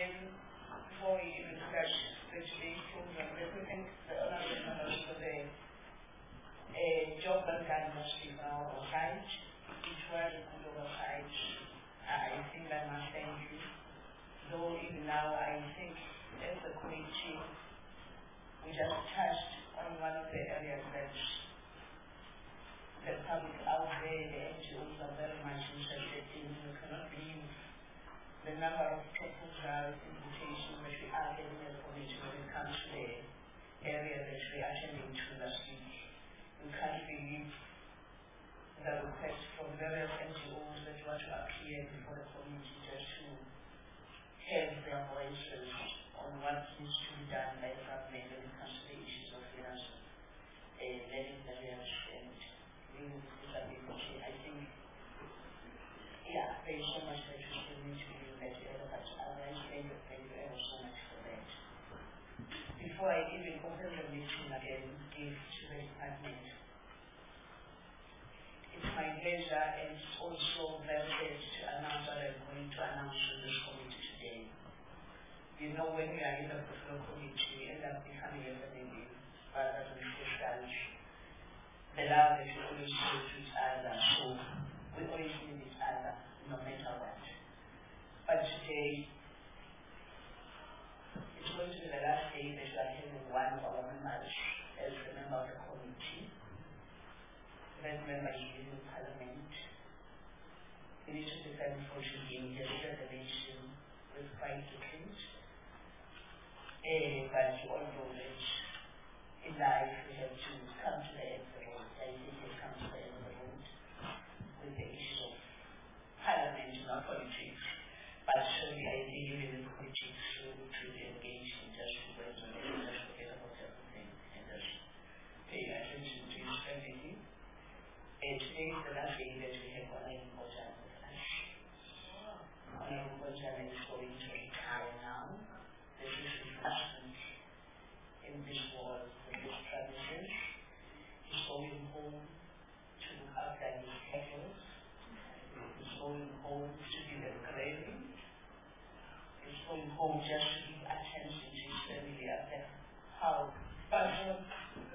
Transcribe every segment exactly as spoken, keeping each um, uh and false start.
again, before we even start the today's program, let me thank the honorable members for the uh, job that done mostly for our oversight. It was a good oversight. Uh, I think I must thank you. Though even now, I think as a committee, we just touched on one of the areas that the public out there, the N G Os are very much interested in. We cannot believe the number of proposals, invitations that we are getting as a committee when it comes to the area that we are attending to last week. We can't believe the request from various N G Os that want to appear before the committee just to have their voices on what needs to be done by the government when it comes to the issues of finance, uh, learning barriers and living with disability. I think, yeah, there is so much that we still need to do that together, but otherwise, thank you, thank you ever so much for that. Before I even open the meeting again, give to the department, it's my pleasure and also very sad to announce what I'm going to announce to this committee today. You know, when we are in the political committee, we end up becoming a family rather than social. The love that we always show to each other, so we always need each other, no matter what. But today, it's going to be the last day that we are having one of our members as a member of the committee. That member is in Parliament. We need to defend for him, the reservation was quite different. Uh, but you all know that in life we have to come to the end of the road. I think we have come to the end of the road with the issue of Parliament, not politics. But surely I think even in politics we should engage in just words on it and just forget about everything and just pay attention to his family. And today is the last day that we have Honorable Bojan with us. Honorable Bojan is going to retire now. This is his last week in this world, in this tradition. He's going home to look after his cattle. He's going home to do the grading. He's going home just to give attention to his family after how passionate.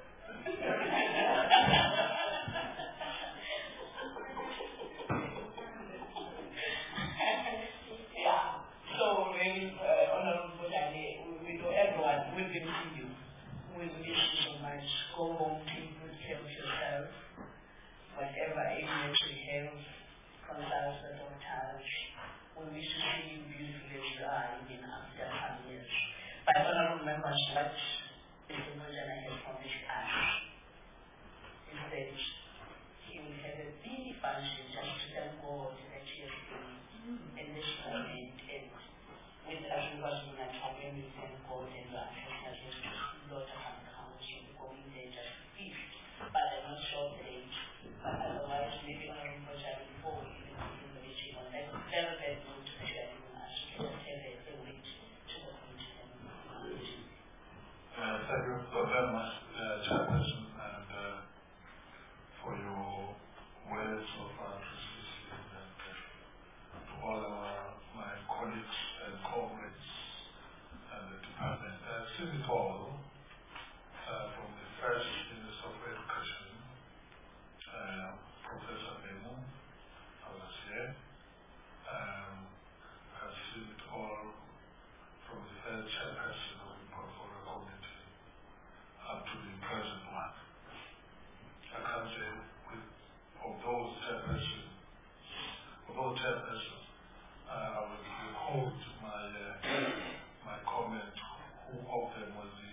Yeah, so really, uh, Honorable Bojani, we know everyone will be with you. We will miss you so much. Go home, take good care of yourself. Whatever ailment you have, consult the doctors. We wish to see you beautiful as you are even after some years. But Honorable members, what Mister Bojani has promised us is that he will have a big function just to thank God that he has been in this moment, and with as we was in a time we thank God and the ancestors has a lot of council going there just to feast, but they're not sure of age. But otherwise, maybe Honorable Bojani before we even begin the meeting on that, very, very good to share with us to just have a, a wait to the committee. Uh, thank you so very much, uh, Chairperson, and uh, for your words of appreciation, and uh, to all our, my colleagues and comrades and the department. Uh, Seen it all, uh, from the first Minister of Education, uh, Professor Bemu, I was here. Um, I've seen it all from the third chairperson of the portfolio committee up to the present one. I can't say with of those chairpersons, of those chairpersons, uh, I will withhold my uh, my comment who of them was the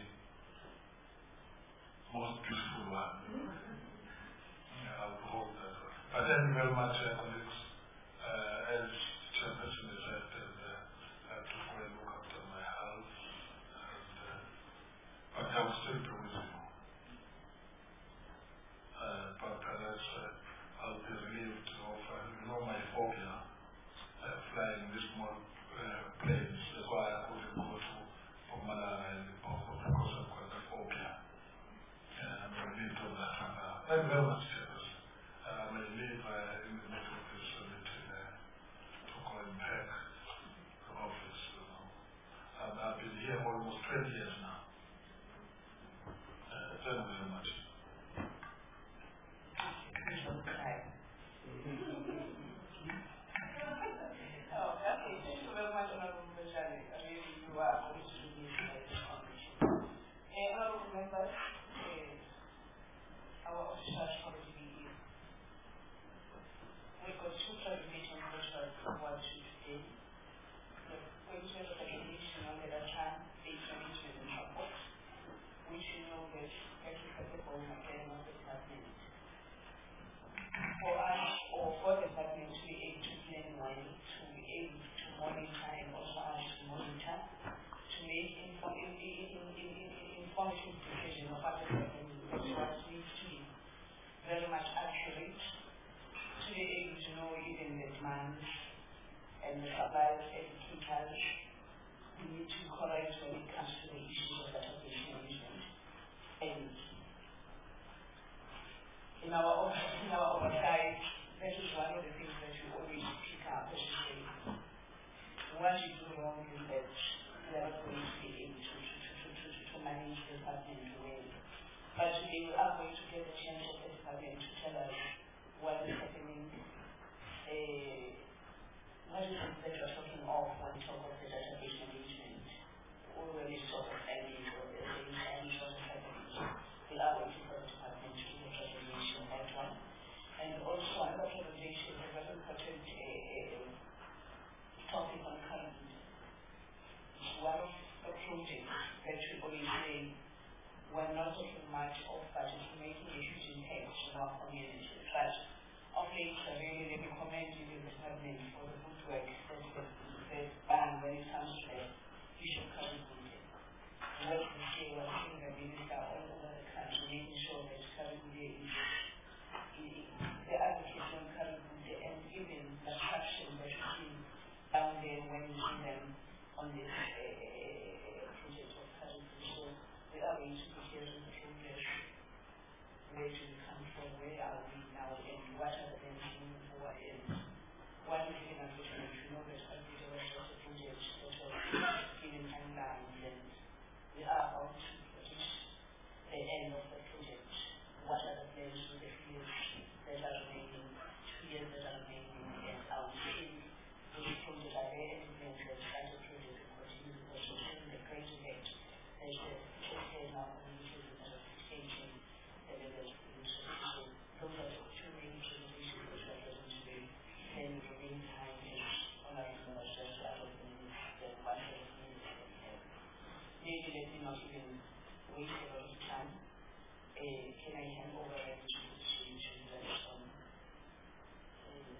most beautiful one. Yeah, I will hold that one. But thank you very much, uh, colleagues. Uh, as chairperson has said, and, uh, I have to go and look after my health, and, uh, but I will still be with you. Uh, but perhaps uh, I'll be relieved of, uh, you know, my phobia, uh, flying these small uh, planes. That's why I couldn't go to Mpumalanga and Limpopo, because I've got a phobia. And I'm relieved of that one. Uh, thank you very much, Chairperson. Uh, I may leave uh, in the middle of this monitor and also us to monitor to make inform, in, in, in, in, in, informative decision of what is happening, because what needs to be very much accurate to be able to know even the demands and the suppliers, educators. We need to correct when it comes to the issues of database management. And in our in our oversight, that is one of the things that we always pick up as we say, what you do wrong is that we are not going to be able to, to, to, to, to, to manage the department well. But we are going to get a chance of the department to tell us what is happening, uh, what is it that you are talking of when you talk of the database management, or when you talk of any or any sort of happening. We are waiting for the department to give a presentation on that one. And also another presentation, a very important uh, topic on current. It's one of the projects that we always say we're not talking much of, but it's making a huge impact in our community. But of late, I really let me commend you the department for the good work that they've done when it comes to the issue of current media. What we say, we're seeing the minister all over the country, making sure that current media is the advocacy on current media and even the traction that we see down there when we see them on this uh, project of current media. So we are going to be hearing the progress. Where do we come from? Where are we now? And what are the things moving forward? And what is even unfortunate? We know that current media was just a project that was given timelines, and we are about to reach the end of the project. What are the plans for the years that are remaining, two years that are remaining, and our team those projects are very evident that started projects and continue because we're seeing the great effect that the teachers in our community in terms of education, the levels of education. So those are the two main presentations that we are going to do. Then in the meantime, honoring members just out of the minutes, the one set of minutes that we have. Maybe let me not even waste a lot of time. Uh, can I hand over to the stage to that um, uh,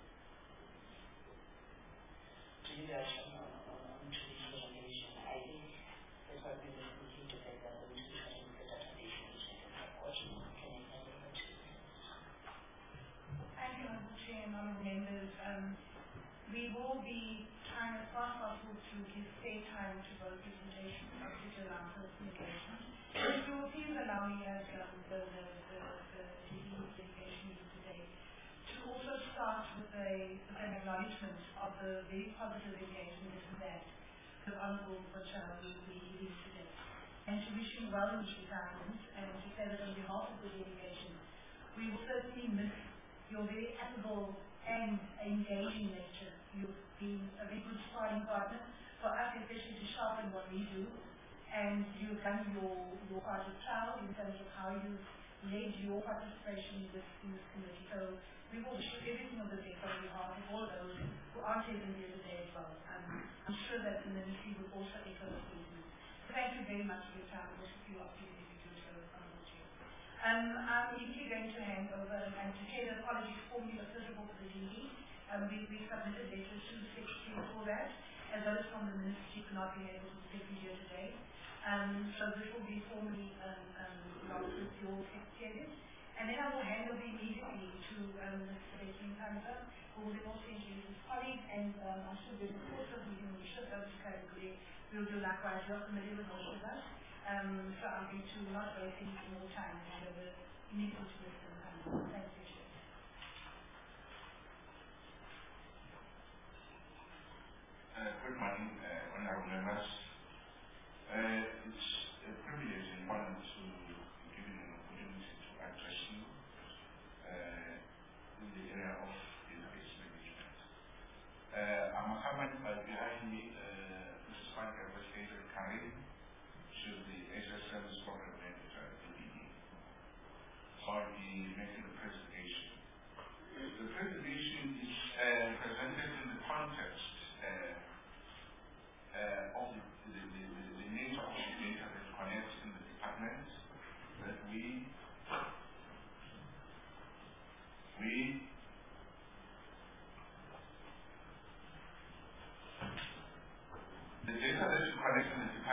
to you guys on, on, on to this presentation? I think that's what we will looking to get that into the database management and support. Can I hand over to you? Thank you, Mister Chair and honourable members. Um, we will be trying as fast as possible to give fair time to both presentations, particularly around first engagement. If you will please allow me as um, the, the, the, the delegation today to also start with, a, with an acknowledgement of the very positive engagement that we had with the Honourable Butcher who we lead today. And to wish you well in his retirement and to say that on behalf of the delegation, we will certainly miss your very affable and engaging nature. You've been a very good sparring partner for us, especially to sharpen what we do. And you've done your, your part of trial in terms of how you've led your participation in this, in this committee. So we will wish you everything of the best on behalf of all those who aren't even here today as well. Um, I'm sure that the ministry will also echo the sentiment. Thank you very much for your time. We'll give you opportunity to do so, Honourable Chair. Um, I'm immediately going to hand over and to say the apologies formally applicable to the D D. Um, we, we submitted letters to the Secretary for that, as those from the ministry for not being able to speak here today. Um, so this will be formally um, um, lodged with your secretariat. And then I will hand over immediately to um, Mister Betty Panza, who will then also introduce his colleague, and um, I'm sure there's a course of meeting we should go to category. We will do likewise. You're familiar with all of us. Um, so I'm going to not waste any more time and hand over immediately to Mister Panza. Thank you, Chair. Uh, good morning, uh, honourable members. Uh, it's a privilege and honor to be given an opportunity to address you uh, in the area of database management. Uh, I'm accompanied by behind me uh, Missus Panka Investigator Karim. She's the H S Service Program Manager at the D D. So I'll be making the presentation. The presentation is uh, presented in the context uh, uh, of the The, the, the, the nature of the data that connects in the department that we we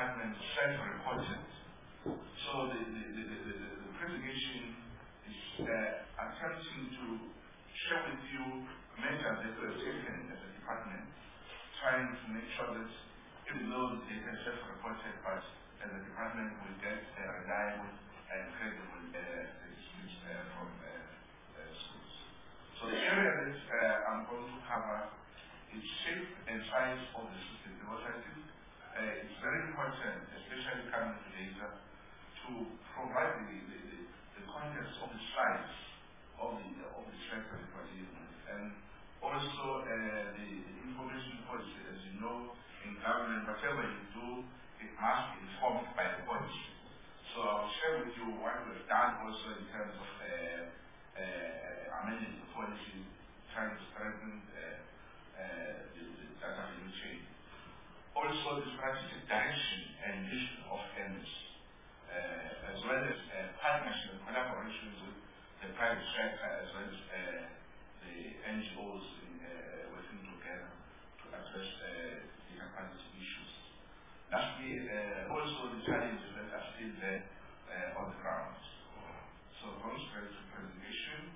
department self-reported. So the, the, the, the, the, the presentation is uh, attempting to share with you measures that we have taken as a department, trying to make sure that even though the data is self-reported, but as a department we get uh, reliable and credible uh, statistics uh, from uh, uh, schools. So the area that uh, I'm going to cover is shape and size of the system, because I think uh, it's very important, especially coming to data, to provide the, the, the, the context of the size of the, of the sector that we're dealing with. And also uh, the, the information policy, as you know, in government, whatever you do, it must be informed by the policy. So I'll share with you what we've done also in terms of uh, uh, amending the policy, trying to strengthen uh, uh, the, the data value chain. Also the strategic direction and vision of M I S, uh, as well as uh, partnership and collaborations with the private sector, as well as uh, the N G Os in, uh, working together to address uh, data quality issues. Lastly, uh, also the challenges that are still there uh, on the ground. So going straight to presentation.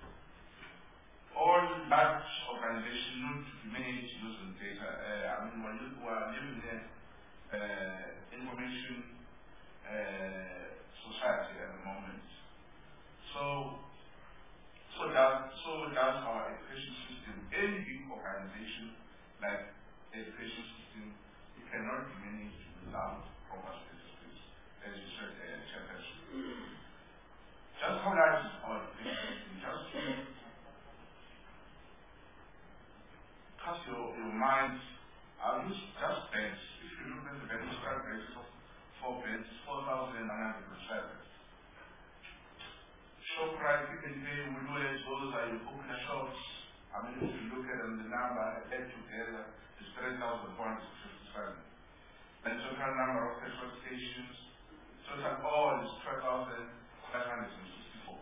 All large organizations need to manage using data. Uh, I mean, when you are living in uh, information uh, society at the moment. So, so does so does our education system. Any big organization like education system, it cannot be managed without proper statistics, as you said, uh, Chairperson. Just how large is our education system? Just cast your, your mind. I'll use just banks. If you look at the beneficial basis of four banks, four thousand nine hundred seven. ShopRite, Pick n Pay, Woolworths, those are your popular shops. I mean, if you look at them, the number add together is three thousand four hundred fifty-seven. And total number of petrol stations, total all is twelve thousand five hundred sixty-four.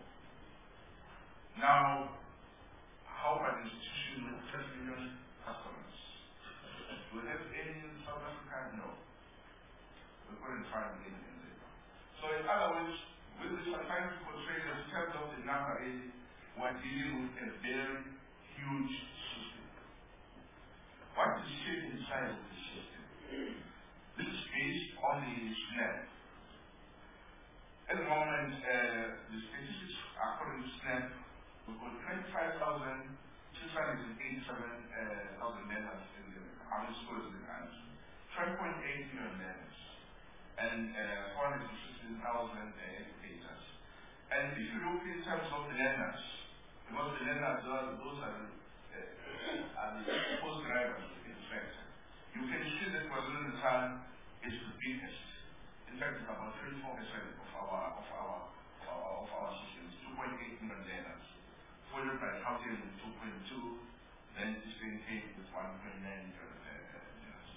Now, how an institution with ten million customers? Do we have any in South Africa? No. We couldn't find any in there. So in other words, with the scientific portrayal in terms of the number, we're dealing with a very huge system. What is the shape and size of the system? This is based on the SNAP. At the moment, uh, the statistics according to SNAP, we've got twenty-five thousand six hundred eighty-seven thousand learners in the other schools in the country, twelve point eight million learners, and uh, four hundred sixteen thousand educators. And if you look in terms of the learners, because the learners, those are the, uh, are the post drivers in fact, you can see that KwaZulu-Natal is the biggest. In fact, it's about thirty-four percent of our of our of our, of our systems, two point eight million learners, followed by Gauteng with two point two, then Eastern Cape with one point nine million learners.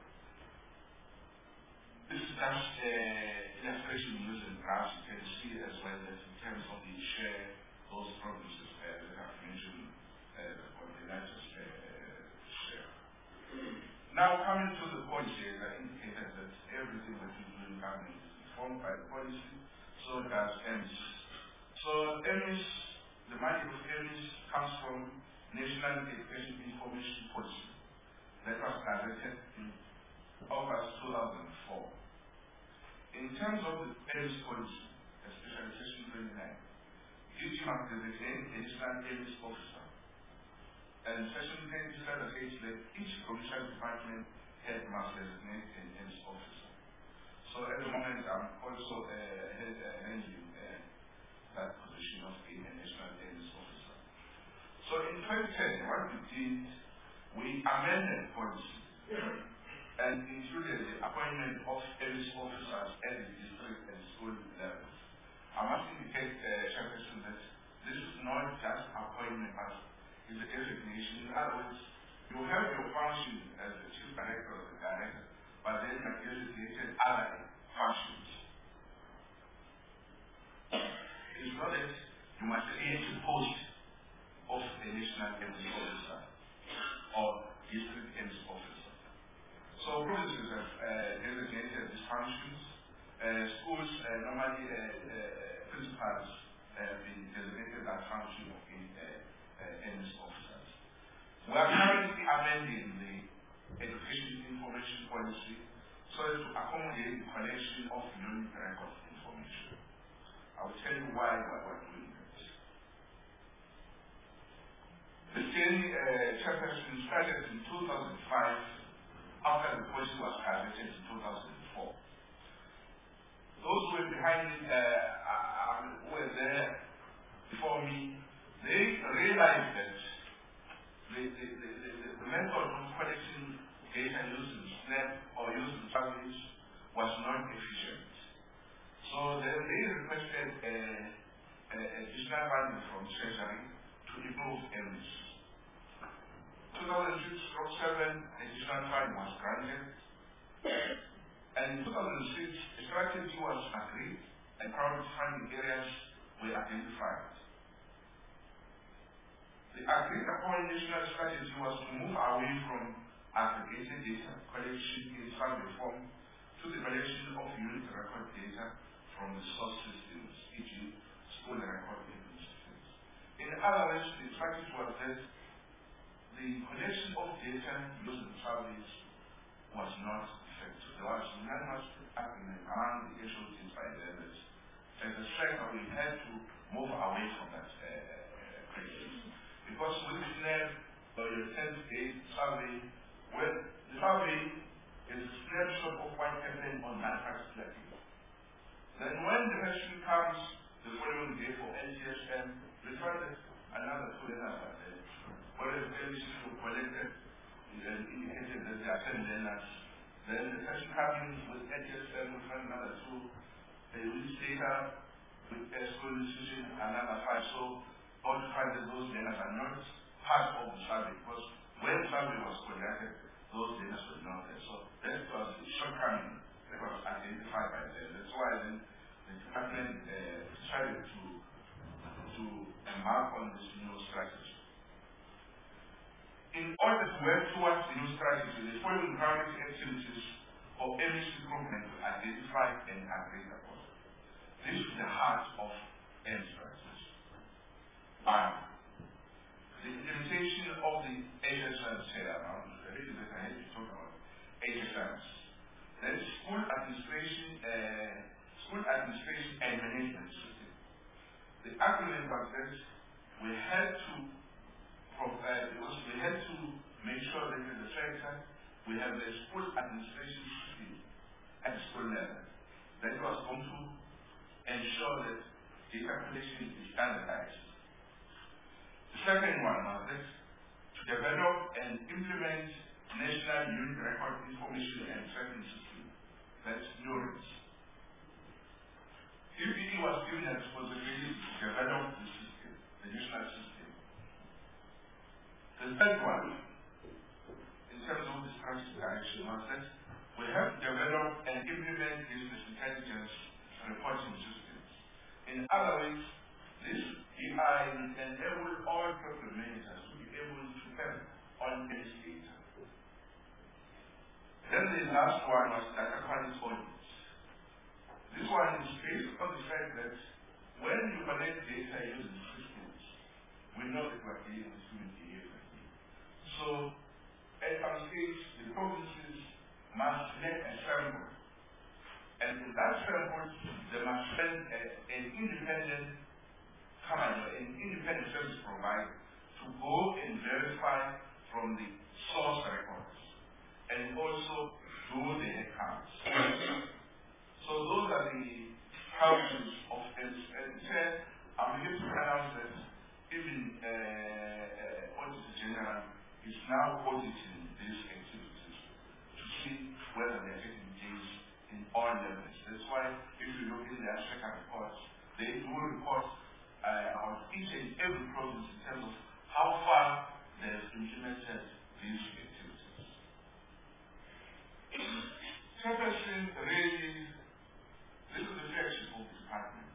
This is just uh, illustration using graphs. You can see as well that in terms of the share, those provinces uh, that I've mentioned uh, on the largest uh, share. Now coming to the policy, as I indicated that everything that we do in government is informed by the policy, so does M I S. So M I S, the mandate of M I S comes from National Education Information Policy that was directed in August two thousand four. In terms of the M I S policy, especially section twenty-nine, each must designate a national M I S officer. And section twenty-seven states that each provincial department head must designate an M I S officer. So at the moment, I'm also uh, head, uh, handling uh, that position of being a national M I S officer. So in twenty ten, what we did, we amended policy and included the appointment of M I S officers at the district and school levels. I must indicate, uh, Chairperson, that this is not just appointment, but is a designation. In other words, you have your function as the chief director or the director, but then you have designated other functions. It's not that you must create a post of a national M I S officer or district M I S officer. So provinces have uh, designated these functions. Uh, schools uh, normally uh, uh, principals have been designated as function of the uh, uh, N S officers. We are currently amending the Education Information Policy so as to accommodate the collection of unique record information. I will tell you why we are doing that. The same uh, chairperson started in two thousand five after the policy was created in two thousand four. Those who were behind it, uh, uh, who were there before me, they realized that the, the, the, the, the method of collecting data using SNAP or using service was not efficient. So then they requested a, a, additional funding from Treasury to improve M S. two thousand six to seven additional funding was granted. And in two thousand six, a strategy was agreed and priority funding areas were identified. The agreed upon national strategy was to move away from aggregated data collection in survey form to the collection of unit record data from the source systems, for example, school record keeping systems. In other words, the strategy was that the collection of data using surveys was not effective. There was not much agreement among the H O Ts by the others. As a sector, we had to move away from that uh, uh, practice. Because with the SNAP or your tenth day survey, well, the survey is a snapshot of what happened on that particular day. Then when the question comes the following day for N T S M, refer that another two letters are there. Whereas the L C C collected and indicated that there are ten letters. Then the question coming with N T S M, we find another two. They will data with a school institution, another five. So all the five of those letters are not part of the survey because when the survey was conducted, those letters were not there. So that was a shortcoming that was identified by them. That's why then the department uh, decided to to embark on this new strategy. In order to work towards the new strategy, the following priority activities of M S improvement were identified and agreed upon. This is the heart of M strategy. One, the implementation of the H S Ms here around, a little bit I have to talk about H S Ms. That is school administration, uh, school administration and management system. The agreement was that we had to provide, because we had to make sure that in the sector we have a school administration system at school level that was going to ensure that data collection is standardized. The second one was that to develop and implement National Unit Record Information and Tracking System, that's NURIS. D P D was given a responsibility to develop the system, the national system. The third one, in terms of the strategic direction, was that we have to develop and implement business intelligence reporting systems. In other words, this A I will enable all program managers to be able to have on this data. Then the last one was data quality audits. This one is based on the fact that when you collect data using systems, we know that we're dealing with human behavior. So, at some stage, the provinces must select a sample. And in that sample, they must send a, an independent company, an independent service provider to go and verify from the source records and also do the accounts. So those are the houses of this. And I'm here to announce that even uh, uh, Auditor General is now auditing these activities to see whether they are taking place in all levels. That's why if you look in their second reports, they do report uh, on each and every province in terms of how far they have implemented these activities. Chairperson really, this is the flagship of the department.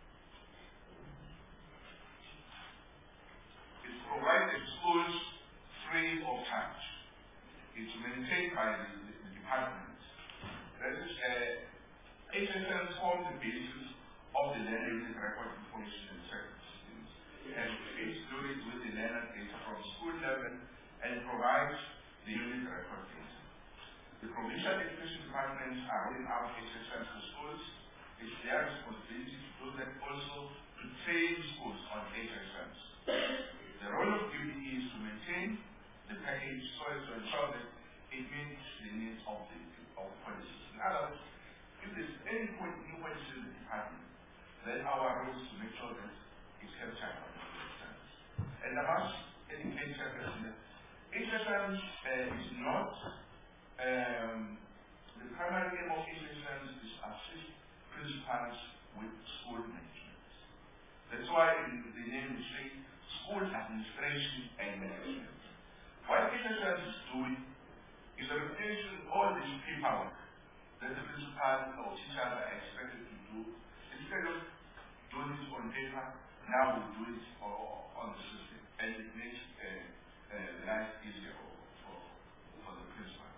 It provides schools free of charge. It's maintained by the, the, the department. That is, uh, H S Ms form the basis of the learner unit record information and record systems, and creates units with the learner data from school level and provides the unit record data. The provincial education departments are rolling out H S Ms to schools. It's their responsibility to do that, also to train schools on H S Ms. The role of U B E is to maintain the package so as to ensure that it meets the needs of the, of the policies. In other words, if there's any point, new policy in the department, then our role is to make sure that it's captured by the H S Ms. And I must educate that H S Ms uh, is not, um, the primary aim of H S Ms is to assist principals with school management. That's why in the name we say school administration and management. What H S Ms is doing is a replacing all this paperwork that the principal or teachers are expected to do. Instead of doing it on paper, now we do it or, on the system, and it makes uh, uh, life easier for, for, for the principal.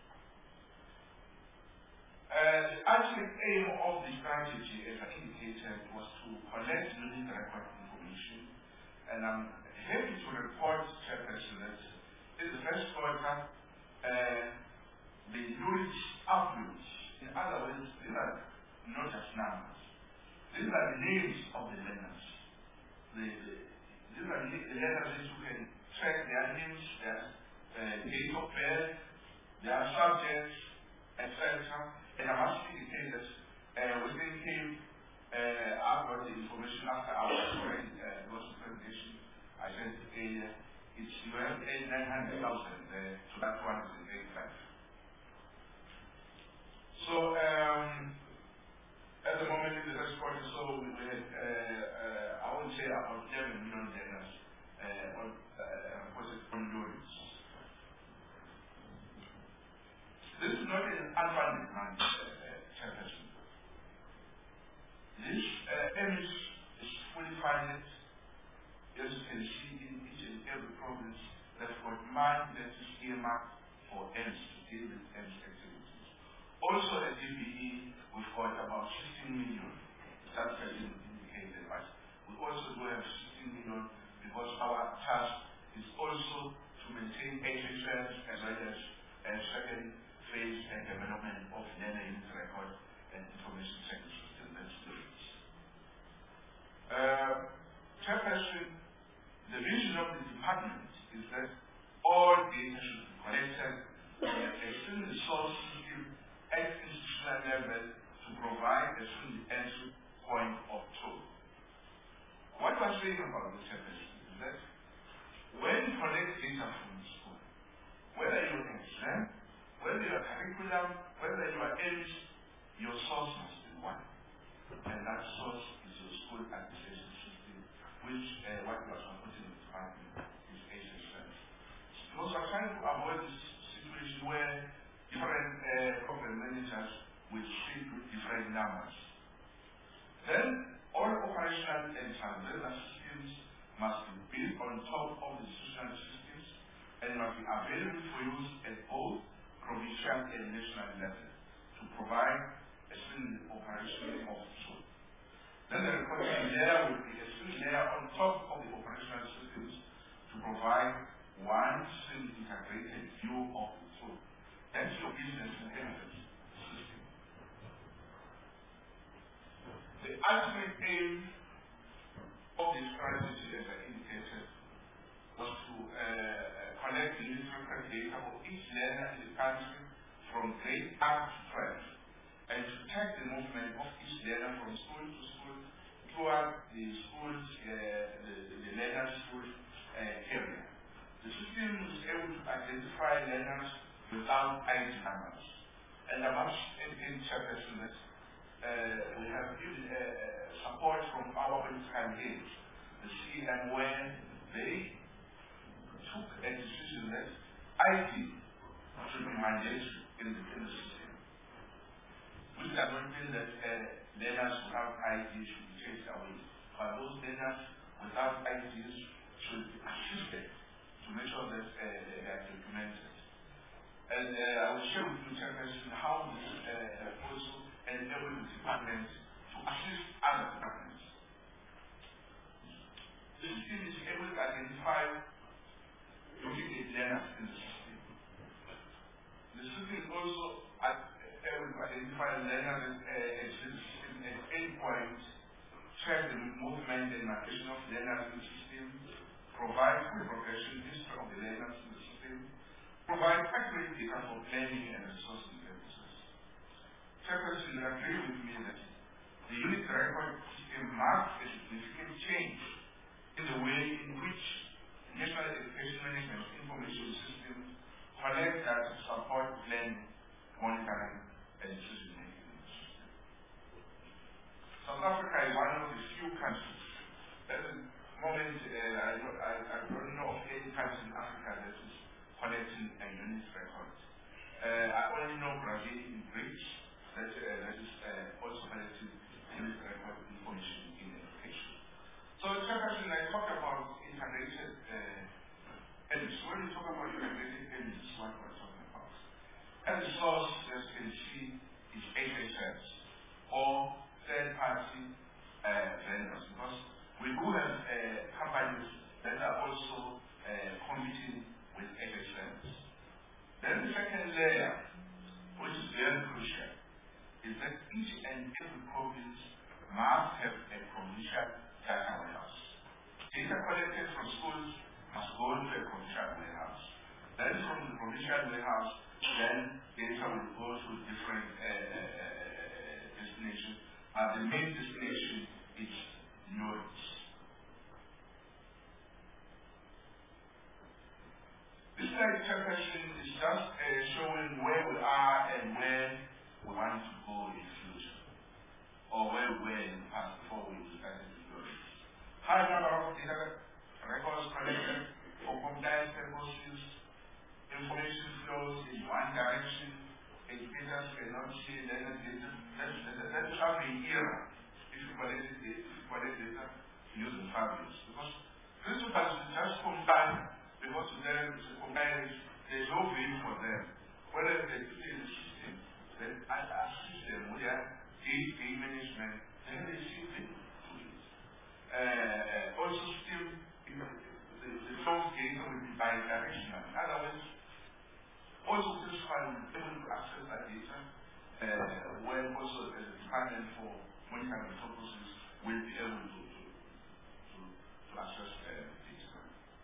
Uh, the ultimate aim of the strategy, as I indicated, was to collect unit record information, and I'm happy to report, Chairperson, that in the first quarter, uh, the unit uploads. In other words, these are not just numbers. These are the names of the learners. The, the, these are the, the learners that you can track their names, their uh, date of birth, their subjects, et cetera. And I must indicate that uh, within came uh, I've got the information after our uh, presentation. I said earlier, it's you have nine hundred thousand there, so that one is in eighty-five. So um, at the moment in the first quarter, so we had, uh, uh, I would say about eleven million learners uh, on reported uh, on loans. This is not an unfunded money, uh, Chairperson. This uh, M S is fully funded, as you can see in each and every province that's got money that is earmarked for M S to deal with M S activities. Also at D B E, we've got about sixteen million. That's been indicated, but we also do have sixteen million because our task is also to maintain H S Ms as well as a second phase and development of learner unit record and information technology system and students. Uh, Chairperson, the vision of the department is that all data should be collected as soon as source system at institutional level to provide a single entry point of truth. What I'm saying about this is that when you collect data from the school, whether you exam, whether you are curriculum, whether you are age, your source must be one. And that source is your school administration system, which uh, what you are supporting the department is H S Ms. Because we are trying to avoid this situation where different uh, program managers will speak with different numbers. Then all operational and transversal systems must be built on top of the institutional systems and must be available for use at both provincial and national level to provide a single operation of the school. Then the reporting layer will be a single layer on top of the operational systems to provide one single integrated view of the school. That's your business intelligence system. The ultimate aim of this strategy, as I indicated, was to uh, collect the record data of each learner in the country from grade up to twelve and to track the movement of each learner from school to school throughout the school's, uh, the, the learner's school uh, area. The system is able to identify learners without I D numbers. And I must indicate, Chairperson, that uh, we have given uh, support from our political aides, the C M, when they took a decision that I D should be mandatory in the, in the system. Which does not mean that uh, learners without I D should be chased away, but those learners without I Ds should be assisted to make sure that uh, they are implemented. And And uh, I will share with you, Chairperson, how we uh, also enable the department to assist other departments. The system is able to identify looking at learners in the system. The system is also able to identify learners uh, existing at any point, check the movement and migration of learners in the system, provide full progression history of the learners in the system, provide accurate data for planning and resourcing purposes. Chairperson, you agree with me that the unit record system marks a significant change in the way in which National Education Management Information System collects data to support planning, monitoring, and decision making in the system. South Africa is one of the few countries. At the moment, uh, I, don't, I, I don't know of any country in Africa that is collecting a unit record. Uh, I only know Brazil in Greece that, uh, that is uh, also collecting unit record information in education. So, Chairperson, I talk about integrated uh, elements. When we talk about integrated elements, what we're talking about. And the source, as you can see, is H S S or third-party uh, vendors, because we do have uh, companies that are also uh, competing with H S S. Then the second layer, which is very crucial, is that each and every province must have a provincial data warehouse. Data collected from schools must go to a provincial warehouse. Then from the provincial warehouse, then data will go to different uh, uh, destinations. Uh, the main destination is nodes. This slide, Chairperson, is just uh, showing where we are and where we want to go in the future, or where we were in the past before we started to do it. High number of data records collected for compliance purposes, information flows in one direction, educators cannot see data. That's that's traveling era. If you collect it, if you collect data, using fabrics. Because principals just combine, because to them it's a combined, there's no value for them. Whether they put in the system, then as a system with their day-to-day management, then they see things to it. Uh, also still, you know, the, the flow data will be bi-directional. In other words, also principal will be able to access that data, uh, when also as a department for monitoring purposes will be able to, to, to, to access uh, data.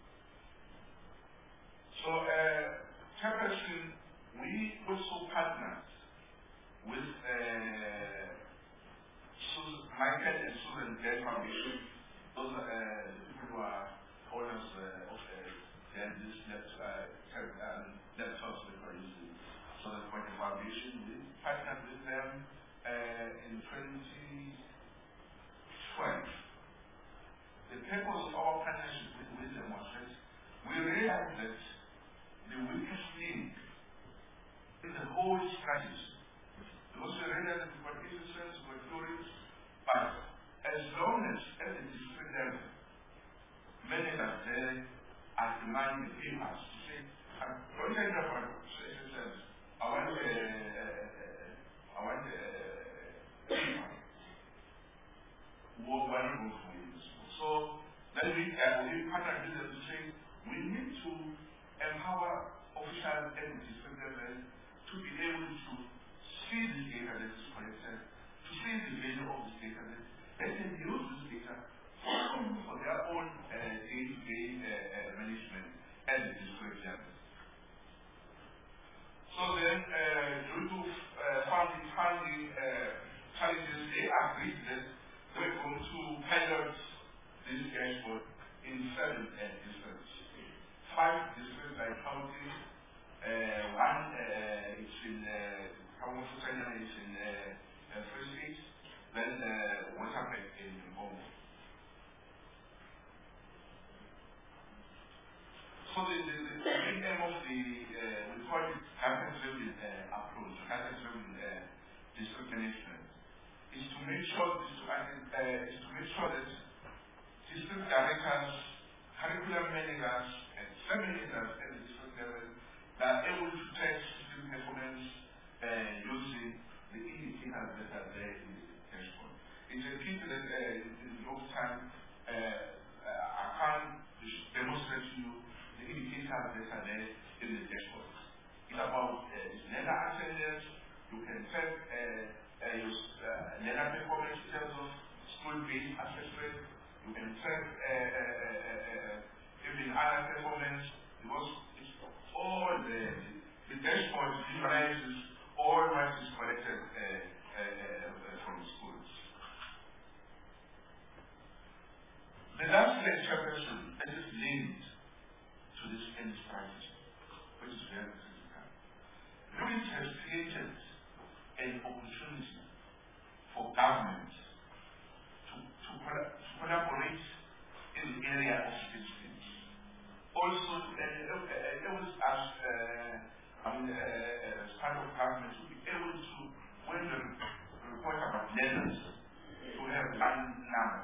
So, uh, Chairperson, we also partnered with uh, Susan, Michael and Susan Gale Foundation. Those are uh, the people who are owners uh, of uh, this laptop, uh, laptops that are using Susan Gale Foundation. We partnered with them uh, in twenty twelve. The purpose of our partnership with, with them was that we realized that the weakest link in the whole strategy, because we realized that we've got efficiency, we've got theories, but as long as at the district level, managers there are demanding the papers to say, don't take that for exercise. I want a, I want a paper. What one room for you? So then we uh, we partner with them to say we need to empower officials at the district level to be able to see this data that is collected, to see the value of this data, and then use this data for, for their own uh, day-to-day uh, uh, management at the district level. So then, uh, due to uh, funding, funding uh, challenges, they agreed that we're going to pilot this dashboard in seven uh, districts. Five districts like County, uh, one uh, is in Kamufu, is in uh, Free State, then uh, Waterford in Congo. So the, the, the main aim of the, uh, we call it data-driven uh, approach, data-driven uh, district management, is to make sure, is to, uh, is to make sure that district directors, curriculum managers, and examinators at the district level are able to take that are there in the dashboard. It's a pity that uh, in the time uh, uh, I can't demonstrate to you the indicators that are there in the dashboard. It's about uh, learner attendance. You can check uh, uh, your uh, learner performance in terms of school-based assessment. You can check uh, uh, uh, uh, even other performance, because it's all the, the dashboard visualizes all what is collected uh, uh, uh, from schools. The last lecture question that is linked to this end strategy, which is very critical. Unit has created an opportunity for government to, to, to collaborate in the area of citizens. Also, uh, uh, it was as uh, I mean, uh, as part of government to be able to, when the report about learners, to have one number.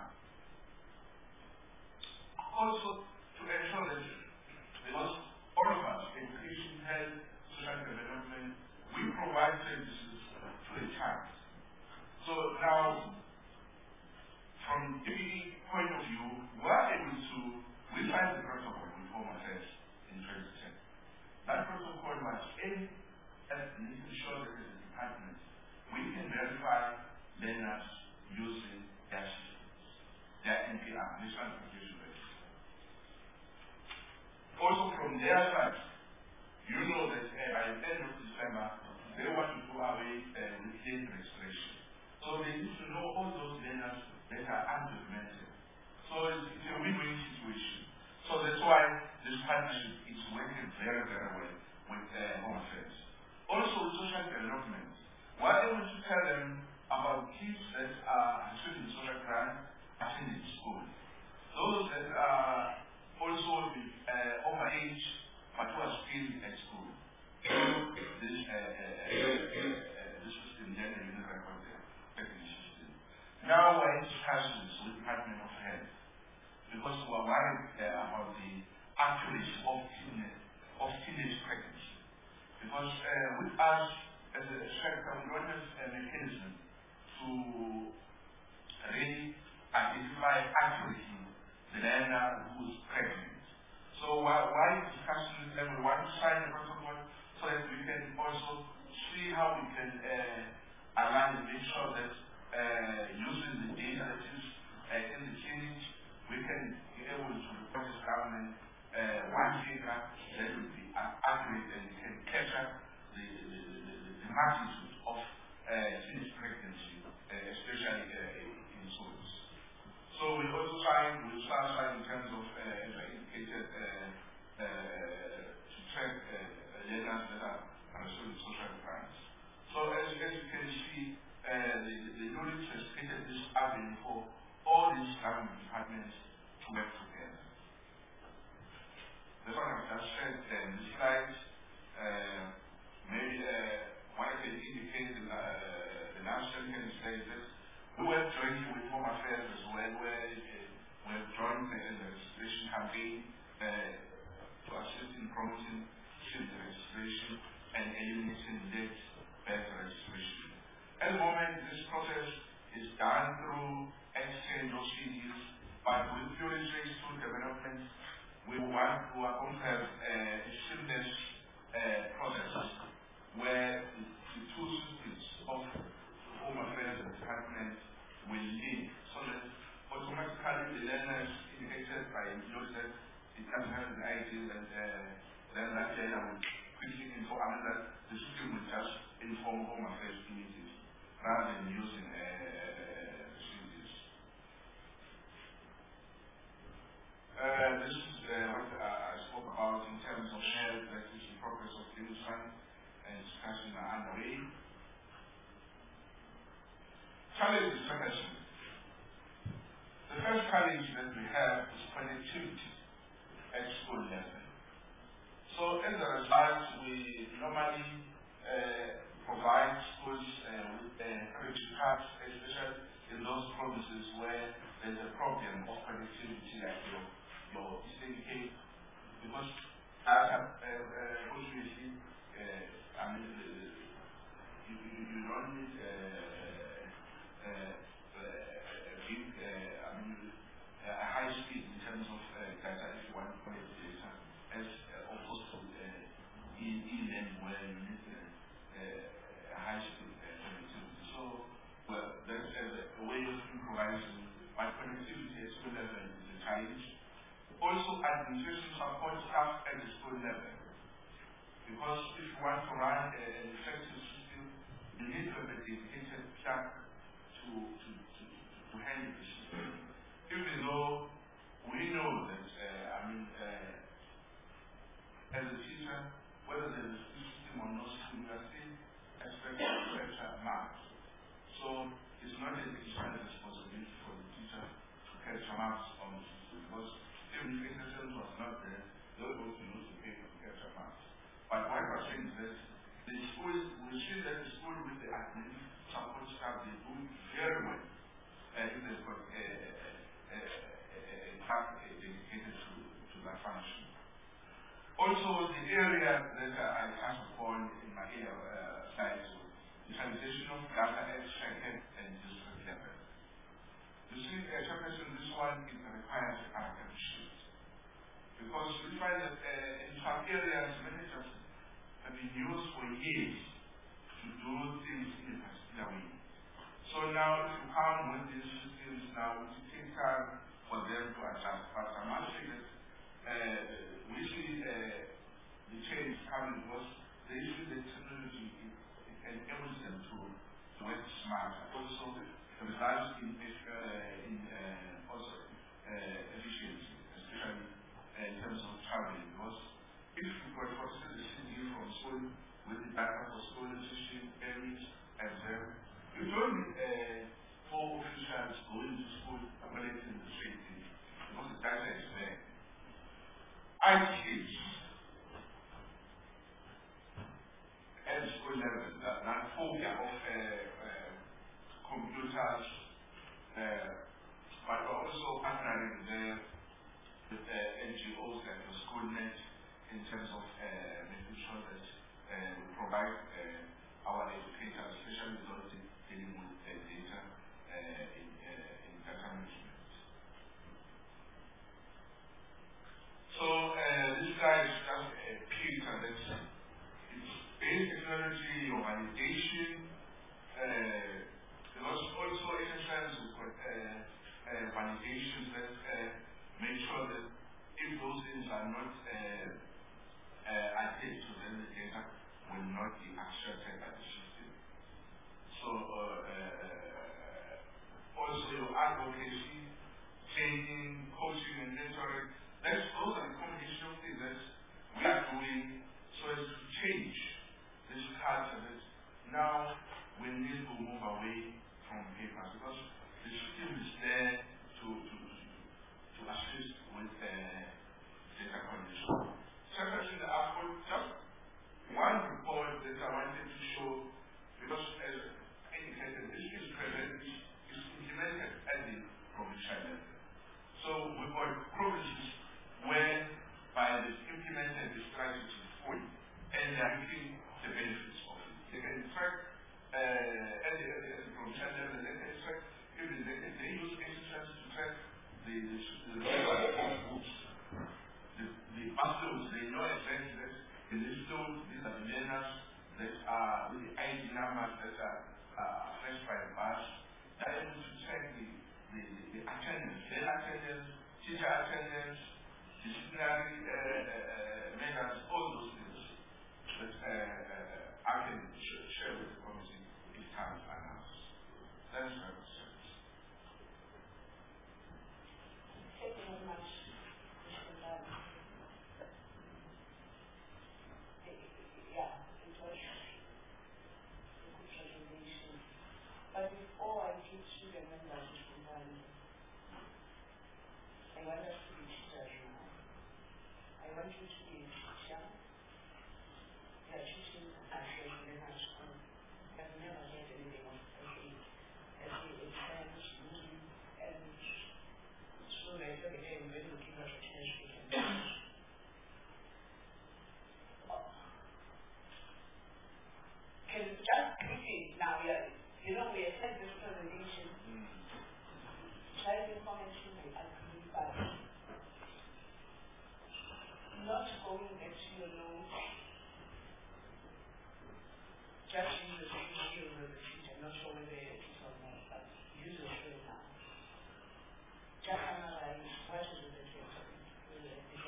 Also, to ensure that, because all of us, education, health, social development, we provide services to the child. So now, from the point of view, we are able to, we signed the protocol with Home Affairs in twenty ten. That protocol was aimed at making sure that as a department, we can verify learners using their systems, their N P R, National Application Register. Also from their side, you know that uh, by the end of December, they want to go away uh, with late registration. So they need to know all those learners that are undocumented. So it's, it's a win-win situation. So that's why this partnership is working very, very well with uh, Home Affairs. Also with social development, we're able to tell them about kids that are receiving social grant attending school. Those that are also uh, over age but who are still at school. So this uh, uh, uh, this system then the unit record system. Now we're in discussions with the Department of Health because we're worried uh, about the accuracy of teenage, of teenage pregnancy. Because uh, with us as a sector, we don't have a mechanism to really identify accurately the learner who is pregnant. So while we're discussing with them, we want to sign the protocol so that we can also see how we can uh, align and make sure that uh, using the data that is uh, in the clinic, we can be able to report to government uh, one figure that will be accurate and can capture the, the, the, the magnitude of uh, teenage pregnancy, uh, especially uh, in schools. So we also sign, we start signing in terms of, uh, as I indicated, uh, uh, to track uh, learners that are receiving social grants. So as, as you can see, uh, the, the unit has created this avenue for all these government departments to work together. That's what I've just said uh, in the slides. Uh, maybe uh, what I can indicate in uh, the national can say that we were joining with Home Affairs as well, where uh, we have joined the, the registration campaign uh, to assist in promoting citizen registration and eliminating late birth registration. At the moment, this process is done through exchange of C Ds, but with Purely School Development, we want to have a seamless uh, process where the, the two systems of Home Affairs and Department will link so that automatically the learners indicated by Joseph, it doesn't have an I D and uh, then that learner will quickly inform another, the system will just inform Home Affairs immediately rather than using uh, C Ds. Uh, this is uh, what uh, I spoke about in terms of health, that is the progress of the Fund and discussions are underway. Challenges profession. The first challenge that we have is connectivity at school level. So as a result, we normally uh, provide schools uh, with uh, credit cards, especially in those provinces where there's a problem of connectivity like your, your Eastern Cape, because as uh, uh, obviously, uh, I mean, uh, you, you, you don't need uh, administration support staff at the school level. Because if you want to run a, an effective system, you need to have a dedicated staff to, to, to, to handle the system. Even though we know that, uh, I mean, uh, as a teacher, whether there is a system or no system, we are still expected to capture marks. So it's not a teacher's responsibility for the teacher to capture marks on the system, because even if the system was not there, they were going to lose the paper to capture marks. But what I'm saying is that the school, we see that the school with the admin support staff, they do very well. Uh, if they've got a, a, a, a task dedicated to, to that function. Also, the area that uh, I touched upon in my area uh, side, so utilization of data extracted and district level. You see, uh, Chairperson, this one it requires a paradigm shift. Because we find that uh, in some areas, managers have been used for years to do things in a particular way. So now, if you come with these systems now, it takes time for them to adjust. But I must say that uh, we see uh, the change coming because they use the technology, it, it enables them to, to work smarter. Also, it results in, uh, in uh, also uh, efficiency, especially uh, in terms of traveling. Because if you got for instance the C D from school with the data for school decision, parents, exam, you don't need uh, four officials going to school collecting the same thing because the data is there. I teach at the school level that, that phobia of uh, uh, computers, uh, but also partnering there with uh, N G Os like the SchoolNet in terms of uh, making sure that uh, we provide uh, our educators, especially those dealing with uh, data uh, in, uh, in data management. So uh, this guy is just a picture that it's base technology or validation. Uh, there was also exercises with uh, uh, validations that uh, make sure that if those things are not uh, uh, adhered to, then the data will not be extracted by the system. So uh, uh, also your advocacy, training, coaching, and mentoring. That's those are the combination of things that we are doing so as to change this culture that now we need to move away from papers because the system is there to to, to assist with uh, data collection. Secondly, I've got just one report that I wanted to show because as indicated, this is present is implemented at the provincial level. So we've got provinces where by the implemented the strategy fully and they are getting the benefits of it. They can in fact uh, at the, at the provincial level they can in fact even they, they use exercises to track the the, the, the groups. The, the muscles, they know exactly that in this zone, these are the learners that are with the I D numbers that are uh, fetched by the bus. They are able to check the, the, the attendance, their attendance, teacher attendance, disciplinary uh, uh, measures, all those things that uh, uh, I can sh- share with the committee if time allows. That's my question. Thank you very much. Yeah, it was a good presentation. But before I teach you the members of the band, I want us to be teachers now. I want you to be a teacher. You are teaching at the elementary school. I've never heard anything of S A, S A exams, and so they said again, when you give us a chance, we can do it. Can just quickly now, yeah, you know, we have had this presentation. Mm. Child information, we agree, but not going back to your notes, just use the video with the teacher, not sure whether it is or not, but use the show now. Just analyze what is the difference with the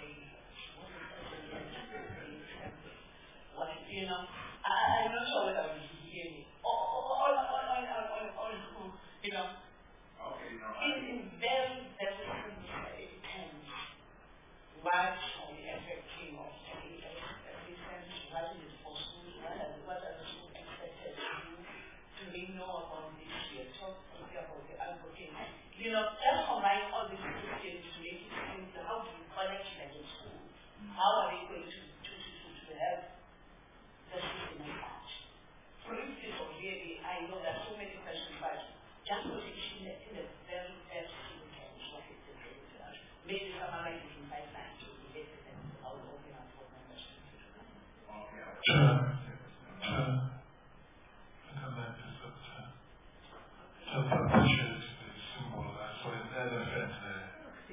you know, I, I'm not sure whether we can hear me. All, all, all, all, all, all, all, all, you know, okay, no, in, in very, very simple terms, what are the effecting of taking assistance, what is it for schools, what are, what are the schools expected to do, do they know about this year, talk about the advocacy, you know, just combine all these systems to make it simple. How do you connect them in school? How are they going to, to, to, to, to help the system at large? For instance, really, I know there are so many questions, but just put it in the, in the very, very simple terms what it is. Maybe summarize it in five lines to relate to them. I'll open up for membership. okay. Chair, Chair, Madam Mayor, just just appreciate the symbol. I saw an elephant there,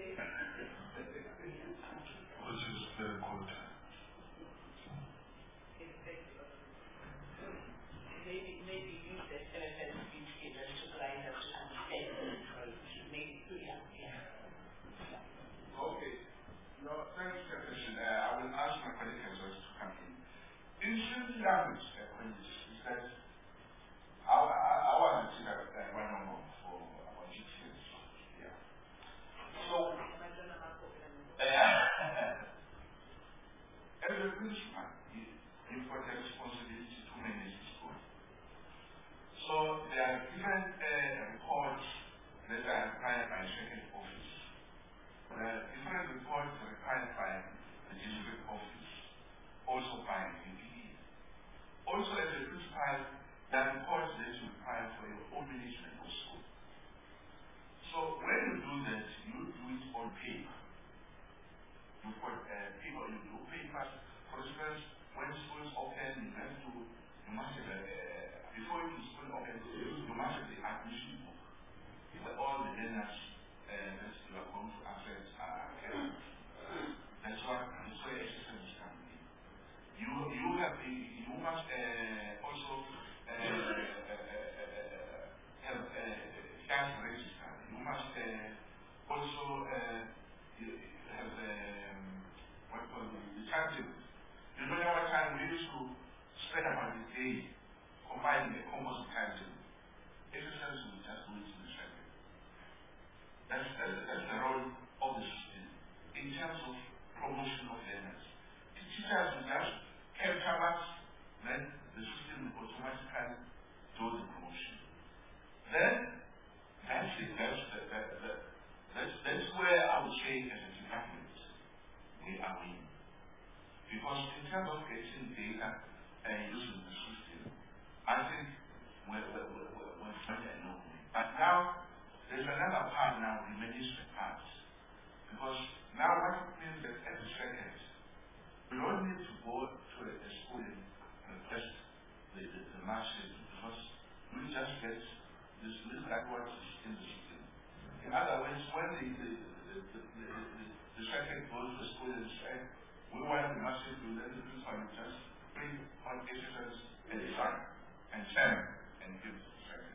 which is very good. Maybe, maybe use the elephant speech here just to try to understand it. Maybe clear. Okay. No, thanks for the question. Uh, I will ask my colleague as well to come in. In simple language, uh, when it is that our our want to have uh, one number for our G T S. Yeah. So, uh, as a principal, you, you've got the responsibility to manage the school. So there are different uh, reports that are required by second office. There are different reports required by the district office, also by the P E. Also as a principal, there are reports that you require for your own management of school. So when you do that, you do it on paper. You put uh, paper, you do papers. For instance, when school is open, you have to, you must have a, uh, before you school open, you must have the admission book. Where all the learners uh, that you are going to access are kept. That's what that's where exercise comes in. You you have the, you must uh, also uh, uh, uh, have a cash register. You must uh, also uh, you have um, what called the, the timetable. You know what time we used to spend about the day combining a composite timetable. Exercise will just do it in a second. That's, that's, that's the role of the system in terms of promotion of learners. The teachers will just capture us, then the system will automatically do the promotion. Then, that's it. That's, that, that, that, that's, that's where I would say, as a department, we are winning. Because in terms of getting data and using the system, I think we're, we're, we're, we're fine and no way. But now, there's another part now, the management part. Because now what it means that every second, we don't need to go to a, a school and request the, the, the marshal, because we just get this little like what is in the system. In other words, when the, the, the, the, the, the, the second goes to the school and says, we want the marshal to let the principal just bring on exercise and sign and send and give to the second.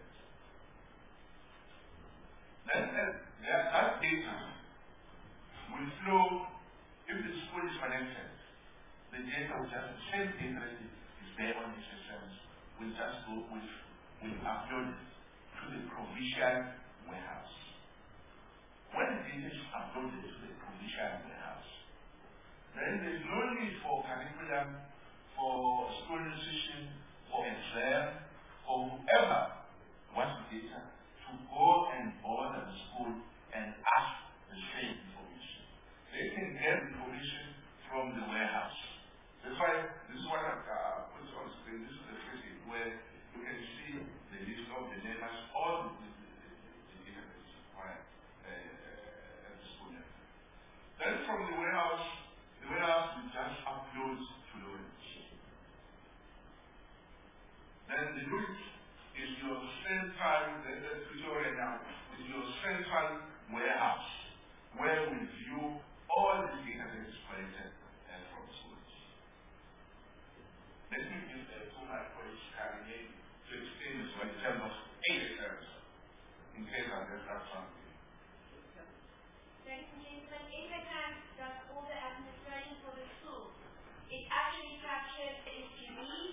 Then that, that, that data will flow if the school is connected. The data will just, the same data is there on the systems, will just go with, will upload to the provincial warehouse. When the data is uploaded to the provincial warehouse, then there is no need for curriculum, for school decision, for exam, for whoever wants the data to go and bother the school and ask the same information. They can get information from the warehouse. That's why this is what I uh, put on screen. This is the phrase where you can see the list of the neighbors, all the data that is required uh, at the school level. Then from the warehouse, the warehouse will just upload to the website. Then the unit is your central, the, the Pretoria now, is your central warehouse where we view all the data that is collected uh, from schools. Let me give uh, to my colleague Karen to explain this one in terms of eight examples, in case I left out something. Ladies and gentlemen, Intercam does all the administration for the school. It actually captures the S T V,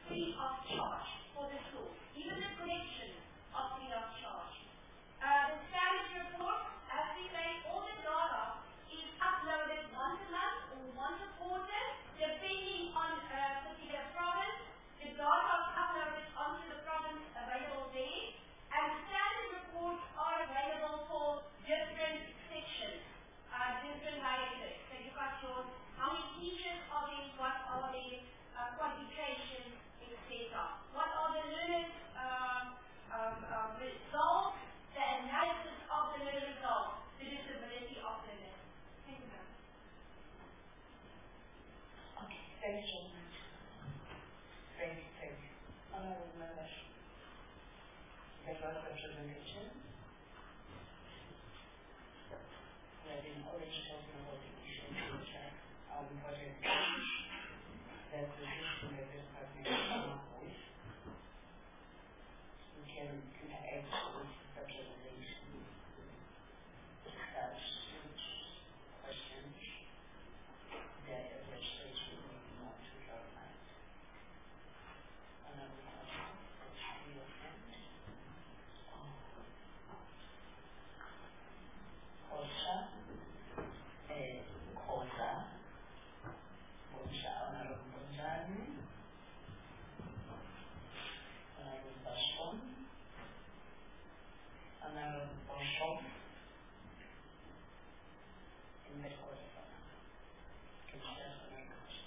free of charge for the school. Even the connections are free of charge. Uh, the status report, as we say, all the data is uploaded once a month or once a quarter, depending on a particular province. The data is uploaded onto the province available there, and status reports are available for different sections, uh, different layers. So you've got your, how many teachers are there, what are their uh, qualifications, et cetera. What are the learners' um, um, um, results, the analysis of the learner results, the disability of the learner. Thank you, ma'am. Okay, thank you so much. Thank you, thank you. Honorable members, the first presentation. We have been already talking about the issue of check, how important it is that the system that this department come up with. We can interact with the presentation, discuss questions, their administration may be more to your mind. Honorable Council, let's see your hand. Kosa, eh, Kosa, Bonsa, Honorable Bonzani, Honorable Basson, Honorable Boshoff, in the court of honor. Can you ask another question?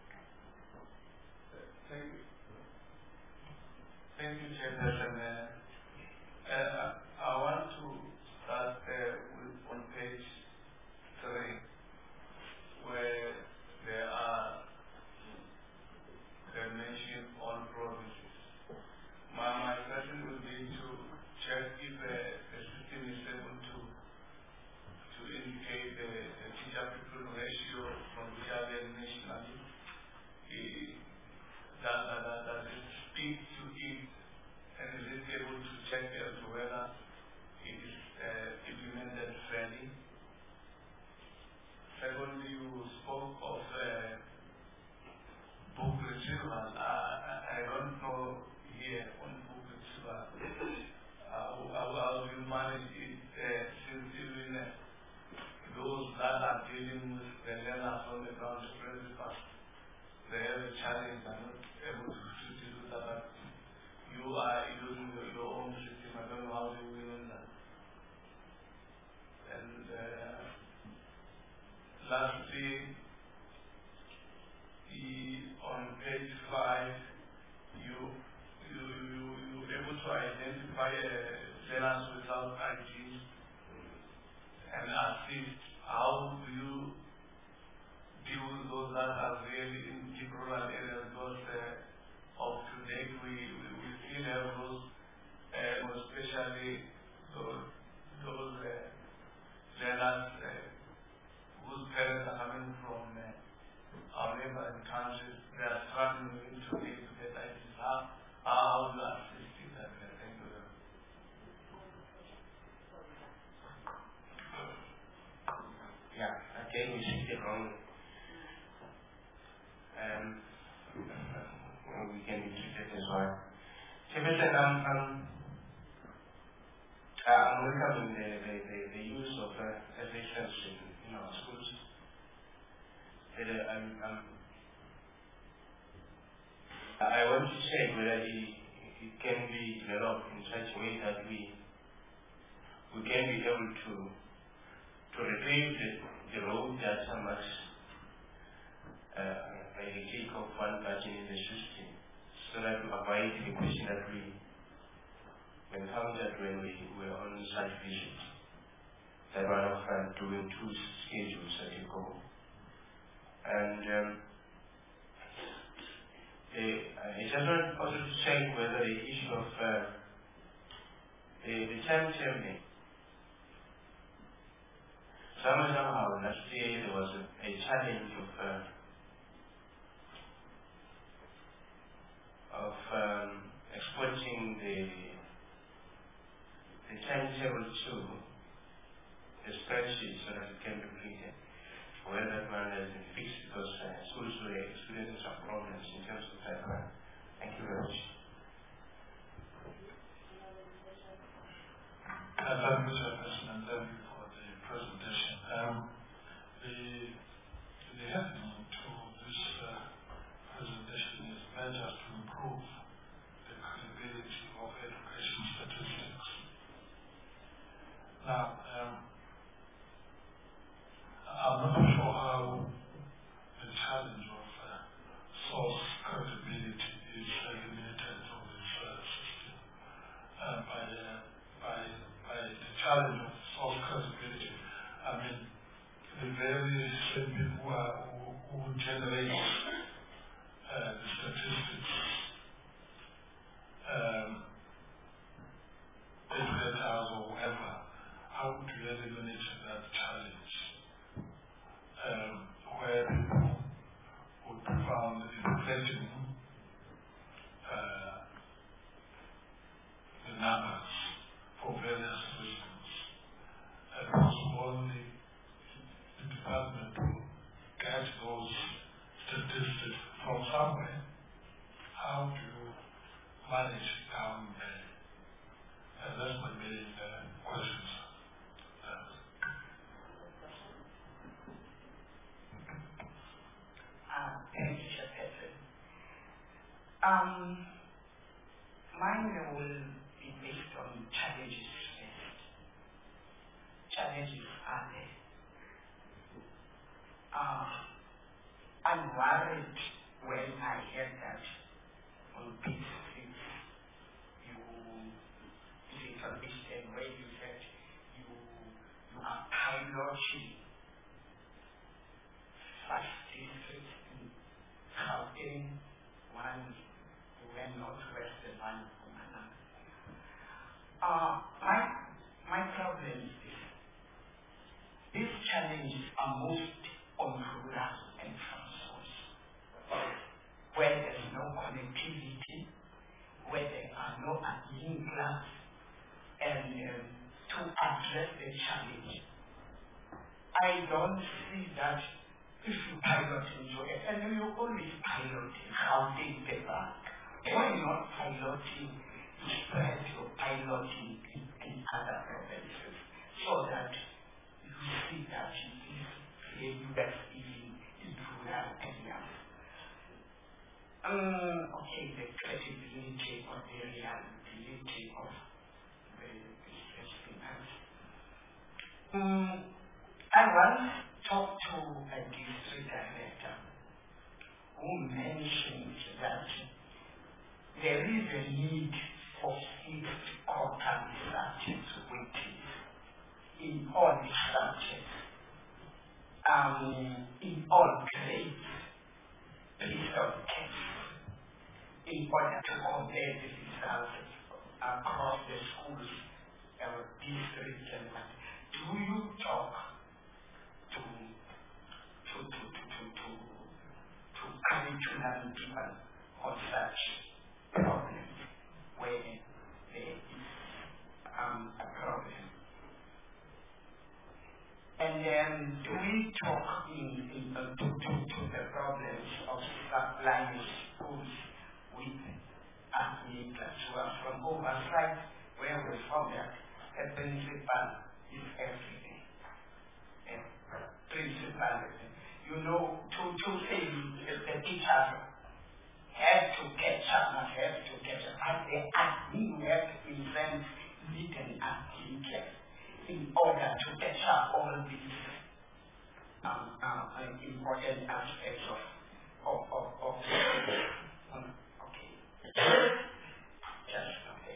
Thank you. Thank you, Chairperson. Uh, uh, I want to start uh, with on page three, where there are the mention on provinces. My, my question would be to check if uh, the system is able to to indicate the, the teacher-pupil ratio from which are there nationally. Uh, does, does, does it speak to it, and is it able to check as to whether it is uh, implemented fairly? Secondly, you spoke of uh, book retrieval. Uh, I, I don't know here on book retrieval. How, how, how do you manage it uh, since even uh, those that are dealing with the learners on the ground, the principals, they have a challenge and not able to, to deal with that. But you are using your, your own system. I don't know how you will on that. And uh, lastly, the, on page five, you you you you were able to identify uh, learners without I Ds and assist. How do you deal with those that are really in deep rural areas? Because uh, of today, we, we, we still have those, uh, especially those, those uh, learners uh, whose parents are coming from uh, our neighboring countries. They are struggling today to get I Ds. How, how do you assist in that? Thank you. Yeah, again, we see it wrong. Um, we can be treated as well. Chairperson, I'm, I'm, uh, I'm welcoming the, the, the, the use of uh, assistance in, in our schools. But, uh, I'm, I'm, I want to check whether it, it can be developed in such a way that we we can be able to to retrieve the, the raw data much uh, by the click of one button in the system, so that we avoid the question that we encountered when we were on such visits. That one of uh, doing two schedules at a go. And um, uh, I just want also to check whether the issue of uh, the, the timetabling. Somehow last year there was a, a challenge of uh, of um, exporting the the timetable to the spreadsheet so that it can be printed. Whether that one has been fixed because uh, schools were experiencing some problems in terms of that one. Thank you very much. Uh, thank you, Chairperson, and thank you for the presentation. Um, the, the heading to this uh, presentation is measures to improve the credibility of education statistics. Now, um, I'm not sure how the challenge of uh, source credibility is eliminated from this uh, system. Uh, by, uh, by, by the challenge of source credibility, I mean, the very same people who, are, who, who generate uh, the statistics, um, educators or whoever, how do you eliminate that challenge? Um, where people would be found inflating uh, the numbers for various reasons. And it was only the department to get those statistics from somewhere. How do you manage down there? And that's my main uh, question. Uh, thank you, Chairperson. Um, mine will be based on challenges first. Challenges are there. Uh, I'm worried when I hear that on page six, you, is it on page ten, where you said you, you are piloting such districts in Gauteng, one went northwest and one Mpumalanga. Uh, my, my problem is this. These challenges are most on rural and transport, where there's no connectivity, where there are no links, and um, to address the challenge. I don't see that if you pilot into it, and you always pilot how they develop. Why not piloting, spread your piloting in, in other provinces so that you see that it is really best even in rural areas. Um, okay, the credibility or the reliability of the specimens. Um, I once talked to a district director who mentioned that there is a need for fixed quarterly subject weighting in all the subjects, um, in all grades, based on tests, in order to compare the results across the schools, our districts, and what. Do you talk to to to to to to, to curriculum people on such problems where there is um, a problem? And then do we talk in, in uh, to, to, to the problems of supplying schools with athletes who are from oversight, where we found that a principal is everything. A principal, you know, two, two things, the teachers have to catch up, not have to catch up. As they ask me, we have to invent written articles in order to catch up all these um, uh, important aspects of of of, of um, okay. Just okay.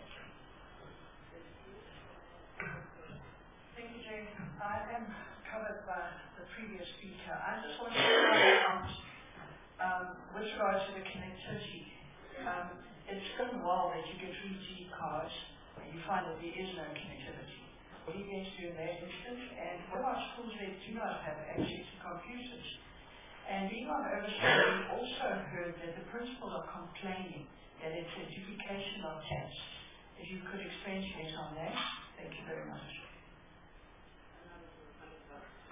Thank you, Jane. I am covered by the previous speaker. I just want to point out, um, with regard to the connectivity, um, it's going well that you get three G cards and you find that there is no connectivity. What are you going to do in that instance? And what about schools that do not have access to computers? And being on oversight, we also heard that the principals are complaining that it's a duplication of tests. If you could explain to us on that, thank you very much.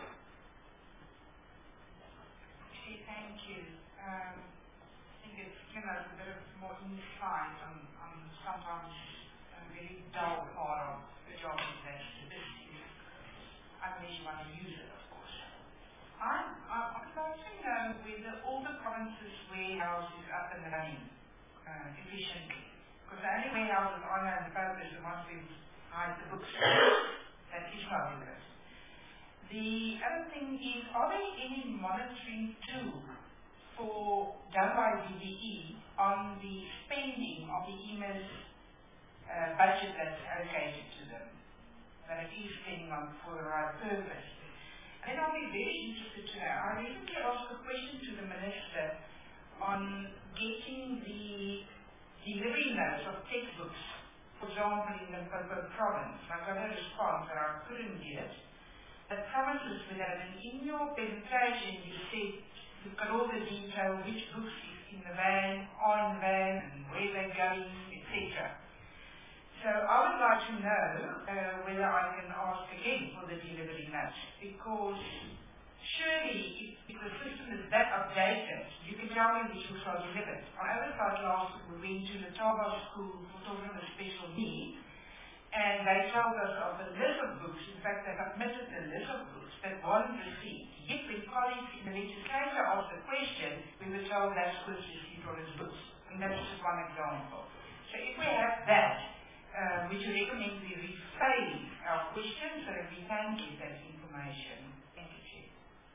Okay, thank you. Um, I think it's giving us a bit of more insight on, on sometimes a very dull part of the job that this is, unless you want to use it, of course. I'm, I'd like to know whether all the provinces' warehouse is up and running uh, efficiently. Because the only warehouse that I know in the Pope is the ones we hide the books. That is not good. The other thing is, are there any monitoring tools for done by D B E on the spending of the E M I S uh, budget that's allocated to them, that it is spending on for the right purpose? And then I'll be very interested to know. I recently asked a question to the Minister on getting the delivery notes of textbooks, for example, in the Limpopo province. I got a response that I couldn't get it. The provinces with that, and in your presentation you said you've got all the detail, which books is in the van, are in the van, and where they're going, et cetera. So I would like to know uh, whether I can ask again for the delivery notes, because surely if, if the system is that updated, you can tell me which books are delivered. On other side last week we went to the Taba School for children with special needs, and they told us of a list of books. In fact, they submitted a list of books that wasn't received. Yet when colleagues in the legislature asked the question, we were told that schools received all these books. And that's just one example. So if we have that, uh, would you recommend we rephrase our question so that we can get that information? Thank you, Chair.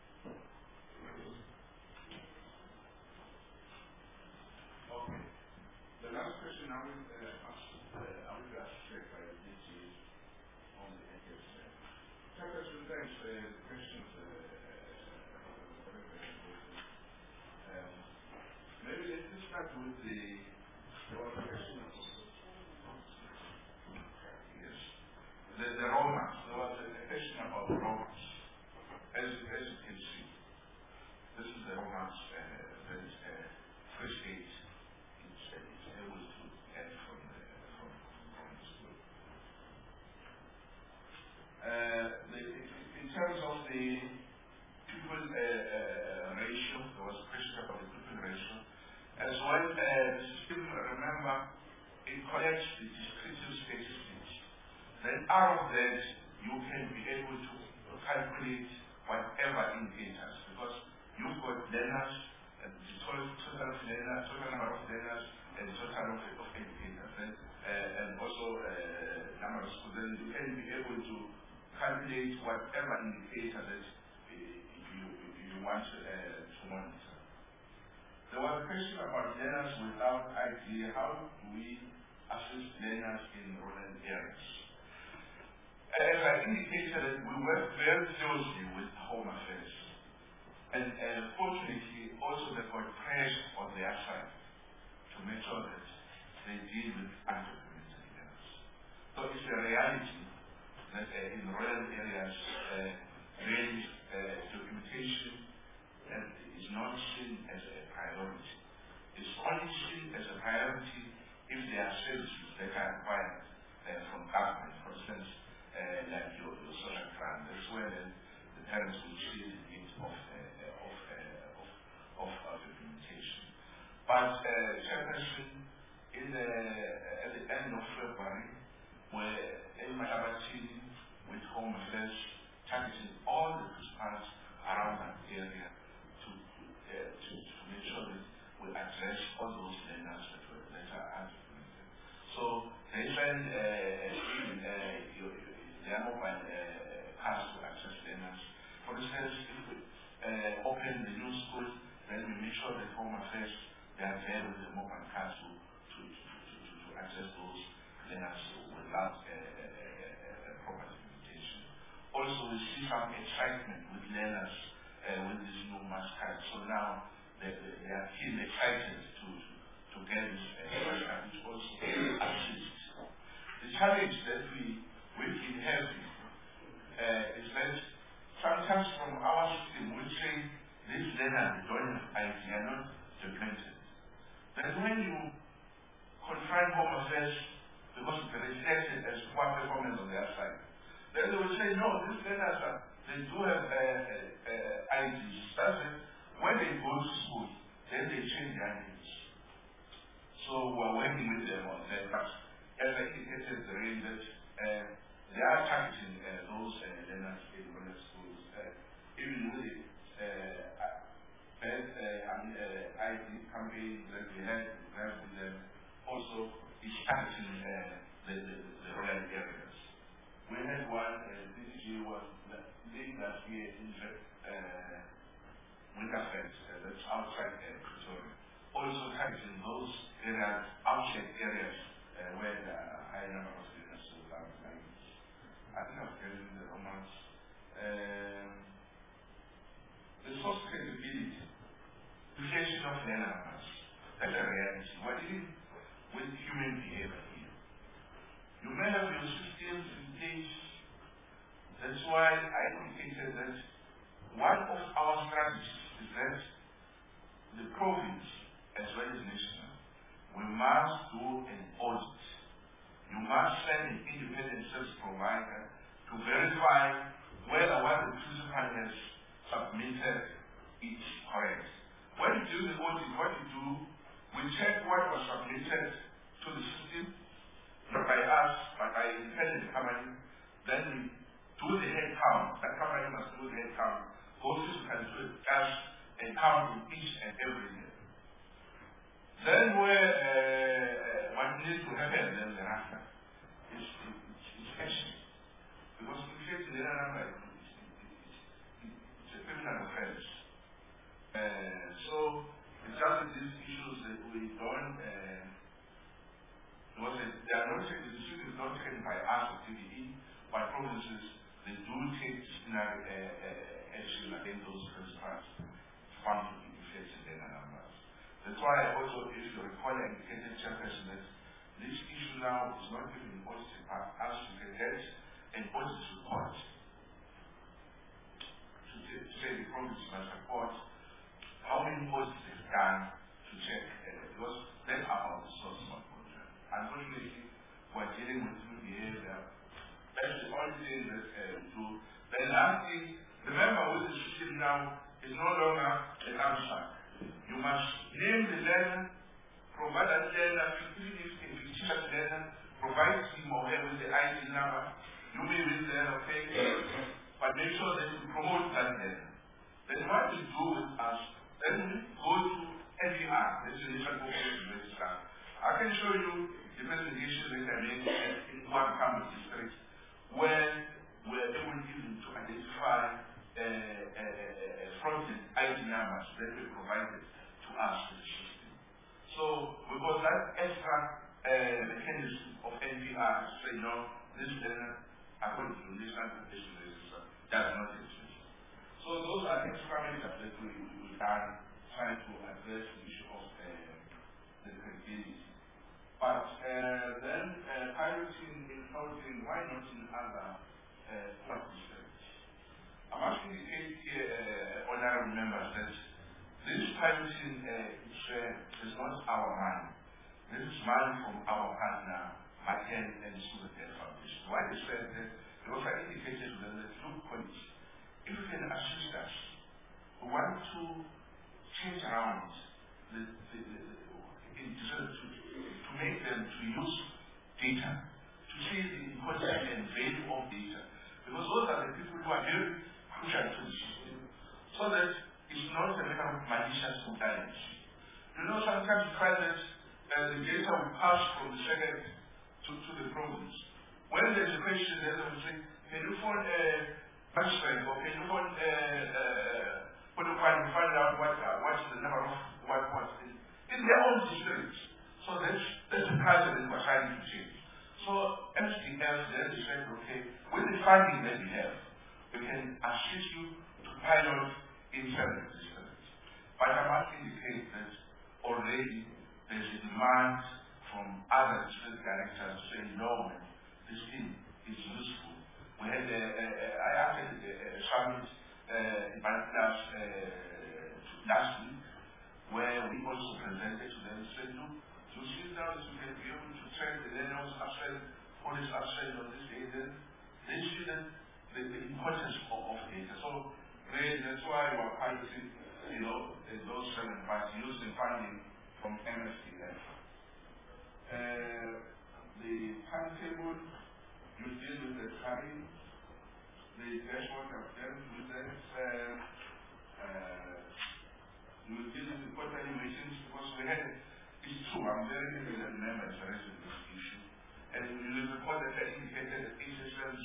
Okay. The last question I will uh, ask, uh, I will ask by the D G on the N K S. Secretary, thanks for the questions. Uh, um, maybe let's start with the, the question of yes, the, the romance. There was a question about romance. As, as you can see, this is the romance uh, that is uh, first aid. It's, uh, it's able to add from the from, from the school. Uh, the, in terms of the pupil uh, uh, ratio, there was a question about the pupil ratio. As well, uh, the system, remember, it collects the descriptive statistics. Then out of that, you can be able to calculate whatever indicators, because you've got learners, and the total, total of learners, total number of learners, and total of, of indicators, and, uh, and also uh, number of students. You can be able to calculate whatever indicator that uh, you, you want uh, to monitor. There was a question about learners without I D. How do we assist learners in rural areas? As I indicated, we work very closely with Home Affairs. And uh, fortunately, also they've got pressure on their side to make sure that they deal with undocumented learners. So it's a reality that uh, in rural areas, uh, really uh, documentation uh, is not seen as a priority. It's only seen as a priority if there are services that are required uh, from government, for instance, uh, like your, your social grant, as well as the parents will see the need of, uh, of, uh, of, of, of documentation. But uh, Chairperson, in the, at the end of February, where Elma team with Home Affairs targeting all the principals around that area to, uh, to, to make sure that we address all those learners that, were, that are undocumented. So they send uh, even uh, your, their mobile uh, cards to access learners. For instance, if we uh, open the new school, then we make sure that Home Affairs they are there with the mobile cards to, to, to, to, to, to access those learners without uh, uh, proper documentation. Also, we see some excitement with learners uh, with this new mass card. So now they, they are feeling excited to, to, to get this mass card, which also assists. The challenge that we, we've been having uh, is that sometimes from our system we say these learners don't have I D, are not documented. But when you confine Home Affairs because it reflected as poor performance on their side, then they will say, no, these learners are, they do have uh, uh, uh, I Ds. That's it. When they go to school, then they change their names. So we're working with them on that. But as I indicated, the range that uh, they are targeting uh, those uh, learners in the schools, uh, even with it. Uh, As uh, I mean, uh, I T campaign that we had, we have with them also is targeting uh, the, the, the rural areas. We had one, uh, D C G was late last year in uh, Winterfeld, uh, that's outside uh, Pretoria. Also targeting those areas, outside areas uh, where the high number of students will have language. I think I've given the romance. Um, the source credibility. Creation of learners. That's a reality. What is it with human behavior here? You may have your systems in place. That's why I indicated that one of our strategies is that the province, as well as national, we must do an audit. You must send an independent service provider to verify whether what the principal has submitted is correct. When you do the audit, what you do, we check what was submitted to the system, not by us, but by the independent company. Then we do the head count. That company must do the head count. Go physically to it, cash and count in each and every year. Then where uh, what needs to happen then thereafter is inspection. Because inflating the number it's a criminal offense. Uh, so, it's just that these issues that we don't, uh, because they are not taken, the decision is not taken by us at T V E, by provinces, they do take disciplinary uh, uh, action against those principals found to be inflated in their numbers. That's why I also, if you recall, I indicated chairperson that this issue now is not given in audited by us to get an audit report to, to say the province must report how many audits they've done to check, uh, because that's about the source of control. Unfortunately, we're dealing with human behavior. That's the only thing that uh, we do. Then lastly, remember with the system now, is no longer an abstract. You must name the learner, provide that learner, even if a fictitious learner provides him or her with the I D number, you may read there, okay, but make sure that you promote that learner. Then what you do with us, then we go to N V R, this is the National Population Register. I can show you the presentation that I made in one campus district where we're able even to identify uh, uh, uh, fraudulent I D numbers that were provided to us in the system. So we got that extra uh, mechanism of N V R to say, no, this learner, according to the National Population Register, does not exist. So those are extra measures that we, we are trying to address the issue of uh, the credibility. But uh, then uh, piloting in housing, why not in other uh, districts? I'm asking the case here, uh, honorable members, that this piloting uh, is, uh, is not our money. This is money from our partner, Macken and Student Foundation. Why they said that? Because I indicated to them that, look, colleagues, if you can assist us, we want to change around the, the, the, the in to, to make them to use data, to see the importance and value of data. Because those are the people who are very crucial to the system. So that it's not a matter of malicious compliance. You know, sometimes you find that uh, the data will pass from the second to, to the province. When there's a question, then they will say, can you phone a uh, bank or can you phone a uh, uh, find, find out what uh, what's the number of what what's in, in their own districts. So that's that's the culture that we're trying to change. So everything else then is said, okay, with the funding that we have, we can assist you to pilot in several districts. But I must indicate that already there's a demand from other district directors to say, no, this thing is useful. We had a, a, a I attended a, a summit uh, in Bangladesh uh, last week, where we also presented to them and said, look, you see now that you can be able to train the learners outside, all this outside on this area, they see that the, the importance of, of data. So really that's why we're piloting, you know, those seven parts using funding from M S D F. Uh, the timetable, you deal with the carrying, the dashboard of them with that. Uh, uh, you will deal with the quarterly meetings because we had, it's true, I'm very happy that members are raising this issue. And you will report that I indicated that H S Ms,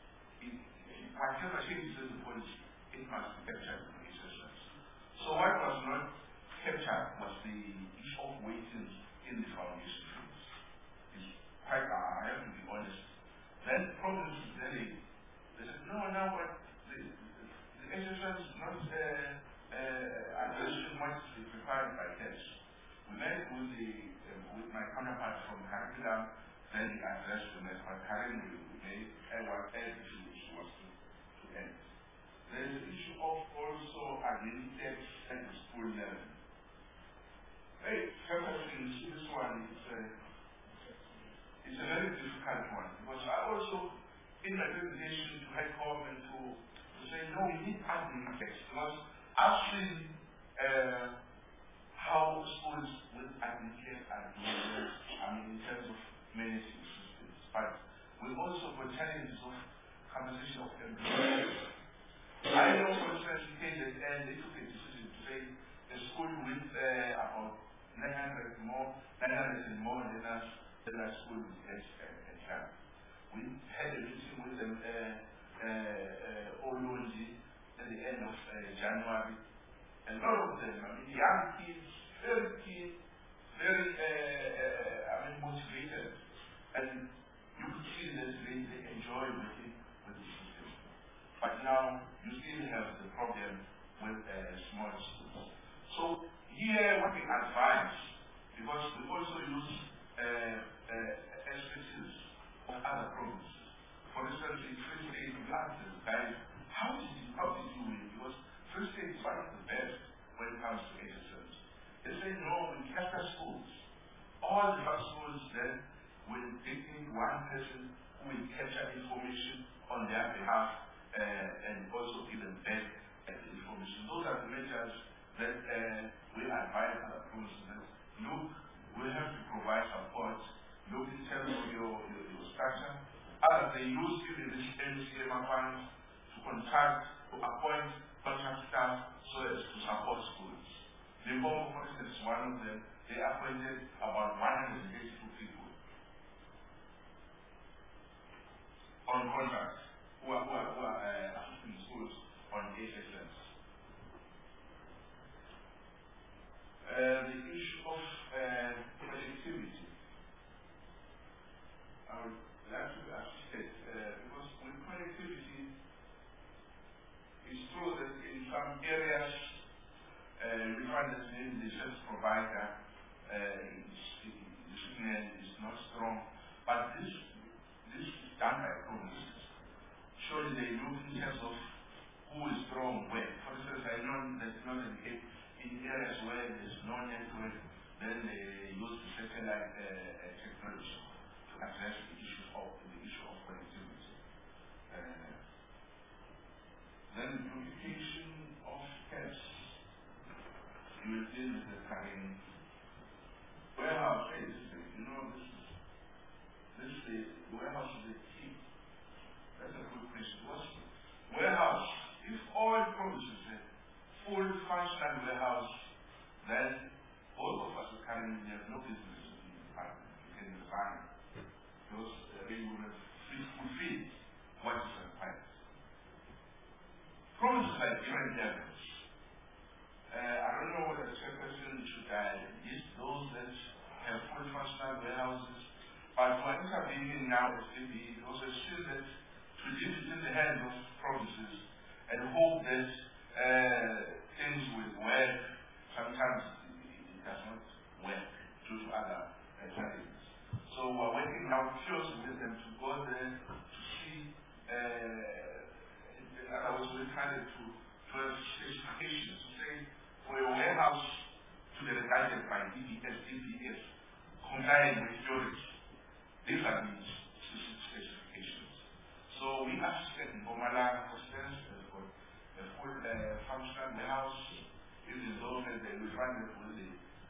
whatever changes in the policy, it must be captured in H S Ms. So what was not captured was the issue of waiting in the foundation fees. It's quite, I have to be honest. Then problems is really, they said, no, no, but the, the, the H S Ms is not uh, uh, addressing what is required by cash. We met with, the, uh, with my counterpart from curriculum, then he addressed the matter, but Karen will make and what else she wants to, to end. There is the issue of also unlimited at the school level. Hey, first thing, this one is a, it's a very difficult one because I also, in my presentation to HECOM and to, to say, no, we need unlimited because I've seen uh, how schools with unlimited are doing, I mean, in terms of managing systems, but we also got challenges of composition of employees. I know, for instance, in K Z N, they took a decision to say a school with uh, about nine hundred more, nine hundred and more than us, than our school at at camp. We had a meeting with them, uh, uh, uh, Olonji, at the end of uh, January, and all of them, I mean, young kids, very keen, very, uh, uh, I mean, motivated. And you could see that they, they enjoy working with the system. But now you still have the problem with uh, small schools. So here what we advise, because we also use uh, uh, expertise of other provinces. For instance, in Free State, we asked them, guys, how did you, how did you win? Because Free State is one of the best when it comes to H S Ms. They say, no, we capture schools. All the schools then will take in one person who will capture information on their behalf uh, and also give them back uh, the information. Those are the measures that uh, we advise other provinces. Look, we have to provide support. Look in terms of your, your, your structure. Others, they use even this M C M funds to contract, to appoint contract staff so as to support schools. The Congo, for instance, one of them, they appointed about one hundred eighty-two people on contracts who are, who are, who are uh, assisting schools on H S Ms. Uh, the issue of uh, connectivity. I would like to assist it uh, because with connectivity, it's true that in some areas uh, we find that maybe the service provider uh, is, the signal is not strong, but this this is done by provinces. Surely they look in terms of who is strong where. For instance, I know that Northern Cape, in areas where there's no network, then they use the satellite uh, technology to address the issue of the issue of connectivity. Uh, then the purification of cash. You will deal with the carrying warehouse. Hey, this is, you know, this is this is the warehouse is the key. That's a good question. What's warehouse? If all provinces have full functional warehouse, then all of us are carrying, we have no business in the department. We can resign. Because uh, we will have fulfilled what is required. Provinces are different levels. Uh, I don't know whether the chairperson should uh, list those that have full functional warehouses, but for intervening now as D B, it was assumed that to leave it in the hands of provinces and hope that uh, things will work. Sometimes it does not work due to other uh, challenges. So we're working now closely with them to go there to see, uh, in other words, we're trying to, to have specifications to say for your warehouse to be regarded by D B S, D B S, complying with storage. These are the specifications. So we assisted in Bomala, for instance, for a full uh, functional warehouse, using those that they will run it with the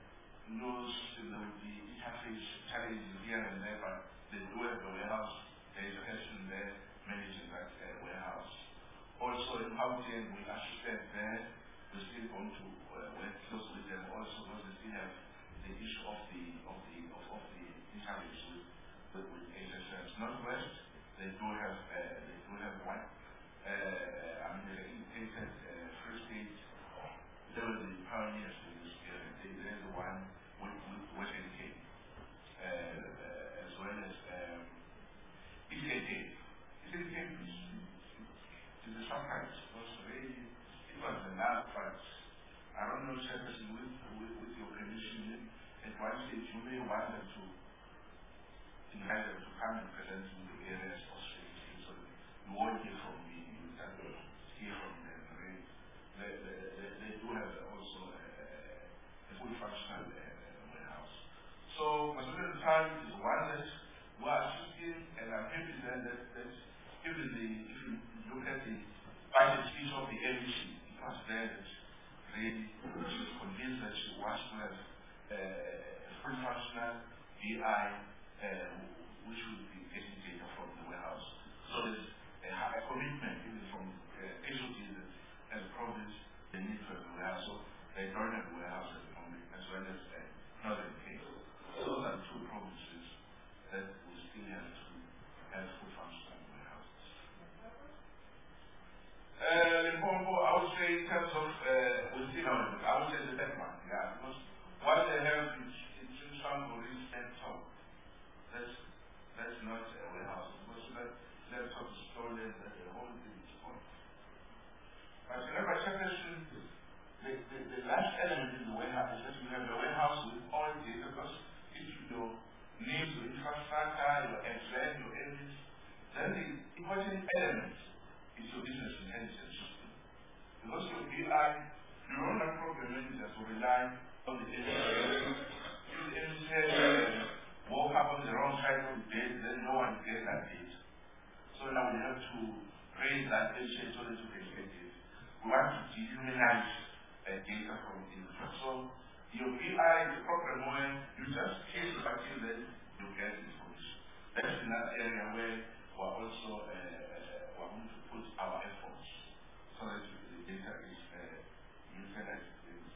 knows there will be interface challenges here and there, but they do have a warehouse. There is a person there managing that uh, warehouse. Also in Gauteng, we assisted there. We're still going to uh, work close with them also because they still have the issue of the of the of, of the interface with with, with H S S. Northwest, they do have uh, they do have one. Uh, I mean, they indicated uh, first aid. They were the pioneers in this area. They, they're the one with, with Western Cape, uh, uh, as well as um, Eastern Cape. Eastern Cape is, is a surprise because really it was a last fight. I don't know, Chairperson, with, with, with your permission, at one stage you may want them to invite them to come and present in the areas of safety. So you won't hear from me, you can hear from them. Right? They, they, they, they do have also a, a full functional uh, warehouse. So Masudin Time is one that we are assisting, and I'm happy then that, that even the, if you look at the budget speech of the M C, it was there that really she was convinced that she wants to have uh, a full functional B I uh, which will be getting data from the warehouse. So there's a, a commitment even from uh, H O D and the province, they need to have a warehouse. So they don't have a warehouse at the moment, as well as uh, Northern Cape. So those are two provinces that we still have to have full functional warehouses. Uh, Limpopo, I would say in terms of, uh, we still have, I would say the best one, yeah, because what they have is in Zimbabwe is laptop. That's, that's not a warehouse, because that laptop is stolen and the whole thing is gone. But remember, Chairperson, the, the, the last element in the warehouse is that you have a warehouse with all data, because if you know names, your infrastructure, your address, your areas, then the important element is your business intelligence system. Because your B I, you don't have program managers who rely on the data. If the M C uh, woke up on the wrong side of the bed, then no one gets that data. So now we have to raise that data so that you can get it. We want to dehumanize uh, data from info. So your B I, the program where you just click the button, then you get information. That's another area where we're also uh, uh, we're going to put our efforts so that the data is uh, utilized.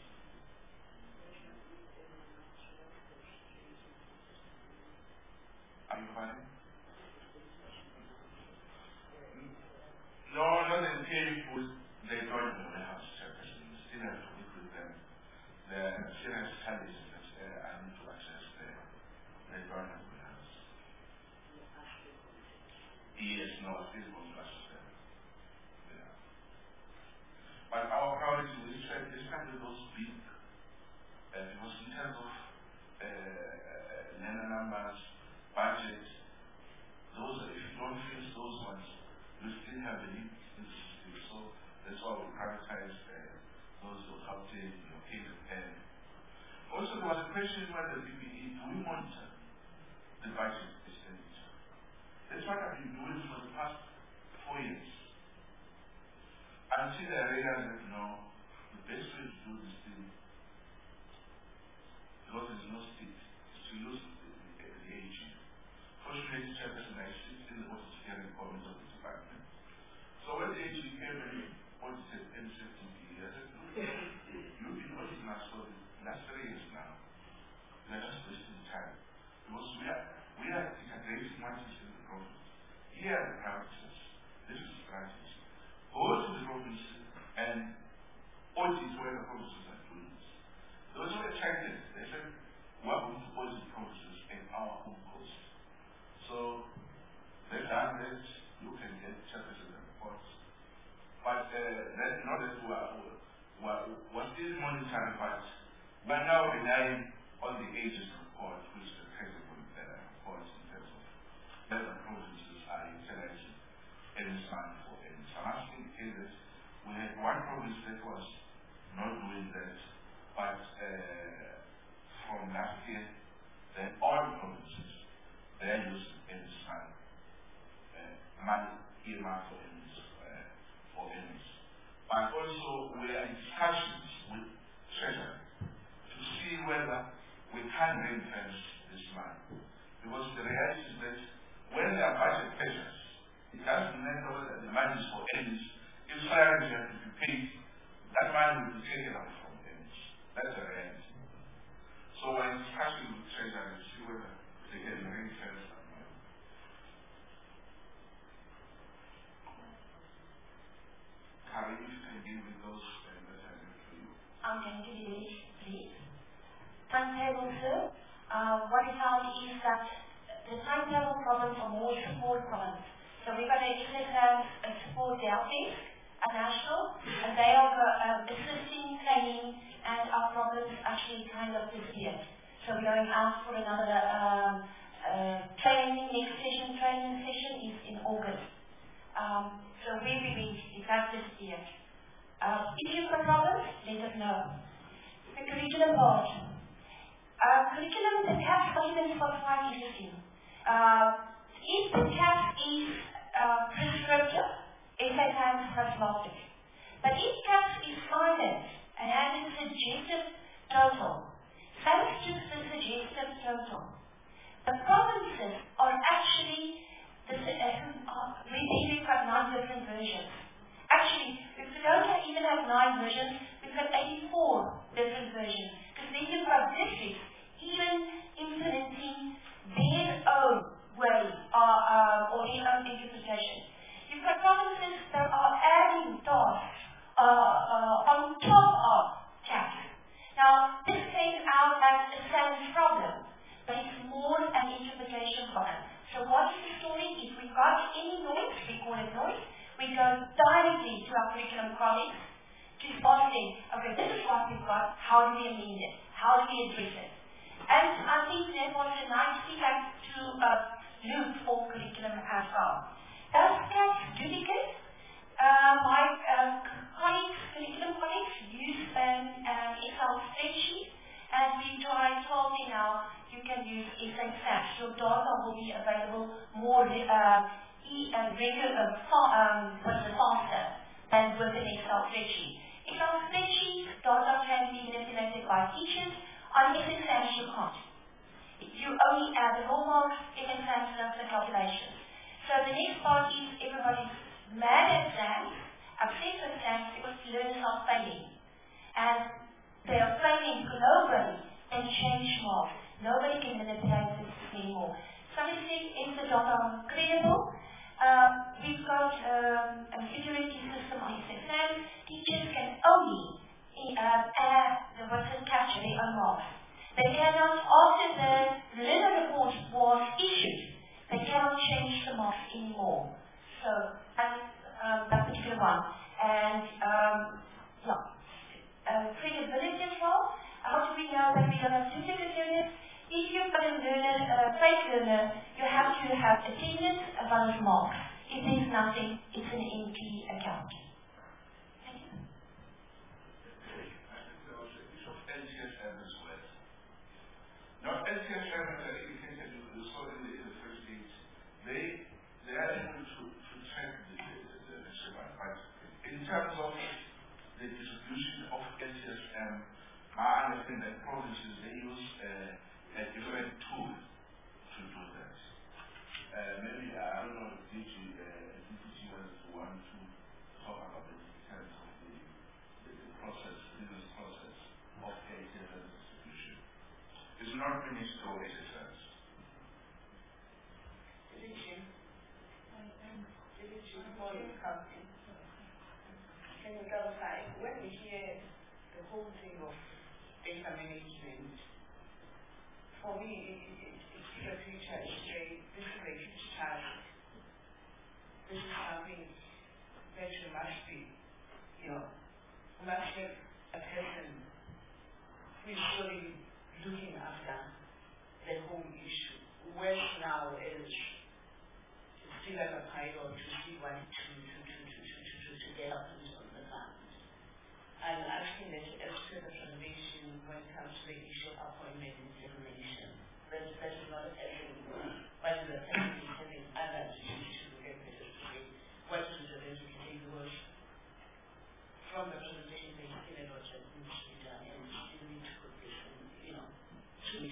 Are you fine? No, not in case they don't have the warehouse, Chairperson. We still have to work with them. The serious challenges that uh, I need to access the, the don't have the warehouse. Yes, no, still going to access them. Yeah. But our priority is to establish those big, uh, because in terms of uh, uh, learner numbers, budget, those are, if you don't fix those ones, we still have a leak in the system. So that's why we prioritize uh, those who help to locate and also there was a question whether the B B E, do we monitor the budget expenditure? That's what I've been doing for the past four years. Until I realized that no, the best way to do this thing, because there's no state, is to use the, the, the A G. Fortunately, Chairperson, I sit in the audit hearing committee of the department. So when the A G came and audited M C T B, I said, look, you've been auditing us for the last three years now. We are just wasting time. Because we are, we are integrating what is in the province. Here are the priorities. This is the strategy. Go to the provinces and audit where the provinces are doing this. Those who are excited, they said, we are going to audit provinces at our own cost. So, they've done this. You can get chapters and reports. But uh, that's not that we are, we are, we are still monitoring, but we are now relying on the agency report, which is the credible uh, report in terms of whether provinces are utilizing any fund for any. So I'm asking that we had one province that was not doing that, but uh, from last year, then all provinces, they are using any fund, uh, money earmarked for any, uh, for any. But also we are in discussions with Treasury to see whether we can't ring-fence this money. Because the reality is that when there are budget pressures, it doesn't matter whether the money is for ends. If salaries have to be paid, that money will be taken out from ends. That's the reality. So when discussing with Treasury, we see whether they can ring-fence that money. Kari, if you can give me those uh, that I need for you. I'm going to do it, please. Timetable, sir. Uh, what is out is that the timetable problems are more support problems. So we've got an exam uh, support Delphi, a national, and they are uh, assisting, training, and our problems actually kind of disappeared. So we're going out for another um, uh, training, next session, training session is in August. Um, so where we reach, it has disappeared. Uh, if you've got problems, let us know. The curriculum part. Uh, curriculum, the C A P documents are quite interesting. Uh, if the C A P is uh, prescriptive, S A T is prophylactic. But if C A P is finance and has a suggestive total, thanks to the suggestive total, the provinces are actually, the, uh, we we've got nine different versions. Actually, if we don't even have nine versions, we've got eighty-four different versions. Because then you've got districts even implementing their own way uh, uh, or their own interpretation. You've got provinces that are adding tasks uh, uh, on top of C A P. Now, this came out as a science problem, but it's more an interpretation problem. So what is the story? If we've got any noise, we call it noise, we go directly to our curriculum colleagues to ask them, okay, this is what we've got, how do we amend it? How do we address it? And I think there was a nice feedback to uh, look for curriculum as well. Does that duplicate? Uh, my uh, colleagues, curriculum colleagues, use an um, Excel spreadsheet, and we try told me now you can use S A T. Your data will be available more uh, e uh, regular, uh, um, faster than with an Excel spreadsheet. Excel spreadsheets, data can be manipulated by teachers. On S A T, you can't. You only add the normal S A T the calculations. So the next part is everybody's mad at exams, upset with exams because learners are failing. And they are failing globally and change marks. Nobody can manipulate this anymore. Somebody said, is the data credible? Uh, we've got um, a security system on S A T. Teachers can only uh, add the what's it capture their own marks. They cannot, after the learner report was issued, they cannot change the marks anymore. So that's um, that particular one. And um, yeah, uh, credibility as well. How do we know that we don't have duplicate learners? If you've got a learner, a fake learner, you have to have attendance as well as marks. If there's nothing, it's an empty account. Thank you. Now, L C S M, as I indicated, you saw in the, in the first stage, they, they are able to, to track the, the, the, the shipment. But in terms of the distribution of L C S M, I understand that provinces, they use uh, a different tool to do that. Uh, maybe, I don't know if D G, uh, D P G was the one to talk about it in terms of the, the, the process, business process of L C S M distribution. It's not finished or exercise. Is it you? Is it you before you come in? Can you clarify, when we hear the whole thing of data management, for me, it, it, it's a future, it's a, this is a huge challenge. This is something that we must be, you know, we must have a person who is really looking after the whole issue. Work now is still as a pilot to see what to, to, to, to, to, to, to get up on the ground. And I think that as to the transition when it comes to the issue of appointment and examination, that, that is not everyone, but is a person having other issues to look at this to say what is the education was from the presentation that you can watch it needs to be done and you need to put this in, you know, to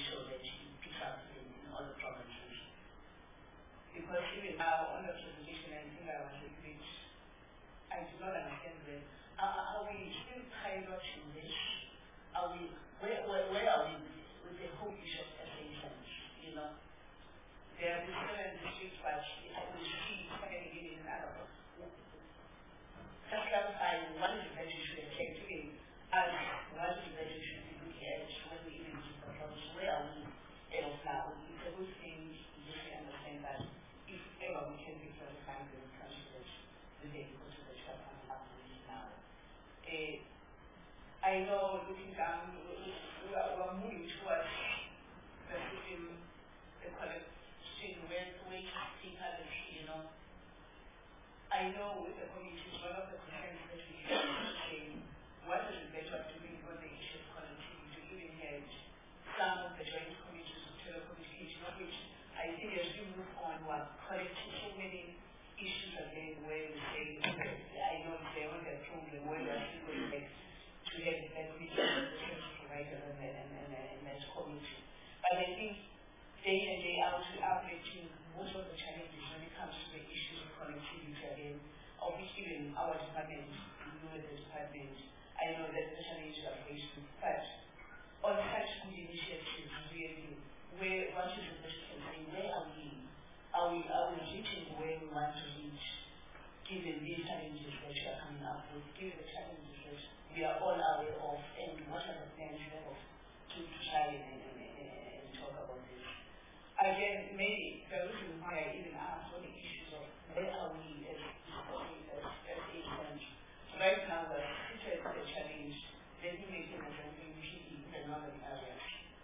I do not understand that. Uh, are we still piloting this? Are we, where, where, where are we with the whole issue of S A Ns, you know? There are different districts, but we see happening in another. Just clarifying what is it that you should expect in and what is it that you should be looking at when we even do problems. Where are we as of now? It's a good thing if we understand that if ever we can be clarifying the consideration, the day because of the stuff I'm happening now. Uh, I know looking down, we are, we are moving towards the system, the collective where we people, you know. I know with the communities, one of the concerns that we have is saying, what is it that you are doing on the issue of connectivity to even have some of the joint committees of telecommunication, of which I think as we move on, we're collecting so many issues again where we say, okay, I know they want a problem where we're still going back to have that committee of the service provider and, and, and, and that committee. But I think day in and day out, we are breaching most of the challenges when it comes to the issues of connectivity again, of which even our department, you know, the department, I know that the challenges are facing. But on such good initiatives, really, where what is the question saying, where are we? Are we are we reaching where we want to reach, given these challenges that you are coming up with, given the challenges that we are all aware of, and what are the plans you have to, to try and, and, and, and talk about this? Again, maybe the reason why I even asked all the issues of where are we as as as agents. Right now we're situated with a challenge, let me make it as an M P in the northern area.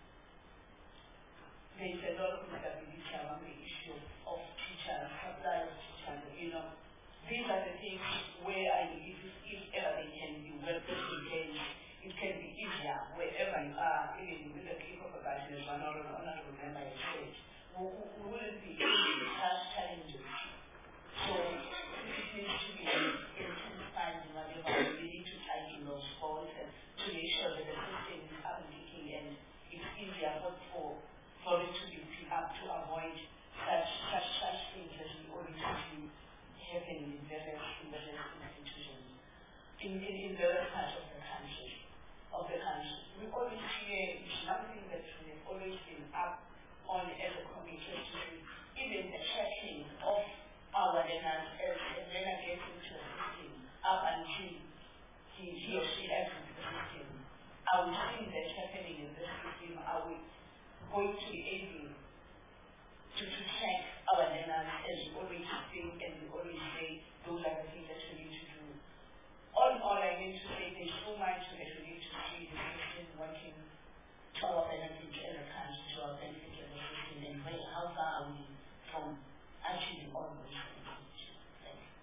There's a lot of instability around the issue of teachers, supply of teachers, you know. These are the things where I if if ever they can be well engaged, it can be easier wherever you are, even with the people of that is one or another member I said. We, we wouldn't be able to have challenges. So it needs to be intensified in whatever we need to tighten those faults and to make sure that the system is up and kicking and it's easier for, for, for it to be picked up to avoid such such such things as we already see happening in various, in various institutions. In, in, in various parts of the country. Of the country. We always hear it's something that we have always been up on as a communication, even the checking of our learners as a learner gets into the system up until he, he or she exits the system. Are we seeing that happening in the system? Are we going to be able to, to check our learners as we always think and we always say those are the things that we need to do? All, all I need to say, there's so much that we need to see the system working to our benefit as a country, to our benefit as a system, and where, how far are we from achieving all those things? Thank you.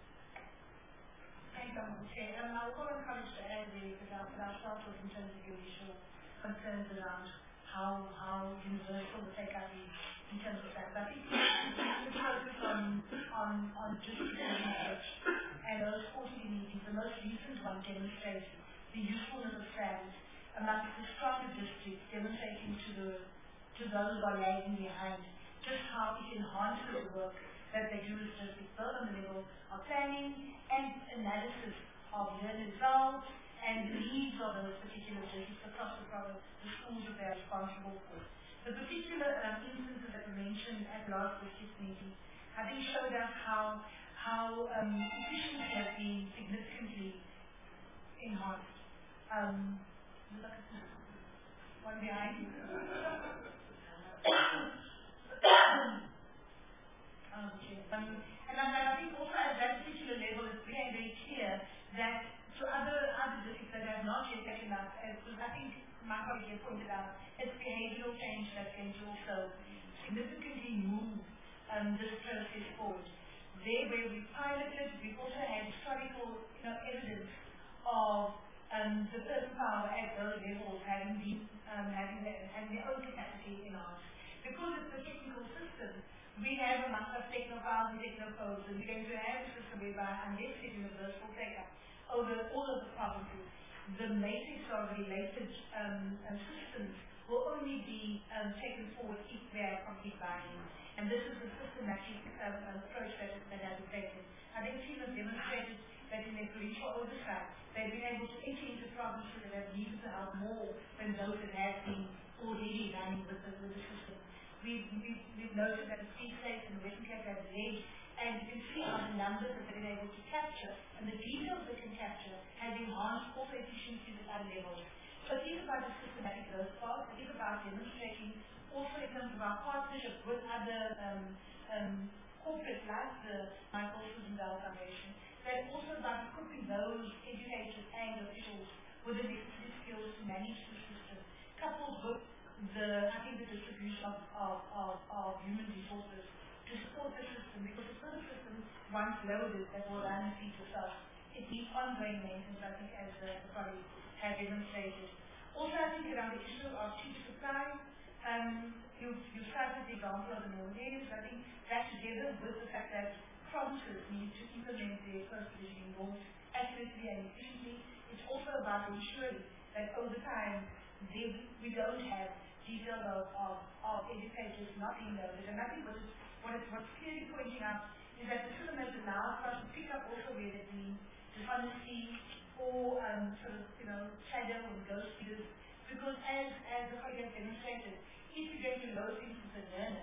Thank you, Madam Chair. Um, I will encourage to add the without start with in terms of your initial concerns around how how universal the take-up is in terms of that. But I think the focus on on on district research and those quarterly meetings, the most recent one demonstrates the usefulness of SAMs amongst the stronger districts, demonstrating to the to those who are lagging behind just how it enhances the work that they do as districts, both on the level of planning and analysis of learner results and the needs of those particular districts across the province, the schools that they are responsible for. The particular um, instances that were mentioned at last district meeting, I think showed us how how um, efficiency has been significantly enhanced. Um, look at this. One behind you. um, and I think also at that particular level it's very, very clear that to other other districts that have not yet taken up, as I think my colleague has pointed out, it's behavioural change that's going to also significantly move um, this process forward. There where we piloted, we've also had historical you know, evidence of um, the person power at those levels having been um, having, their, having their own capacity enhanced. Because it's a technical system, we have amongst us technophiles and technocodes, and we're going to have a system whereby unless it's universal take-up over all of the provinces, the matrix of related um, um, systems will only be um, taken forward if they are complete buy-in. And this is a systematic um, approach that, that has been taken. I think Tim has demonstrated that in their provincial oversight, they've been able to enter into provinces that have needed the help more than those that have been already running with the, with the system. We've, we've, we've noted that the Free State and the Western Cape have led, and you can see on the numbers that they've been able to capture, and the details they can capture has enhanced also efficiencies at other levels. So think about the systematic growth part, think about demonstrating also in terms of our partnership with other um, um, corporates like the Michael Susan-Bell Foundation, that also about equipping those educators and officials with the necessary skills to manage the system, coupled with the, I think, the distribution of, of, of, of human resources to support the system, because it's not a system once loaded that will run and feed itself. It needs ongoing maintenance, I think, as the, the colleagues have demonstrated. Also, I think around the issue of cheap supply, um, you've, you've cited the example of the Northern areas. I think that together with the fact that provinces need to implement their post-provisioning laws accurately and efficiently, it's also about ensuring that over time they, we don't have detail of, of, of educators not being loaded. And I think what, is, what it's what's clearly pointing out is that the system has allowed us to pick up also where there's been dishonesty or um, sort of, you know, shadow and ghost figures. Because as, as the colleague has demonstrated, if you're going to load things with a learner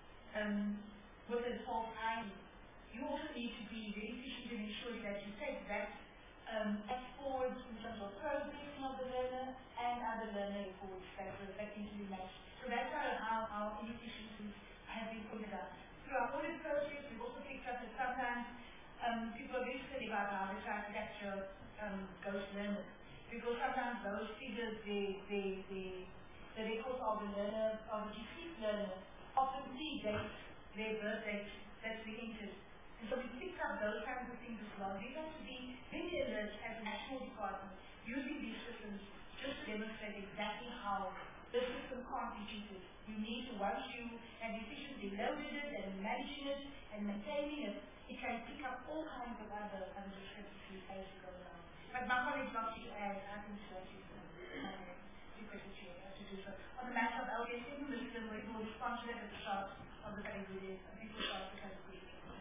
um, with a false I D, you also need to be very efficient in ensuring that you take that um, forward in terms of progressing of the learner and other learner reports that, that need to be matched. So that's how, how our inefficiencies have been pointed out. Through our audit process, we've also picked up that sometimes um, people are very silly about how they try to capture um, ghost learners. Because sometimes those figures, the, the, the, the records of the learner, of the deceased learner, often predate their birth date that's been entered. And so we picked up those kinds of things as well. We have to be very alert as a national department using these systems just to demonstrate exactly how the system can't be cheated. You need to, once you have efficiently loaded it and managing it and maintaining it, it can pick up all kinds of other discrepancies as you go along. But my colleagues want to add, I think that is requested chair to do so. On the matter of L D S M, Mister Murray will respond to that at the start of the category. I think we'll start the category.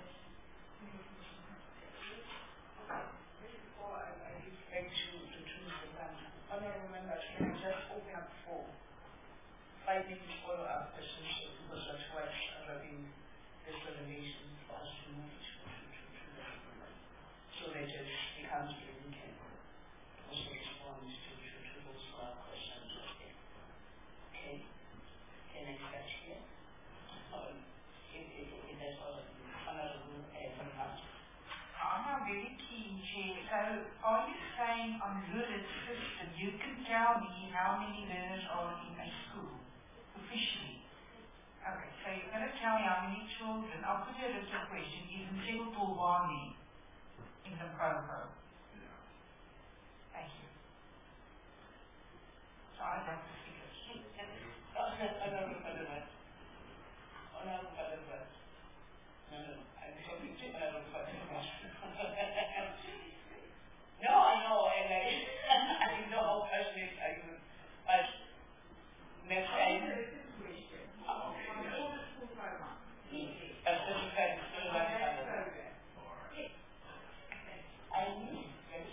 Before I, I give back to, to, to Mister Van, honorable members, can I just open up for five minutes follow-up questions, because that's what I've been this revelation for us to move to, to, to, to the so that it becomes clear. Also respond to, to, to those uh, questions. Okay. Okay. Can I start here? Um, if, if, if there's honorable uh, I'm not very keen, Chair. So, are you saying on Luda's system, you can tell me how many learners are in a school, officially? Okay, so you're going to tell me how many children. I'll put it as a question. Is Msego Tolwani in the program? Thank you. So I'd like to see this. Honorable Padova. Honorable Padova. No, no, I'm talking to Honorable Padova. No, I know, and I, I didn't know how passionate I was. But next time. Oh, that's the fact, still not I need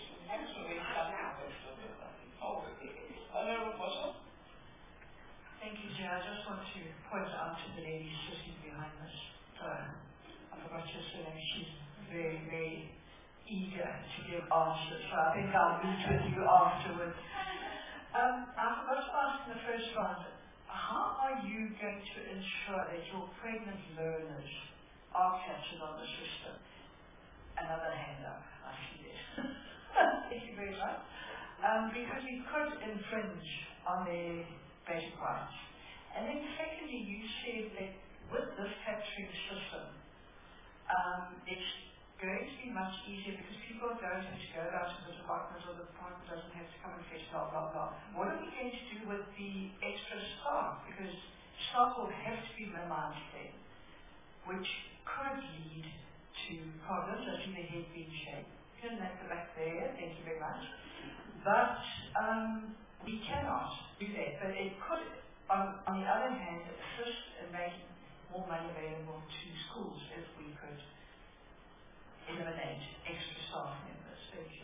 Thank you, Chair. I just want to point out to the lady sitting behind us. Uh, I forgot your surname. She's very, very eager to give answers. So I think I'll meet with you afterwards. Um, I forgot to ask in the first round, how are you going to ensure that your pregnant learners are captured on the system? Another hand up. I see this. Thank you very much. Um, because you could infringe on their basic rights. And then secondly, you said that with this capturing system, um, it's going to be much easier because people don't have to go down to the department, or the department doesn't have to come and fetch blah, blah, blah. What are we going to do with the extra staff? Because staff will have to be minimized then, which could lead to problems. I see the head being shaken. At the back there, thank you very much. But um, we cannot do that. But it could, on, on the other hand, assist in making more money available to schools if we could eliminate extra staff members. Thank you.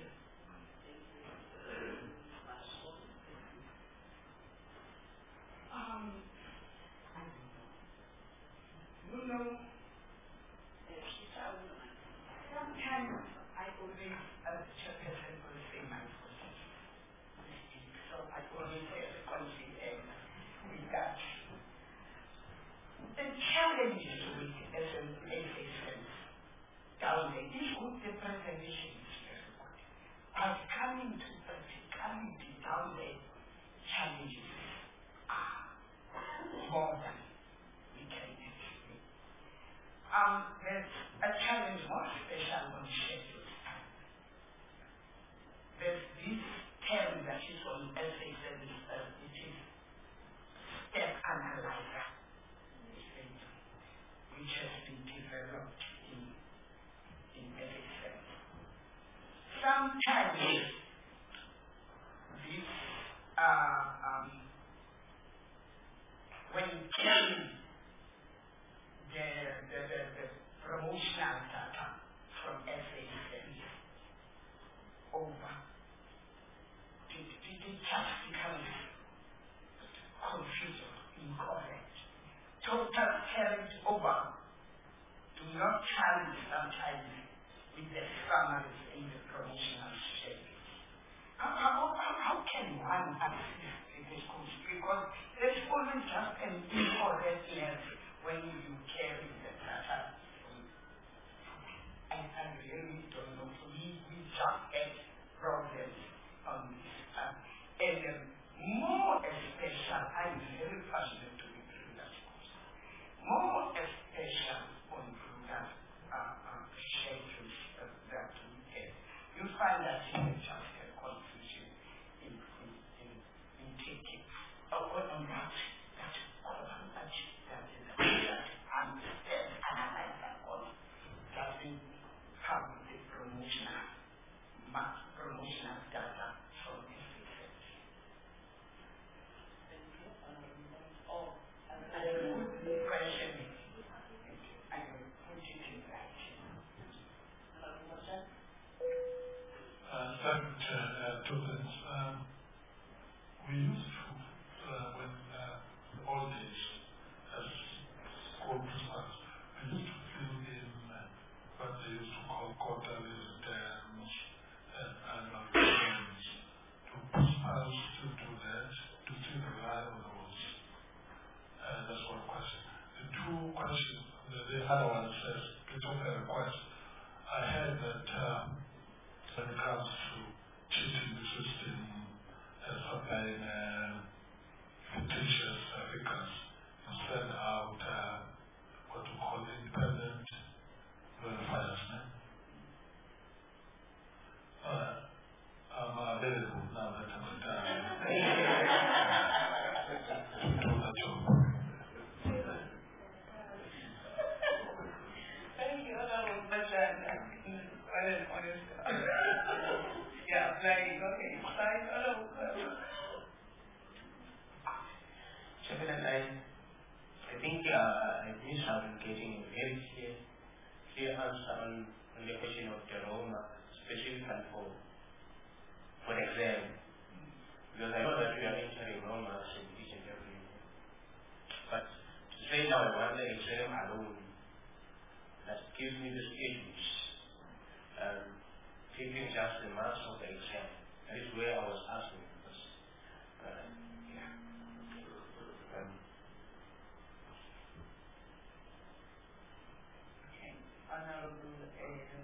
which has been developed in, in F A C. Sometimes these are, um, when you carry the, the, the, the promotional data from F A C over, it, it, it just becomes confusing, incorrect. Total carried over do not challenge sometimes with the summaries in the promotional statements. How, how, how, how can one assist in this course? Because there's always just an incorrectness when you carry the data. I, I really don't know. We, we just get problems on this. Uh, and um, more especially, I'm very passionate to be through that course. More especially on that uh, uh, schedules uh, that we get. You find that it's just a confusion in, in, in, in taking uh, on that, that column that, that is that understand, analyze that column. Doesn't have the promotional, promotional data from F A C. Oh, and I would question it. I will put it in writing. Uh, second, uh, two things. Um, we used to, uh, when uh, all days as school principals, we used to fill in uh, what they used to call quarterly returns and annual returns. Do principals still do that? Do still rely on those? Uh, that's one question. The two questions, the, the other one says, it's only a request. I heard that um, when it comes to cheating the system and supplying uh, fictitious uh, figures, you send out uh, what we call independent verifiers. Eh? Uh, I'm available now that I'm done to do the job. Thank you, Honorable Bajaj. Well and honest. Yeah, very okay. Fine, Honorable. Chairman, I, I think uh, I wish I've been getting a very clear, clear answer on, on the question of the Roma, specifically for, for exam. Because I know that we are entering Roma in each and every year. But to say now I want the exam alone, that gives me the stages, um, taking just the marks of the exam. That is where I was asking. Because, uh, yeah. Um, Okay. Honorable uh,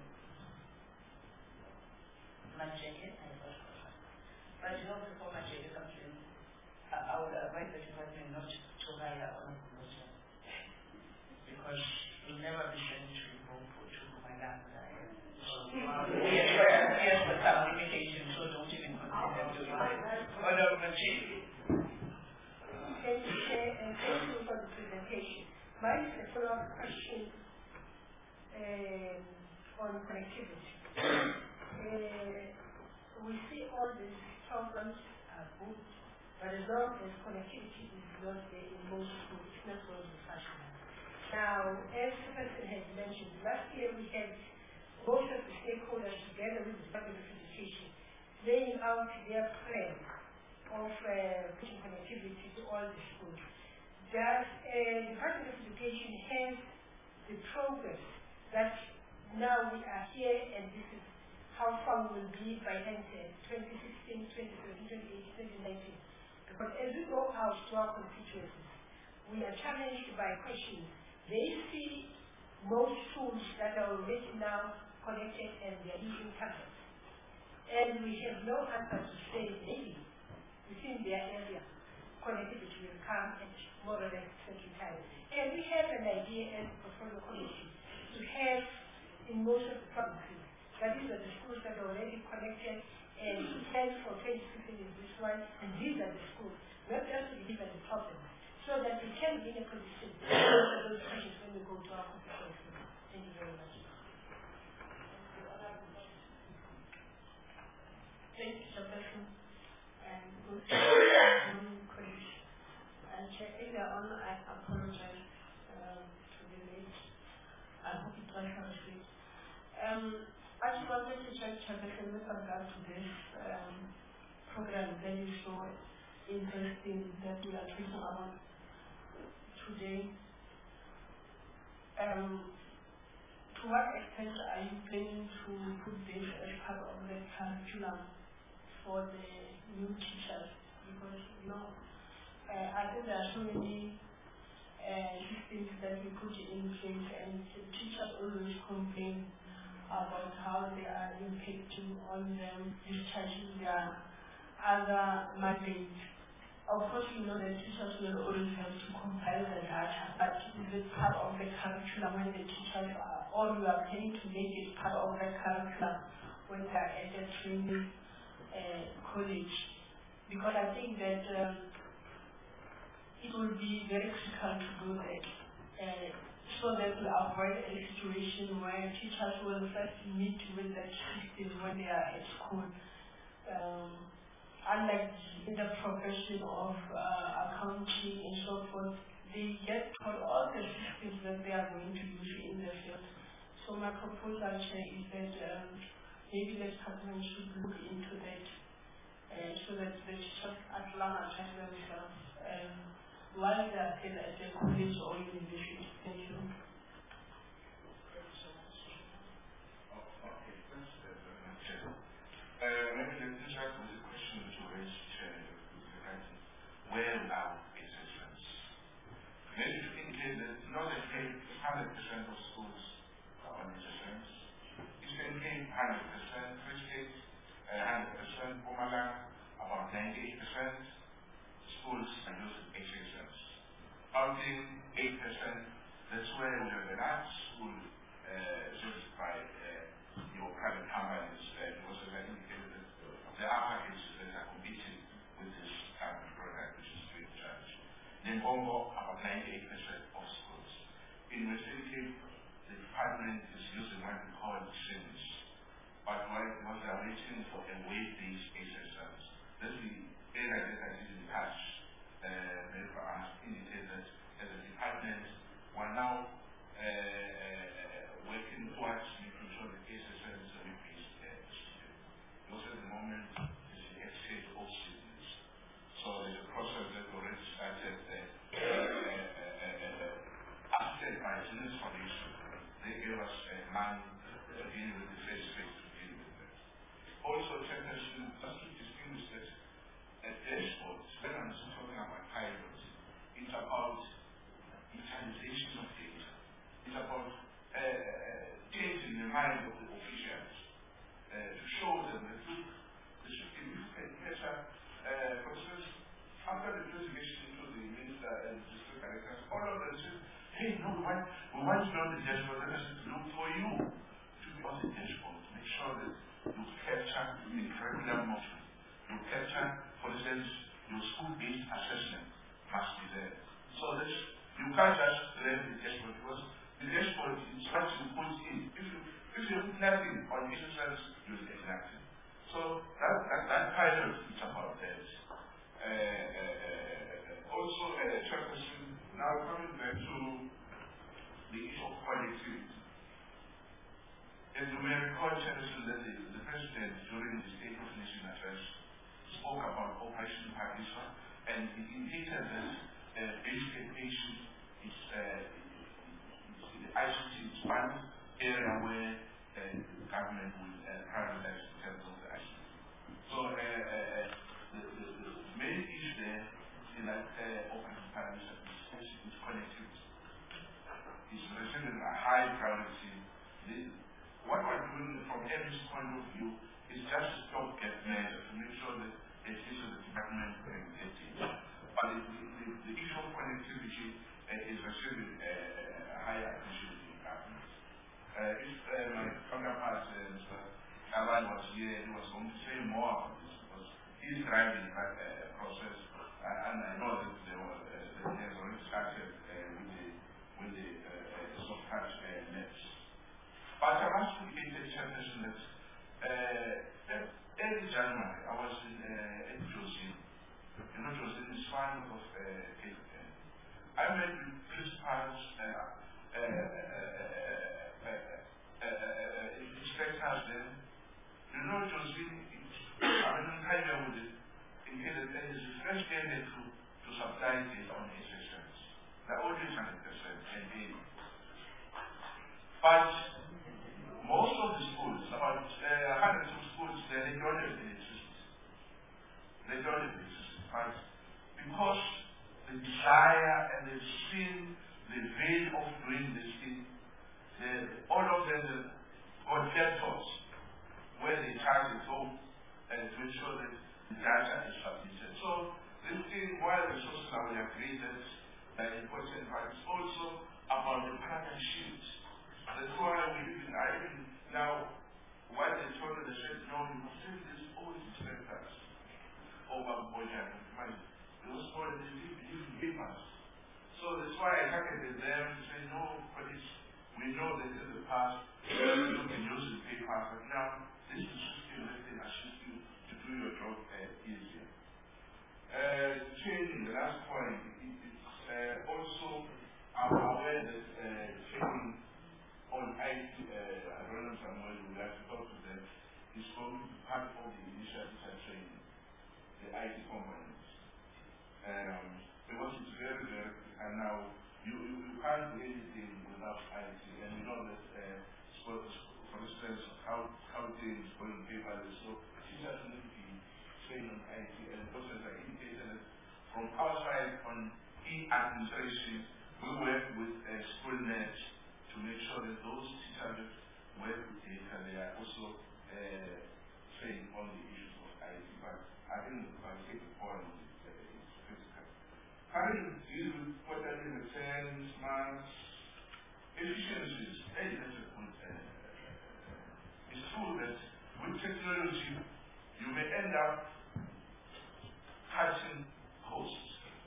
Mancheke, I have a question. But you know, before Mancheke comes in, uh, I would advise the department not to hire on promotion. Because you'll never be sent to Rome for two Madame. Yes, yes, but some limitations, so don't even consider doing it. Honorable Mancheke. Thank you, Chair, and thank you for the presentation. Mine is a follow-up question um, on connectivity. Uh, we see all these programs are good, but as long as connectivity is not there in most schools, it's not going to function. Now, as the person has mentioned, last year we had both of the stakeholders together with the Department of Education laying out their plan of uh, putting connectivity to all the schools. Does uh, the Department of Education have the progress that now we are here and this is how far we will be by end twenty sixteen, twenty seventeen, twenty eighteen, twenty nineteen? Because as we go out to our constituencies, we are challenged by questions. They see most schools that are already now connected and they are using tablets. And we have no answer to say maybe within their area connectivity will come at more or less certain time. And we have an idea as a portfolio committee to have in most of the provinces, that these are the schools that are already connected and ten for twenty sixteen is this one, and these are the schools, not just to give them the problem, so that we can be in a position to answer those questions when we go to our constituency. Thank you very much. Thank you, Chairperson, and good morning, colleagues. And Chair, earlier on, I apologize um, to be late. I hope it was not late. Um, I just wanted to check, Chairperson, with regard to this um, program that is so interesting that we are talking about today. Um, to what extent are you planning to put this as part of the curriculum for the new teachers? Because, you know, uh, I think there are so many uh, systems that we put in place, and the teachers always complain about how they are impacting on them, discharging their other mandates. Of course, you know that teachers will always have to compile the data, but is it part of the curriculum when the teachers are, or you are planning to make it part of the curriculum when they are at the training uh, college? Because I think that um, it will be very critical to do that, uh, so that we avoid a situation where teachers will first meet with that system when they are at school. Um, Unlike in the profession of uh, accounting and so forth, they get taught all the systems that they are going to use in the field. So my proposal, Chair, is that um, maybe the department should look into that, uh, so that the teachers at large attach themselves um, while they are still at the college or university. Thank you. Okay, thanks very much. Uh, maybe the teacher was a question to raise, where are exceptions? Maybe to indicate that not that one hundred percent of schools are on exceptions. It can indicate one hundred percent, Free State, uh, one hundred percent, Pumalang, about ninety-eight percent schools are using exceptions. Outing, eight percent, that's where we have a large school uh, serviced by uh, your private companies, uh, because as I indicated, there are packages that are competing with this type of product, which is free of charge. Then Bongo, about ninety-eight percent of schools. In Western Cape, the department is using what we call SIMS. But while they are waiting for a weight-based exercise, that's the area that I didn't touch. Uh, therefore, I must indicate that as a department, we're now uh, uh, working towards making sure that exercise is a weight-based uh, system. Because at the moment, it's the exchange of students. So there's a process that already started there. Uh, uh, uh, uh, after by Students Foundation, they gave us uh, money to deal with the face to face to deal with that. Also, Chairperson, just to distinguish that at dashboards, when I'm talking about pilots, it's about utilization of data. It's about uh, uh, changing the mind of the officials uh, to show them that look, the system is better. Uh, for instance, after the presentation to the minister and district directors, all of them said, hey, no, we want, we want to know the dashboard. Let us look for you to be on the dashboard to make sure that you capture the curriculum motion. You capture, for instance, your school-based assessment must be there. So that you can't just learn the dashboard because the dashboard is what you put in. If you if you put nothing on exercise, you will get nothing. So that that, that pilot is about that. Uh, uh, also, uh, Chairperson, now coming back to the issue of connectivity. As you may recall, Chairperson, that the, the President during the State of the Nation address spoke about Operation Parisa, and it indicated that uh, basic education is, uh, is the I C T is one area where uh, the government will uh, privatize in terms of the I C T. So uh, uh, the, the, the main issue there in that uh, Operation Parisa is, is connectivity. It's receiving a high priority. The, what we're doing from every point of view is just a stopgap measure to make sure that it is the department can get it. But the, the, the issue of connectivity uh, is receiving a uh, higher attention in the government. Uh, if uh, my counterpart, uh, Mister Kavan, was here, he was going to say more about this because he's driving that uh, process, uh, and I know that there was, uh, uh, has already started uh, with the, with the uh, soft touch uh, nets. But I must indicate, Chairperson, that uh, early January I was in uh, at Josin. You know, Josin is one of uh, Cape Town. I met with principals, uh, uh, uh, uh, uh, uh, uh, inspectors then. You know, Josin, I'm in Kenya with it, in case that it is the first candidate to, to supply this on S S Ms. They're always one hundred percent and eighty. But most of the schools, about uh, one hundred two schools, they don't have electricity. They don't have electricity. But because the desire and the sin, the vein of doing this thing, the, all of them got laptops where they charge it home and to ensure that the data is submitted. So this thing, while the social we agree that uh, important, but it's also about the partnerships. That's why we even, I even now, while they told me, they said, no, you must send this all inspectors over Bojan and money. It was more than they didn't give us. So that's why I targeted them to say, no, police, we know that in the past, you can use the paper, but now, this is a system that can assist you to do your job uh, easier. Uh, changing the last point, it, it's uh, also I'm aware that uh, training on I T, uh, I don't know Samuel, we have to talk to them, is going to be part of the initial teacher training, the I T components. Um, because it's very, very, and now you, you, you can't do anything without I T, and you know that, uh, for, for instance, how, how things going paperless, so teachers need to be trained on I T, and also as I indicated, from our side on e-administration, we work with uh, school nets to make sure that those teachers work with data, they are also uh, trained on the issues of I T. But I think I take the point uh, is critical. Having to deal with quarterly returns, months, efficiencies, hey, that's a good. Uh, it's true that with technology, you may end up cutting costs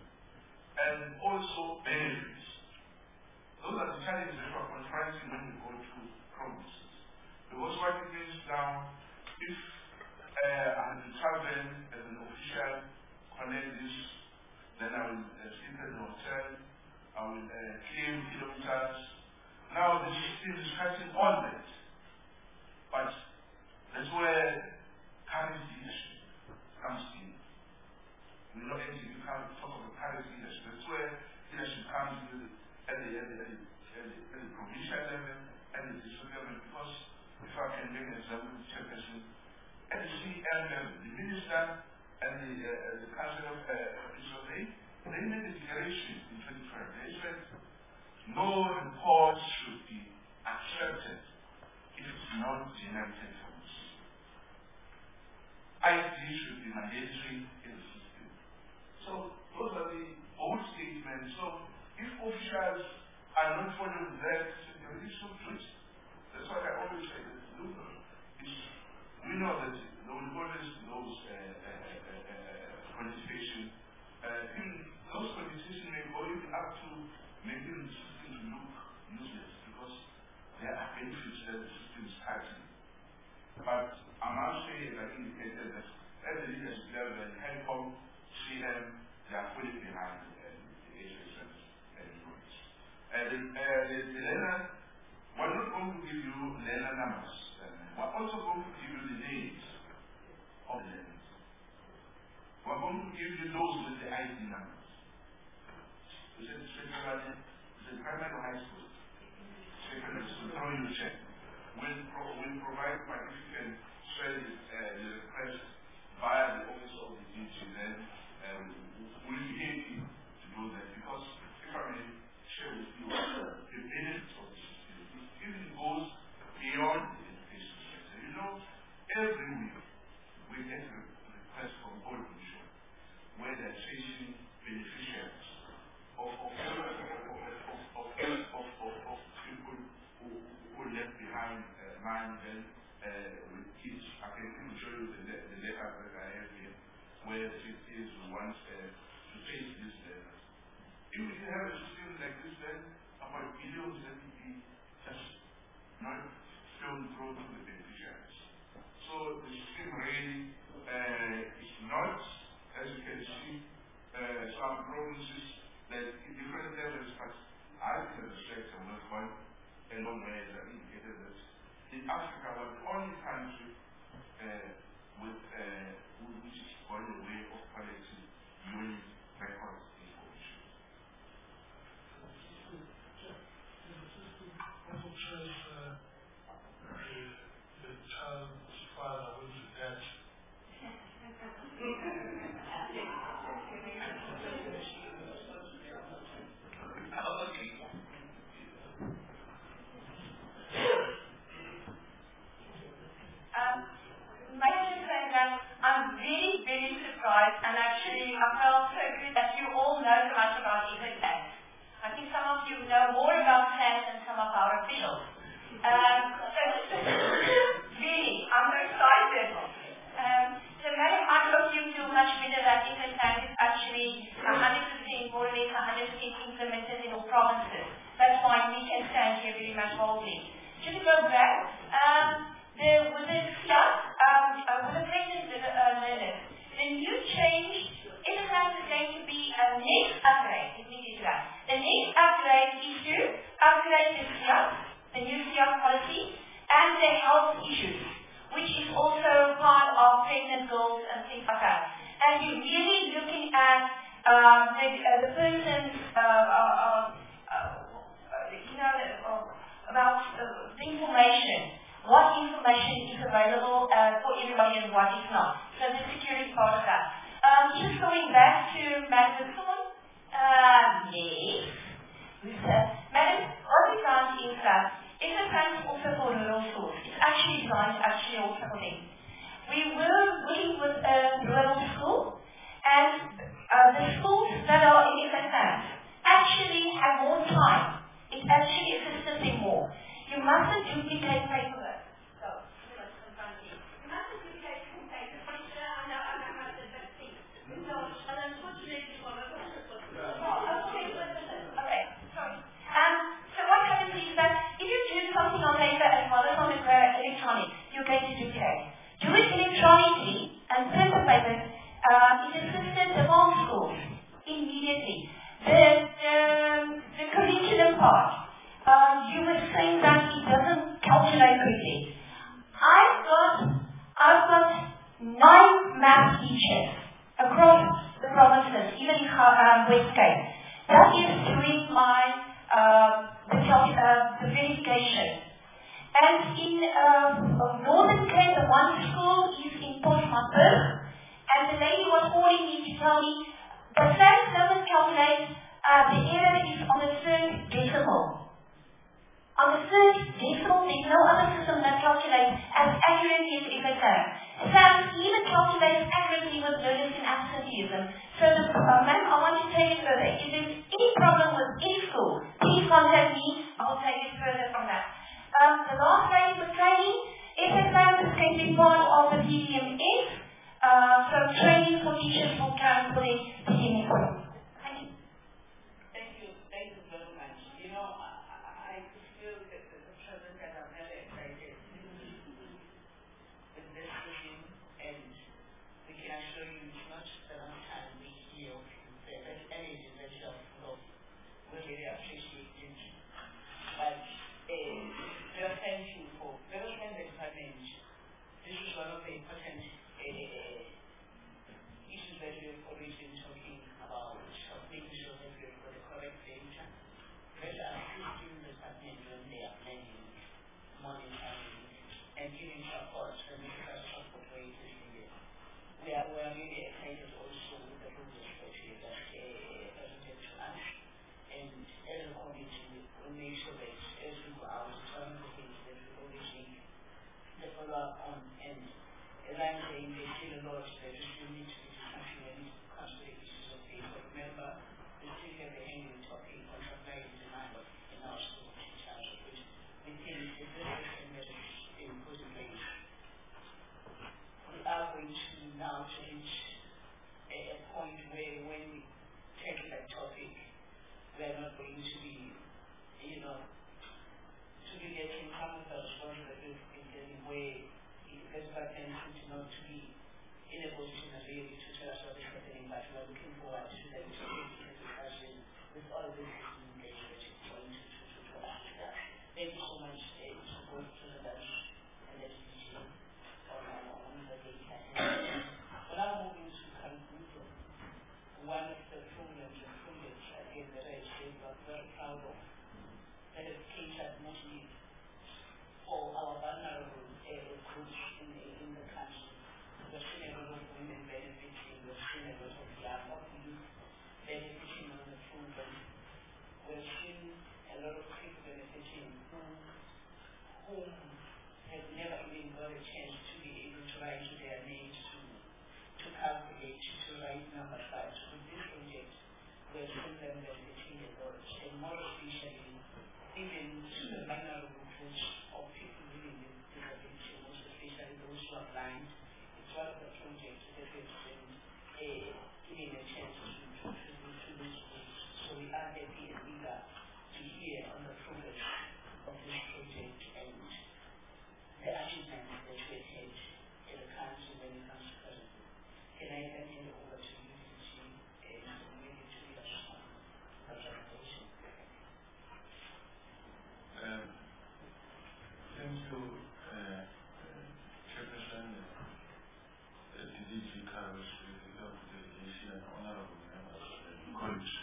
and also benefits. Those are the challenges that we're confronting when we go to provinces. Because what it means now, if uh, I have to travel as an official, connect this, then I will uh, sleep at the hotel, I will uh, claim kilometers. Now the system is cutting all that. But that's where current leadership comes in. We know anything, you can't talk about current leadership. That's where leadership comes in at the, at the, at the, at the, at the provincial level and the district level. Because if I can make an example with Chairperson, at the C M level, the minister and the, uh, the council of uh, they, they made a declaration in twenty twelve. They said no report should be accepted if it's not generated from the system. I T should be mandatory in the system. So those are the old statements. So if officials are not following that, they should do it. That's why I always say that look, we know that there will always be those uh, uh, uh, uh, qualifications. Uh, even those qualifications may go even up to making the system look useless because there are benefits that the system is having. But I must say, as I indicated, that at the leadership level and HELCOM, C M, they are fully behind uh, the H S S and groups. And the, uh, the, the learner, we're not going to give you learner numbers. Uh, we're also going to give you the names of the learners. We're going to give you those with the I D numbers. Is it secondary? Is it primary or high school? Secondary school. Throw you a check. We'll, pro we'll provide, but if you can send it, uh, the request via the office of the D G, then um, we'll be happy to do that because if I may share with you the benefits of the system, it even goes beyond the education sector. You know, every week we get a request from Gold Commission where they're chasing beneficiaries of, of, of, of, of, of, of, of people who, who left behind uh, mine then uh, with kids. I can even show you the, the letter that I have here where it is wants uh, to face these letters. if we didn't have a system like this, then about billions that would be just not flown through to the beneficiaries. So the system really uh, is not, as you can see, uh, some provinces that in different levels, but I think the sector will have gone a long way, as I indicated that in Africa was the only country uh, with uh, which is going the way of collecting unique records information. Also trace uh, the, the child's father with the debt. Um, may I just say that I'm very, very surprised, and actually I felt so good that you all know so much about EtherCAT. I think some of you know more about C A T than some of our officials. Um, so, really, I'm so excited. Um, so madam, I hope you feel much better that EtherCAT is actually one hundred percent, more or less one hundred percent implemented in all provinces. That's why we can stand here very much boldly. Just to go back, um, The, with the stuff, um, uh, with the pregnant uh, learners, the new change, EtherCAT is going to be a next upgrade. Let me get to that. The next upgrade is to upgrade the S I A P, the new S I A P policy, and the health issues, which is also part of pregnant girls and things like that. And you're really looking at um, the, uh, the person's, uh, uh, uh, uh, you know, uh, about uh, the information. What information is available uh, for everybody and what is not. So the security part of that. Um, just going back to Madam Thorn. Uh, yes. Uh, Madam, what we found is that EtherCAT is also for rural schools. It's actually designed actually also for them. We were working with a rural school, and uh, the schools that are in EtherCAT actually have more time. It actually assists them more. You mustn't duplicate paperwork. So, you must confront me. You mustn't duplicate paperwork. I know, I know how to do that thing. So, and unfortunately, one of us has got to go. Oh, okay, okay, sorry. Um, so what happens is that if you do something on paper as well as on the electronic, you're going to duplicate. Do it electronically and print the paper. Uh, it assisted the home schools immediately. The, the, the curriculum part. Uh, you were saying that it doesn't calculate quickly. I've got, I've got nine math teachers across the provinces, even in um, West Cape. That is doing my uh, the, uh, the verification. And in uh, Northern Cape, the one school is in Potchefstroom, and the lady was calling me to tell me the fact doesn't calculate. Uh, the error is on the third decimal. On the third decimal, there's no other system that calculates as accurately as EtherCAT. S A T even calculates accurately with learners in absenteeism. So, the, uh, ma'am, I want to take it further. If there's any problem with any school, please contact me. I'll take it further from that. Um, the last training was training. EtherCAT is going to be part of the P D M S. Uh, so, training for teachers will come for the P D M S. Thank you so much uh, to both President and the S D G on, on the data. But now moving to conclusion, one of the programs and projects again that I say we're very proud of that has catered mostly for our vulnerable uh, groups in, in the country. We've seen a lot of women benefiting, we've seen a lot of young youth benefiting on the program. We've seen a lot of people benefiting who, whom have never even got a chance to be able to write their names, to, to calculate, to write number five. So with this project, we've seen them benefiting a lot, and more especially even to the vulnerable groups of people living with disability, most especially those who are blind. It's one of the projects that we've been uh, given a chance to, to, to, to these groups. So we are happy and eager to hear on the progress of this project and the achievements that we have had in the country when it comes to currently. Can I hand it over to you, D G, and maybe to lead us on the presentation? Um, thank you, uh, uh, Chairperson, uh, D D G Carlos, the delegation, and honorable members and colleagues.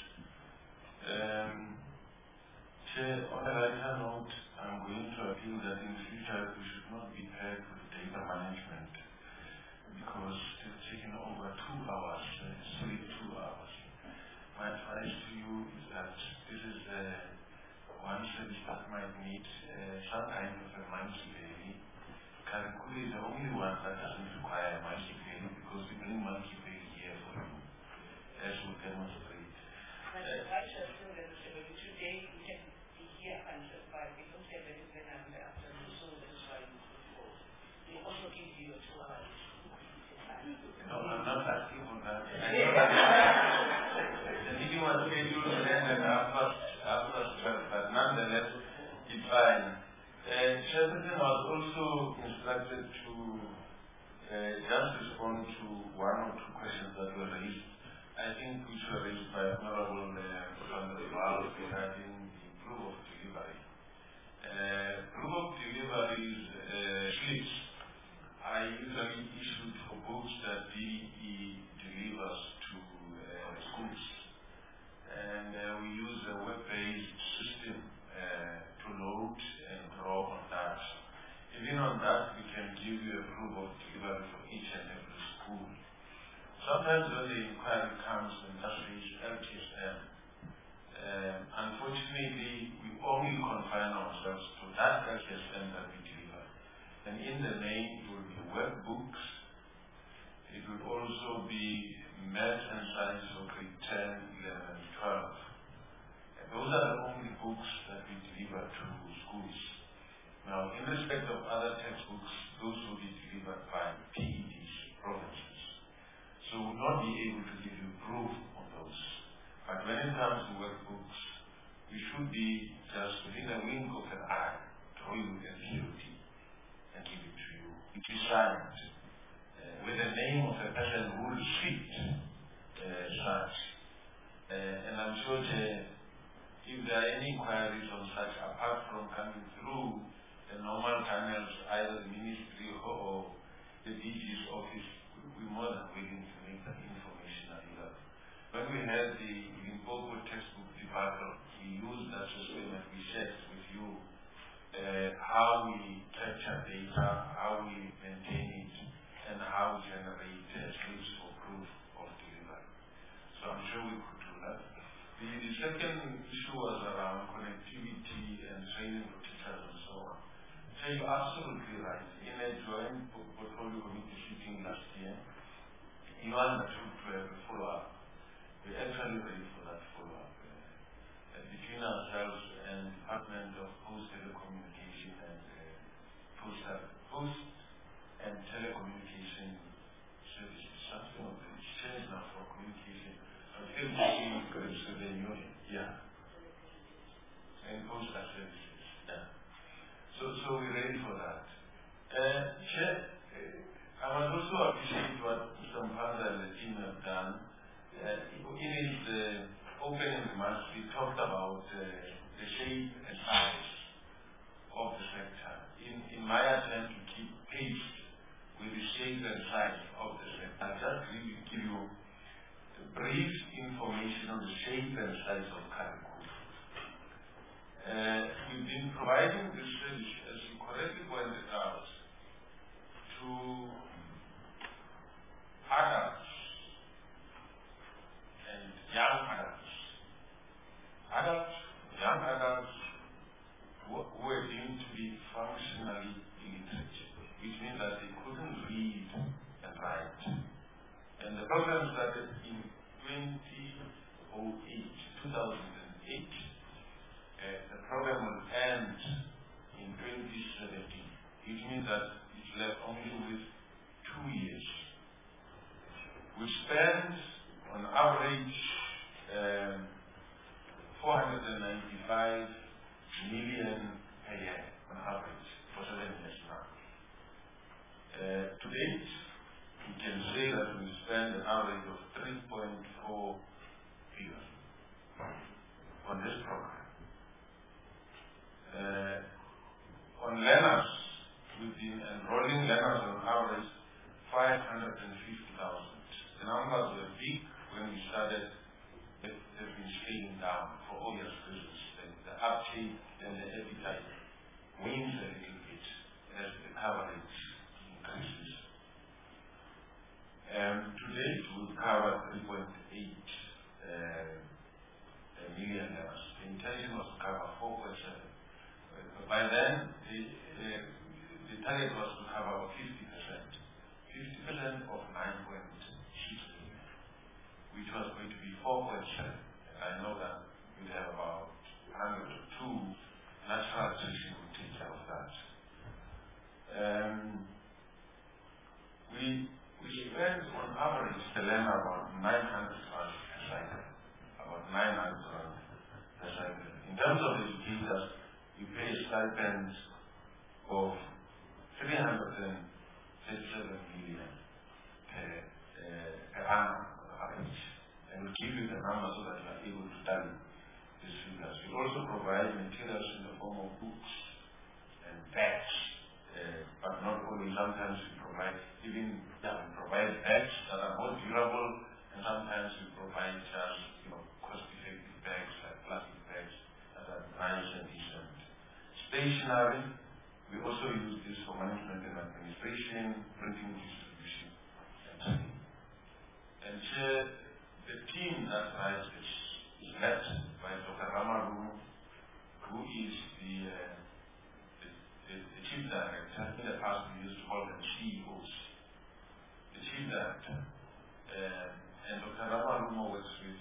Um, Chair, on a lighter note, I'm going to appeal that in the future we should not be paired with data management because it's taken over two hours, uh, solid two hours. My advice to you is that this is uh, one service that might need uh, some kind of a monthly daily. Karikuri is the only one that doesn't require a monthly daily because we bring monthly daily here for you, as we demonstrate. But the advice is still that today we can be here until five because we have a different number afternoon, so that's why we go. We also give you your two hours. No, I'm not asking for that. I know that the meeting was scheduled to end at half past after twelve, but nonetheless, it's fine. Uh, Chairperson was also instructed to uh, just respond to one or two questions that were raised. I think which were raised by Honorable uh, regarding the proof of delivery. Uh, proof of deliveries uh, slips are usually issued for books that D E delivers to uh, schools. And uh, we use a web-based system uh, to load and draw on that. Even on that, we can give you a proof of delivery for each and every school. Sometimes when the inquiry comes and that is L T S M, um, unfortunately, we only confine ourselves to that L T S M that we deliver. And in the main, it will be web books. It will also be math and science for grade ten, eleven, and twelve. And those are the only books that we deliver to schools. Now, in respect of other textbooks, those will be delivered by P E Ds, provinces. So we will not be able to give you proof on those. But when it comes to workbooks, we should be just within a wink of an eye, draw you a C O D and give it to you. It is signed uh, with the name of a person who received uh, such. Uh, and I'm sure uh, if there are any inquiries on such, apart from coming through the normal channels, either the ministry or the D G's office, we're more than willing to make that information available. When we had the Limpopo textbook debacle, we used that system and we shared with you uh, how we capture data, how we maintain it, and how we generate uh, slips for proof of delivery. So I'm sure we could do that. The, the second issue was around connectivity and training for teachers and so on. So you're absolutely right. In a joint portfolio committee sitting last year, you undertook to have a follow-up. We're actually ready for that follow-up uh, uh, between ourselves and Department of Post Telecommunication and uh, Post, Post and Telecommunication Services. Something of the exchange now for communication. I'm still working with the union. Yeah. And postal services. Yeah. So, so we're ready for that. Uh, Chair, uh, I must also appreciate what Mister Mpanda and the team have done. Uh, in his uh, opening remarks, we talked about uh, the shape and size of the sector in, in my attempt to keep pace with the shape and size of the sector. I'll just really give you brief information on the shape and size of Karikum. Uh, we've been providing this service, as you correctly pointed out, to adults and young adults. Adults, young adults who, who were deemed to be functionally illiterate, which means that they couldn't read and write. And the program started in two thousand eight. Uh, the program will end in twenty seventeen, which means that it's left only with two years. We spend on average um, four hundred ninety-five million a year on average for seven years now. Uh, to date, we can say that we spend an average of three point four billion on this program. Uh, on learners, we've been enrolling learners on average five hundred fifty thousand. The numbers were big when we started. They've been scaling down for obvious reasons. The, the uptake and the appetite wanes a little bit as the coverage increases. Um, to date, we've covered three point eight uh, million learners. The intention was to cover four point seven. Uh, by then, the, uh, the target was to cover fifty percent. fifty percent of nine point six million, which was going to be four point seven. And I know that we have about one hundred two national attrition will take care of that. Um, we We spend on average the learner about nine hundred rand per cycle. About nine hundred rand per cycle. In terms of educators, we pay stipends of three hundred thirty-seven million per, uh, per annum on average. And we'll give you the number so that you are able to tally these figures. We also provide materials in the form of books and bags, uh, but not only. Sometimes we provide even yeah, we provide bags that are more durable, and sometimes we provide just you know cost-effective bags like plastic bags that are nice and decent. Stationery, we also use this for management and administration, printing, distribution, and training. And uh, the team that writes this is led by Doctor Ramaru, who is the, uh, the, the, the chief director. In the past, we used to call them C E Os. The chief director. Uh, and Doctor Ramaru works with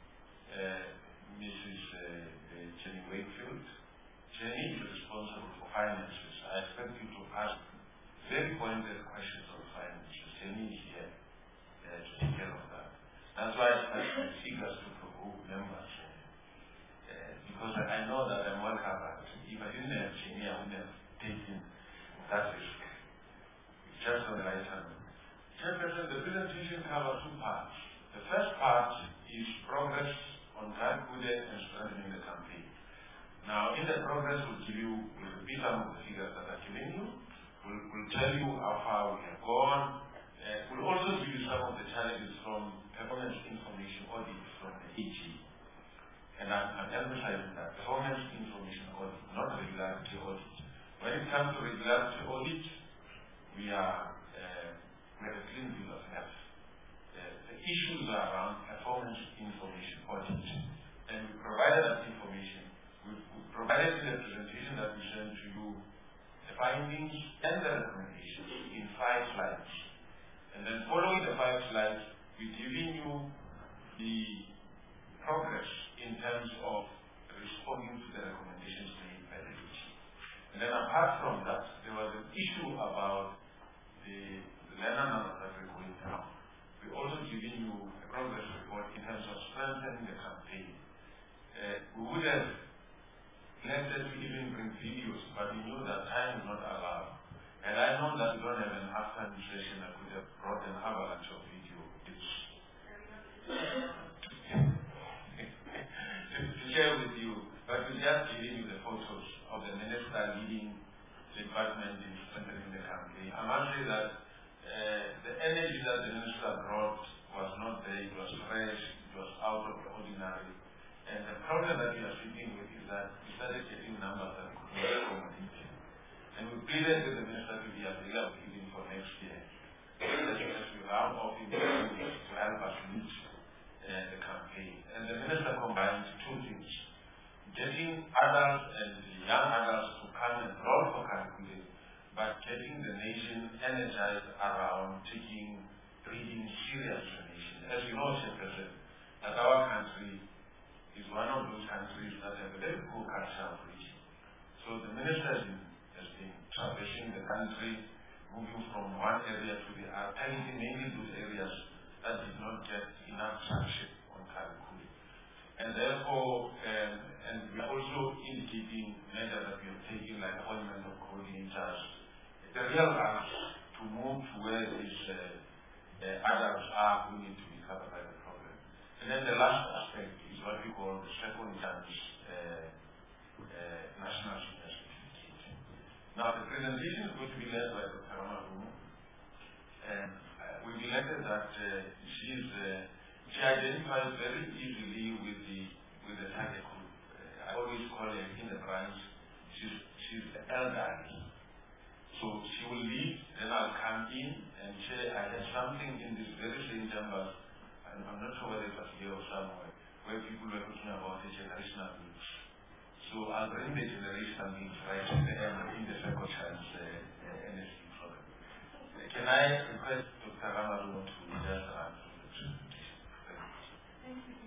uh, Missus Uh, uh, Jenny Wakefield. Jenny is responsible for finances. I expect you to ask very pointed questions on finances. Jenny is here uh, to take care of that. That's why I have figures to provoke members. Uh, because I know that I'm well covered. If I didn't have Jenny, I wouldn't have taken that risk. It's just on the right hand. Chairperson, the presentation covers two parts. The first part is progress on Karikum and strengthening the campaign. Now, in the progress, we'll give you, we'll repeat some of the figures that are given you. We'll, we'll tell you how far we have gone. Uh, we'll also give you some of the challenges from performance information audit from the A G. And I'm, I'm emphasizing that performance information audit, not regularity audit. When it comes to regularity audit, we are uh, we have a clean bill of health. Uh, the issues are around performance information audit. And we provided that information. We, we provided in the presentation that we sent to you the findings and the recommendations in five slides. And then following the five slides, we're giving you the progress in terms of responding to the recommendations made by the A G. And then apart from that, there was an issue about the learner numbers that we're going down. We're also giving you a progress report in terms of strengthening the campaign. Uh, we would have liked to even bring videos, but we knew that time is not allowed. And I know that we don't have an afternoon session. I could have brought an avalanche of video to share with you, but we're just giving you the photos of the minister leading department in strengthening the campaign. I must say that uh, the energy that the minister brought was not there, it was fresh, it was out of the ordinary. And the problem that we are sitting with is that we started getting numbers that could not accommodate. And we pleaded with the minister to be available even for next year. That we round off in the weeks to help us meet uh, the campaign. And the minister combined two things: getting adults and young adults to come and roll for Kankule, but getting the nation energized around taking reading serious to the nation. As you know, Chairperson, that our country is one of those countries that have a very poor culture of reading. So the minister has been traversing the country, moving from one area to the other, targeting mainly those areas that did not get enough traction on Kankule. And therefore, um, and we are also indicating measures that we have taken, like appointment of coordinators, the real rush to move to where these uh, uh, adults are who need to be covered by the problem. And then the last aspect is what we call the second chance uh, uh, national senior certificate. Now, the presentation is going to be led by Doctor Amarumo, and uh, we elected that uh, she's, uh, she identifies very easily with the with the target group. Uh, I always call her in the branch, she's, she's the elderly. So she will lead, then I'll come in and say, I have something in this very same chamber, and I'm not sure whether it was here or somewhere, where people were talking about the generational needs. So I'll bring the generational needs right to the end in the second chance uh, uh, N S D program. Uh, can I request Doctor Amarumo to just run through the presentation? Thank you.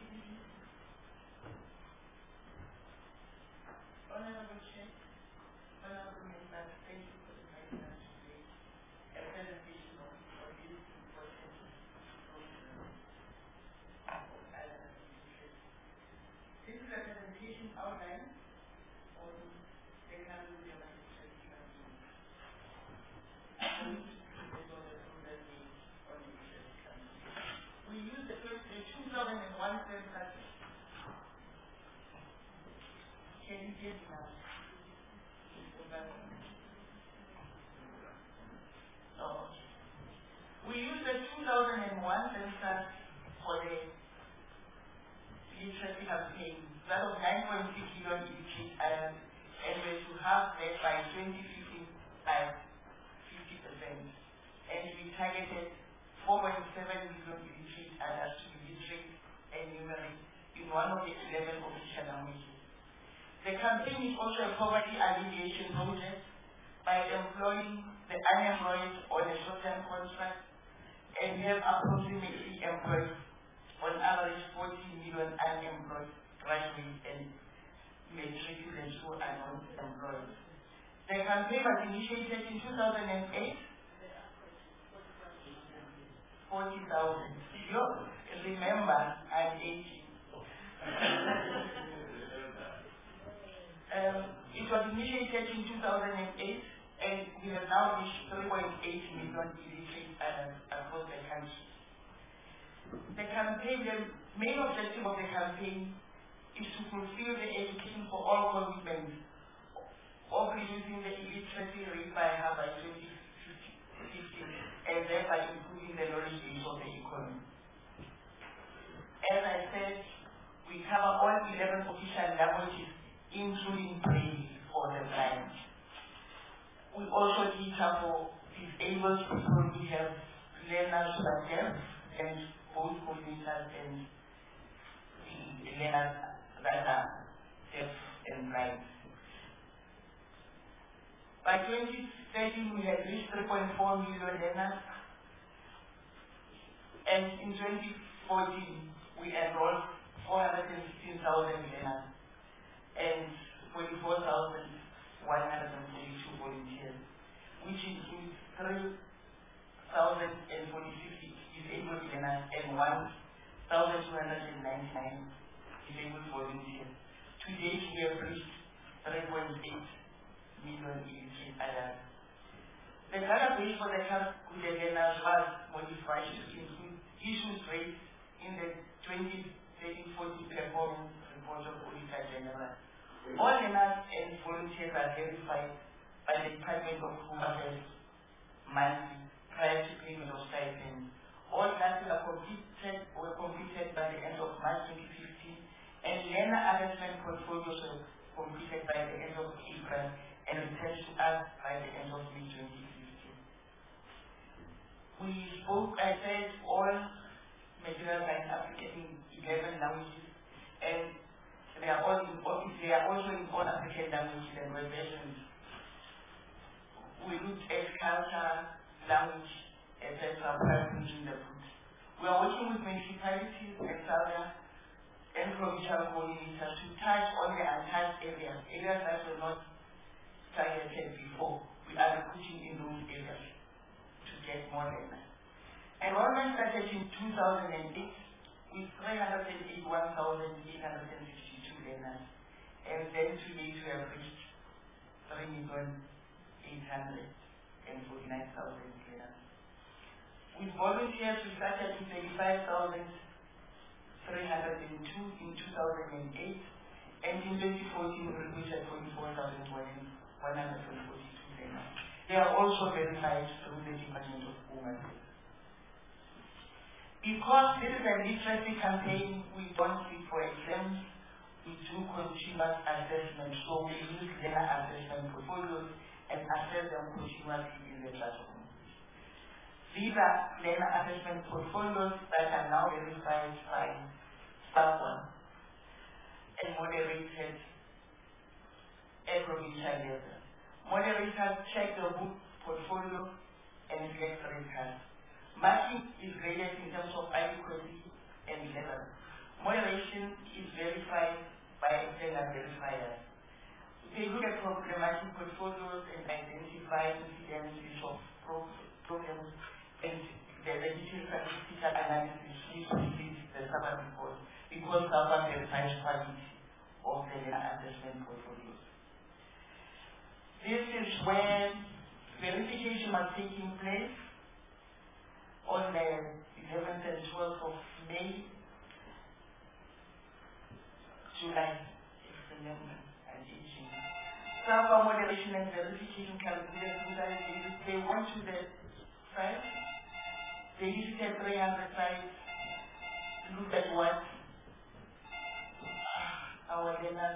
Honorable Chair, Honorable Members, thank you for inviting us today. A presentation on this important program of Ireland interest. This is a presentation outline on the Kankule interest campaign. We use the two thousand one census. Can you hear me now? Oh. We used the two thousand one census for the literacy campaign. That was nine point six million illiterate Ireland, and we're to have that by twenty fifteen by fifty percent. And we targeted four point seven million illiterate Ireland to be literate and numerate in one of the eleven official languages. The campaign is also a poverty alleviation project by employing the unemployed on a short-term contract, and we have approximately employed on average forty million unemployed graduates and matriculants who are not employed. The campaign was initiated in two thousand eight, forty thousand. You remember, I'm eighty. Um, it was initiated in two thousand eight, and we have now reached three point eight million illiterate Ireland across the country. The campaign, the main objective of the campaign is to fulfill the education for all commitments of reducing the illiteracy rate by half by twenty fifty, and thereby improving the knowledge base of the economy. As I said, we cover all eleven official languages, including Braille for the blind. We also cater for disabled people who have learners who are deaf, and both coordinators and learners that are deaf and blind. By twenty thirteen, we had reached three point four million learners, and in twenty fourteen, we enrolled four hundred sixteen thousand learners and forty-four thousand one hundred forty-two volunteers, which includes three thousand forty-six disabled learners and one thousand two hundred ninety-nine disabled volunteers. To date, we have reached three point eight million illiterate adults. The database for the Kankule learners was modified to include issues raised in the twenty thirteen fourteen performance report of Auditor General. All learners and volunteers are verified by the Department of Home Affairs monthly prior to payment of stipend. All classes are completed were completed by the end of March twenty fifteen, and learner assessment portfolios were completed by the end of April and returned to us by the end of May twenty fifteen. We spoke, I said, all materials are in African eleven languages, and they are all in they are also in all African languages and versions. We looked at culture, language, et cetera prior to the book. We are working with municipalities and southern and provincial coordinators to touch on the untouched areas, areas that were not targeted before. We are recruiting in those areas to get more learners. Enrollment started in two thousand eight with three hundred eighty-one thousand eight hundred fifty-two learners, and then today we have reached three million eight hundred forty-nine thousand learners. With volunteers, we started with thirty-five thousand three hundred two in two thousand eight, and in twenty fourteen we reached forty-four thousand one hundred forty-two learners. They are also verified through the Department of Home Affairs. Because this is a literacy campaign, we don't sit for exams, we do continuous assessment. So we use learner assessment portfolios and assess them continuously in the classroom. These are learner assessment portfolios that are now verified by SAFWA and moderated at provincial level. Moderators check the book portfolio and select records. Marking is graded in terms of adequacy and level. Moderation is verified by external verifiers. They look at problematic portfolios and identify incidences of pro problems, and the digital statistical analysis is the SAFWA report because SAFWA verifies quality of the learner assessment portfolios. This is where verification was taking place on the eleventh and twelfth of May, July, September, and eighteen. SAFWA moderation and verification calculated. They went to the site, they visited three hundred sites, looked at what our learners,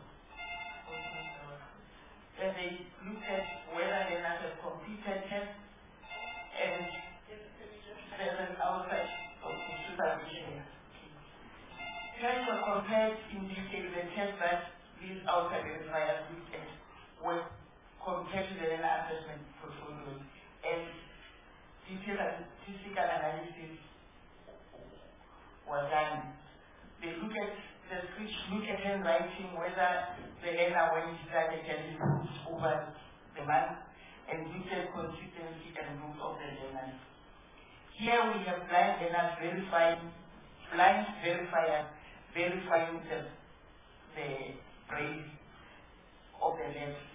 then they looked at whether learners have completed tests and seven outside of the supervision. Tests were compared in detail. The tests that these outside verifiers looked at were compared to the learner assessment portfolios, and detailed statistical analysis was done. They look at the switch, look at handwriting, whether the learner when he started can improve over the month, and look at consistency and growth of the learners. Here we have blind learners verifying, blind verifiers verifying the, the grade of the learners.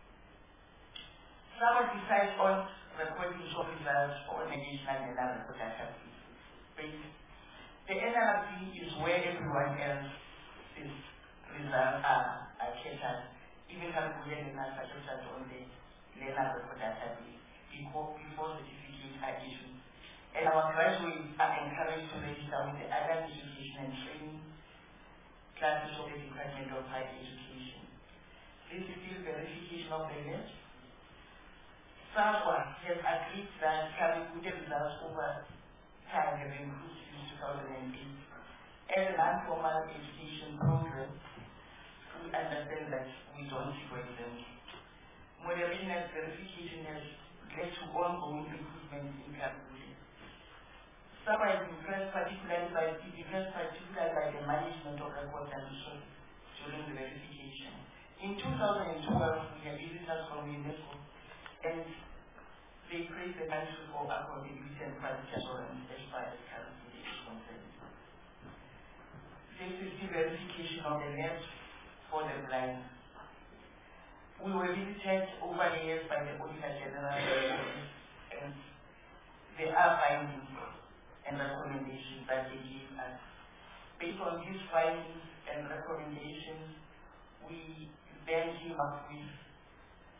SAFWA decides on recording of results or national learner report database. The N R B is where everyone else's results are, are catered, even California learners are catered on the learner report database before, before certificates are issued. And our graduates are encouraged to register with the adult education and training classes of the Department of Higher Education. This is still verification of the list. SAFWA has agreed that having good results over time have improved since two thousand eight. As a non-formal education program, we understand that we don't see for example. Moderation and verification has led to ongoing improvements in California. SAFWA is impressed particularly by, impressed particularly by the management of records and resources during the verification. In two thousand twelve, we had visitors from UNESCO, and they praised the country for accountability and quality assurance as far as California is concerned. This is the verification of the labs for the blind. We were visited over the years by the Auditor General, and there are findings and recommendations that they give us. Based on these findings and recommendations, we then came up with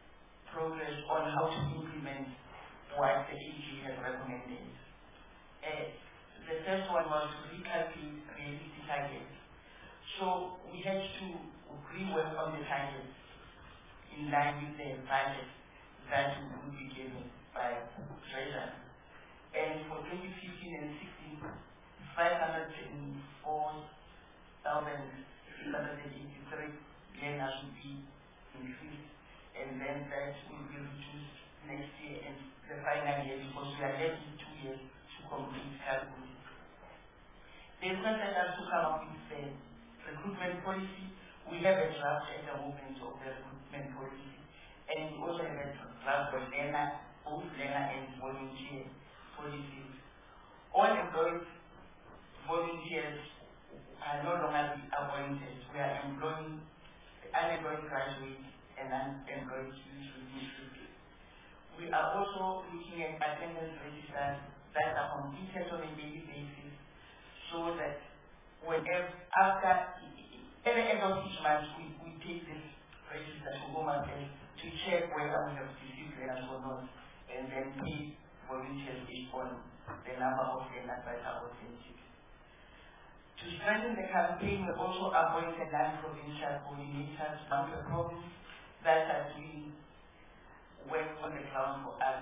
progress on how to implement what the A G has recommended. Uh, the first one was to recalculate realistic targets. So we had to rework on the targets in line with the budget that would be given by Treasury. And for twenty fifteen and sixteen, five hundred four thousand six hundred eighty-three learners will be increased, and then that will be reduced next year and the final year, because we are left in two years to complete calculation. They requested us to come up with the recruitment policy. We have a draft at the moment of the recruitment policy, and we also have a draft of learner, both learner and volunteer policies. All employed volunteers are no longer appointed. We are employing unemployed graduates and unemployed students within schools. We are also looking at attendance registers that are completed on a daily basis, so that whenever, after every end of each month, we, we take this register to home affairs to check whether we have received learners or not, and then pay volunteers based on the number of learners that are authentic. To strengthen the campaign, we also appointed non-provincial coordinators from the province that are doing work on the ground for us.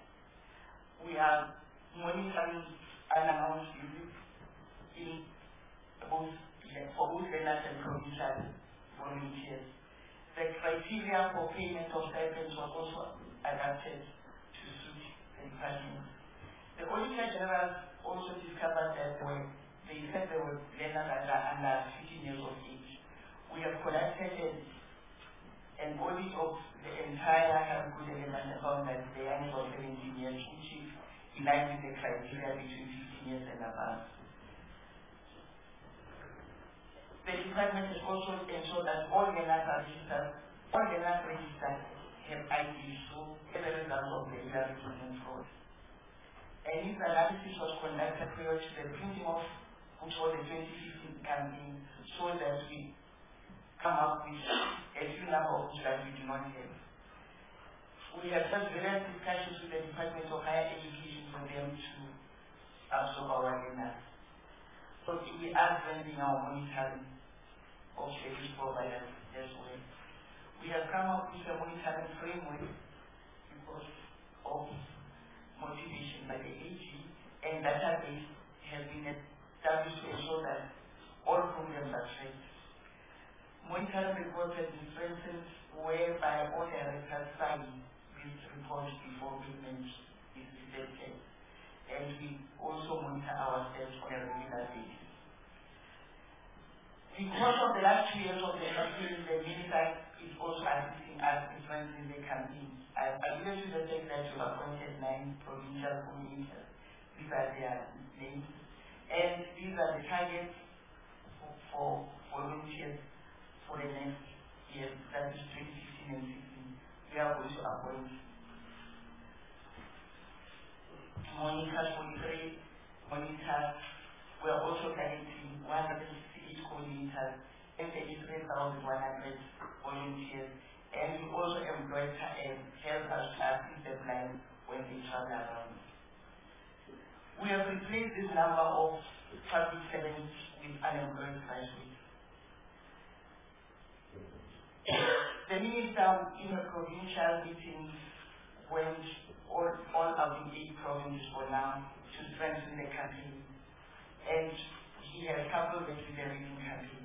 We are monitoring unannounced visits in both, for both learners and provincial volunteers. The criteria for payment of stipends was also adapted to suit the department. The Auditor General also discovered that when they said there were learners that are under fifteen years of age. We have collected an audit of the entire curriculum and found that they are for seventeen years, which is in line with the criteria between fifteen years and above. The department has also ensured that all learners are registered, all learners registered have I D, so as a result of the illegal recruitment fraud. And this analysis was conducted prior to the printing of which was the twenty fifteen campaign, so that we come up with a few number of which that we do not have. We have had various discussions with the Department of Higher Education for them to absorb our learners. So we are strengthening our monitoring of service providers as well. We have come up with a monitoring framework because of motivation by the A G, and database has been established to ensure that all programs are tracked. Monitoring report has been strengthened, whereby all directors sign these reports before payment is deducted, and we also monitor ourselves on a regular basis. Because of the last two years of the campaign, the minister is also assisting us in strengthening the campaign. I alluded to the fact that we appointed nine provincial coordinators. These are their names. And these are the targets for, for volunteers for the next year, that is twenty fifteen and sixteen. We are going to appoint monitors, forty-three monitors. We are also targeting one hundred sixty-eight coordinators and thirty-three thousand one hundred volunteers. And we also employ and help us to assist the blind when they travel around. We have replaced this number of public servants with unemployed graduates. The minister in a provincial meeting went all, all of the eight provinces for now to strengthen the campaign, and he has coupled it with the reading campaign.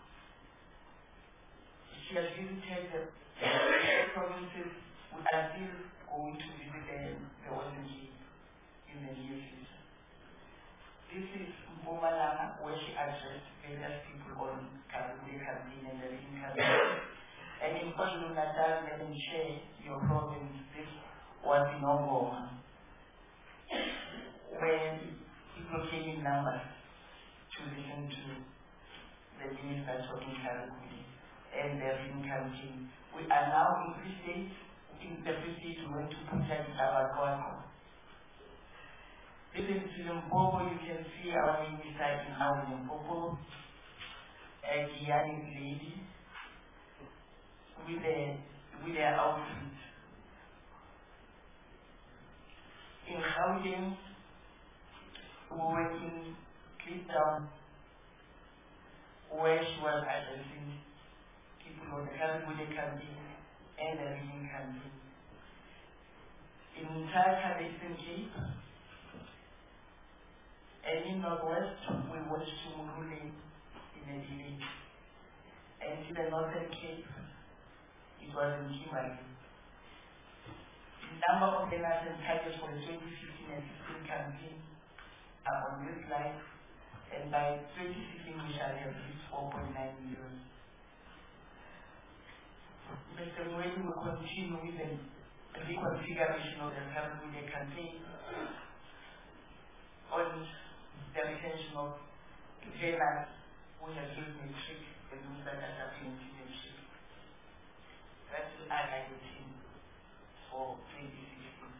She has visited the provinces. We are still going to visit the, the Western Cape in the near future. This is Mpumalanga, where she addressed various people on the campaign and the reading campaign. And in KwaZulu-Natal, let me share your province. This was in Ongoma, where people came in numbers to listen to the minister talking curriculum and the reading campaign. We are now in Free State. In the Free State, we went to Puntland Tabakwako. This is Limpopo. You can see our name beside in our Limpopo, a Guyana lady with a with their outfit. In Gauteng, we were in Cape Town, where she was addressing people on the Kalgoorlie campaign and the Reading campaign. In Tharaka Eastern Cape, and in Northwest, we went to Murule in a village. And in the Northern Cape, it was in Kimberley. The number of learners and targets for the twenty fifteen and sixteen campaign are on this slide, and by twenty sixteen we shall have reached four point nine million. Mister Mweli will continue with the reconfiguration of the Kalgoorlie campaign on the retention of learners who have used matric and those that are in internship. That's the I I team for twenty sixteen.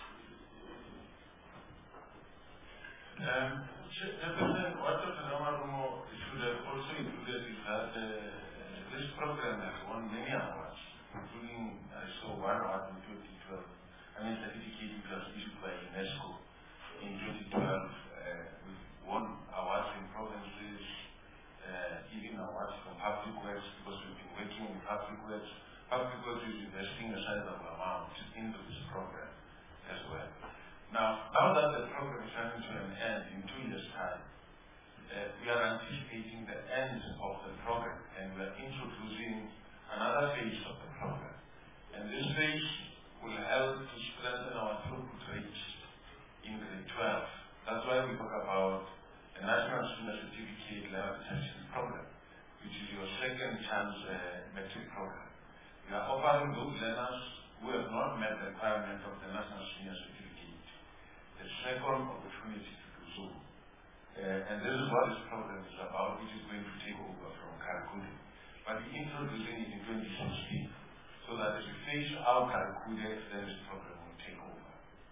Um, Chairperson, what Doctor Ramarumo should have also included is that uh, this program has won many awards, including I saw one award in twenty twelve, I mean certificate was issued by UNESCO in twenty twelve. Uh, we won awards in provinces, uh, even awards from Public Works, because we've been working with Public Works. Public Works is investing a sizable amount into this program as well. Now, now that the program is coming to an end in two years' time, uh, we are anticipating the end of the program, and we are introducing another phase of the program. And this phase will help to strengthen our throughput rates in grade twelve. That's why we talk about a National Senior Certificate Level Retention Program, which is your second chance uh, metric program. We are offering those learners who have not met the requirement of the National Senior Certificate a second opportunity to do so. Uh, and this is what this program is about, which is going to take over from Kalgoorlie. But we're introducing it in twenty sixteen, so that as we phase out Kalgoorlie, then this program will take over.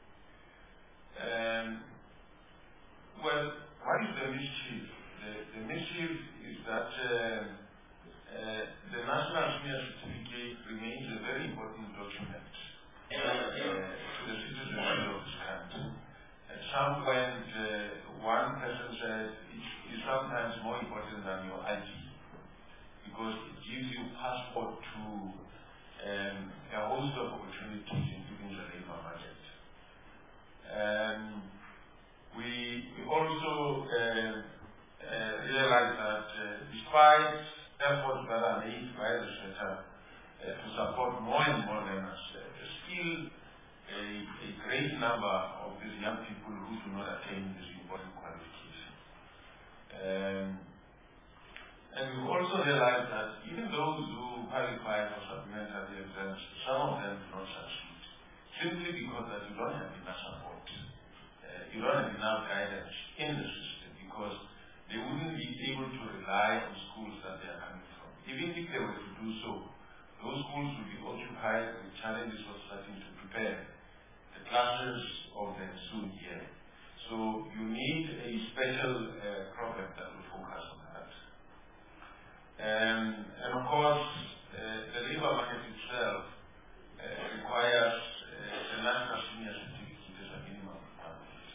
Um, well, what is the mischief? The, the mischief is that uh, uh, the National Senior Certificate remains a very important document uh, to the citizenry of this country. At some point, uh, one person said it is sometimes more important than your I D, because it gives you passport to um, a host of opportunities, including the labor market. Um, we, we also uh, uh, realize that uh, despite efforts that are made by the sector uh, to support more and more learners, uh, there's still a, a great number of these young people who do not attain this important qualification. Um, and we also realize that even those who qualify for supplementary exams, some of them do not succeed, simply because that you don't have enough support. Uh, you don't have enough guidance in the system, because they wouldn't be able to rely on schools that they are coming from. Even if they were to do so, those schools would be occupied with challenges of starting to prepare the classes of the ensuing year. So you need a special uh, program that will focus on that. Um, and of course, uh, the labor market itself uh, requires uh, the National Senior Certificate as a minimum requirement.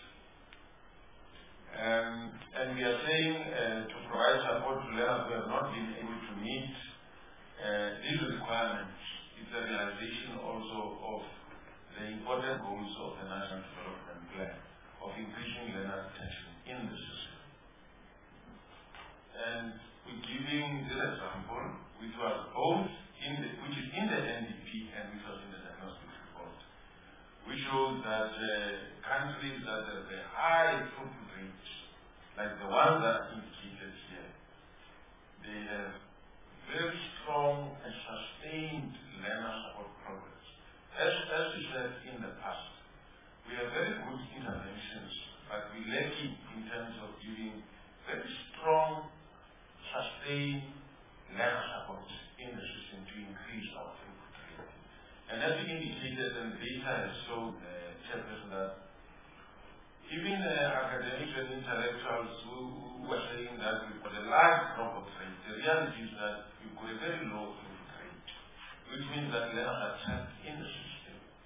Um, and we are saying uh, to provide support to learners who have not been able to meet uh, these requirements is the realization also of the important goals of the National Development Plan of increasing learner retention in the system. And we're giving this example, which was both in the, which is in the N D P and which was in the diagnostic report, which shows that uh, countries that have the high throughput rates, like the ones that are indicated here, they have very strong and sustained learner support programs. As, as we said in the past, we have very good interventions, but we lack it in terms of giving very strong, sustained learner support in the system to increase our throughput rate. And as we indicated, and the data has shown, uh, Chairperson, that even uh, academics and intellectuals who, who were saying that we've got a large drop of rate, the reality is that we've got a very low throughput rate, which means that learners are trapped in the system.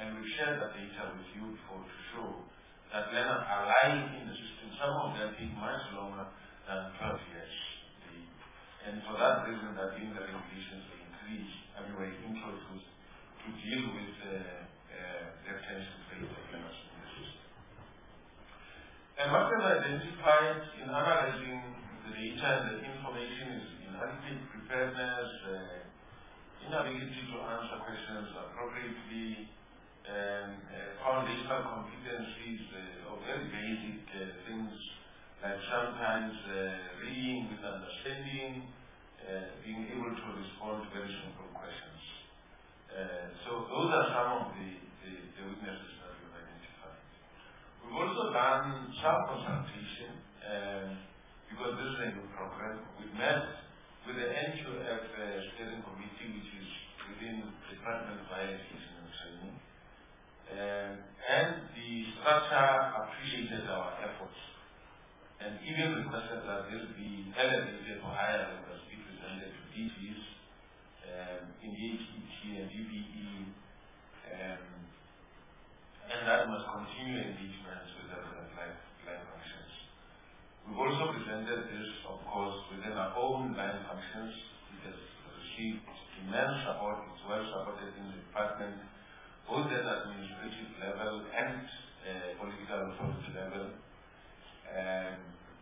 and we've shared that data with you before to show that learners are lying in the system. Some of them take much longer than twelve years. The, and for that reason, that in the regulations were increased and we were introduced to deal with uh, uh, the retention rate of learners in the system. And what we've identified in analyzing the data and the information is inadequate preparedness, uh, inability to answer questions appropriately, um, uh, foundational competencies uh, of very basic uh, things like sometimes uh, reading with understanding, uh, being able to respond to very simple questions. Uh, so those are some of the, the, the weaknesses that we've identified. We've also done some consultation um, because this is a new program. We've met with the N Q F uh, steering committee, which is within the Department of Higher Education and Training, um, and the structure appreciated our efforts and even requested that this be elevated to higher levels, be presented to D Cs, um, in the H E T and D B E, um, and that must continue engagement with the line functions. We've also presented this, of course, within our own line functions. It has received immense support. It's well supported in the department, both at administrative level and uh, political authority level. Um,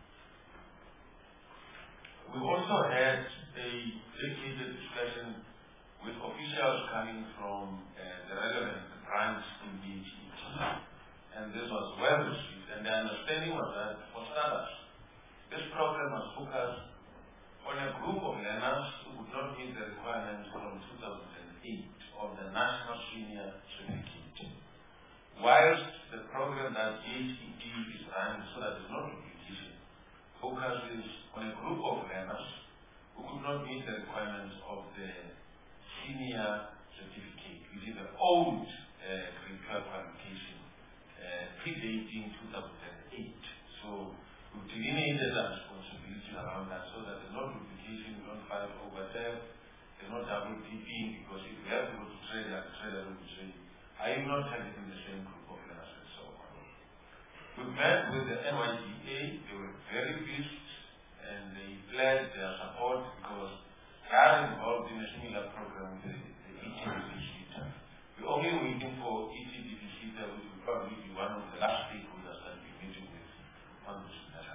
we also had a dedicated discussion with officials coming from uh, the relevant branch in the H E T, and this was well received, and the understanding was that for startups, this program was focused on a group of learners who would not meet the requirements from two thousand eight of the National Senior Certificate, whilst the program that H E T is running, so that there's no duplication, focuses on a group of learners who could not meet the requirements of the Senior Certificate, which is the old uh, curricular qualification, uh, predating two thousand eight. So we've delineated our responsibility around that so that there's no duplication, we don't fight over there, there's no double dipping, because if we have to go to trade, the trader will say, I am not having in the same group of learners and so on. We met with the N Y D A, they were very pleased, and they pledged their support because they are involved in a similar program with the, the E T D P C. We're only waiting for E T D P C, which will probably be one of the last stakeholders that we're meeting with on this matter.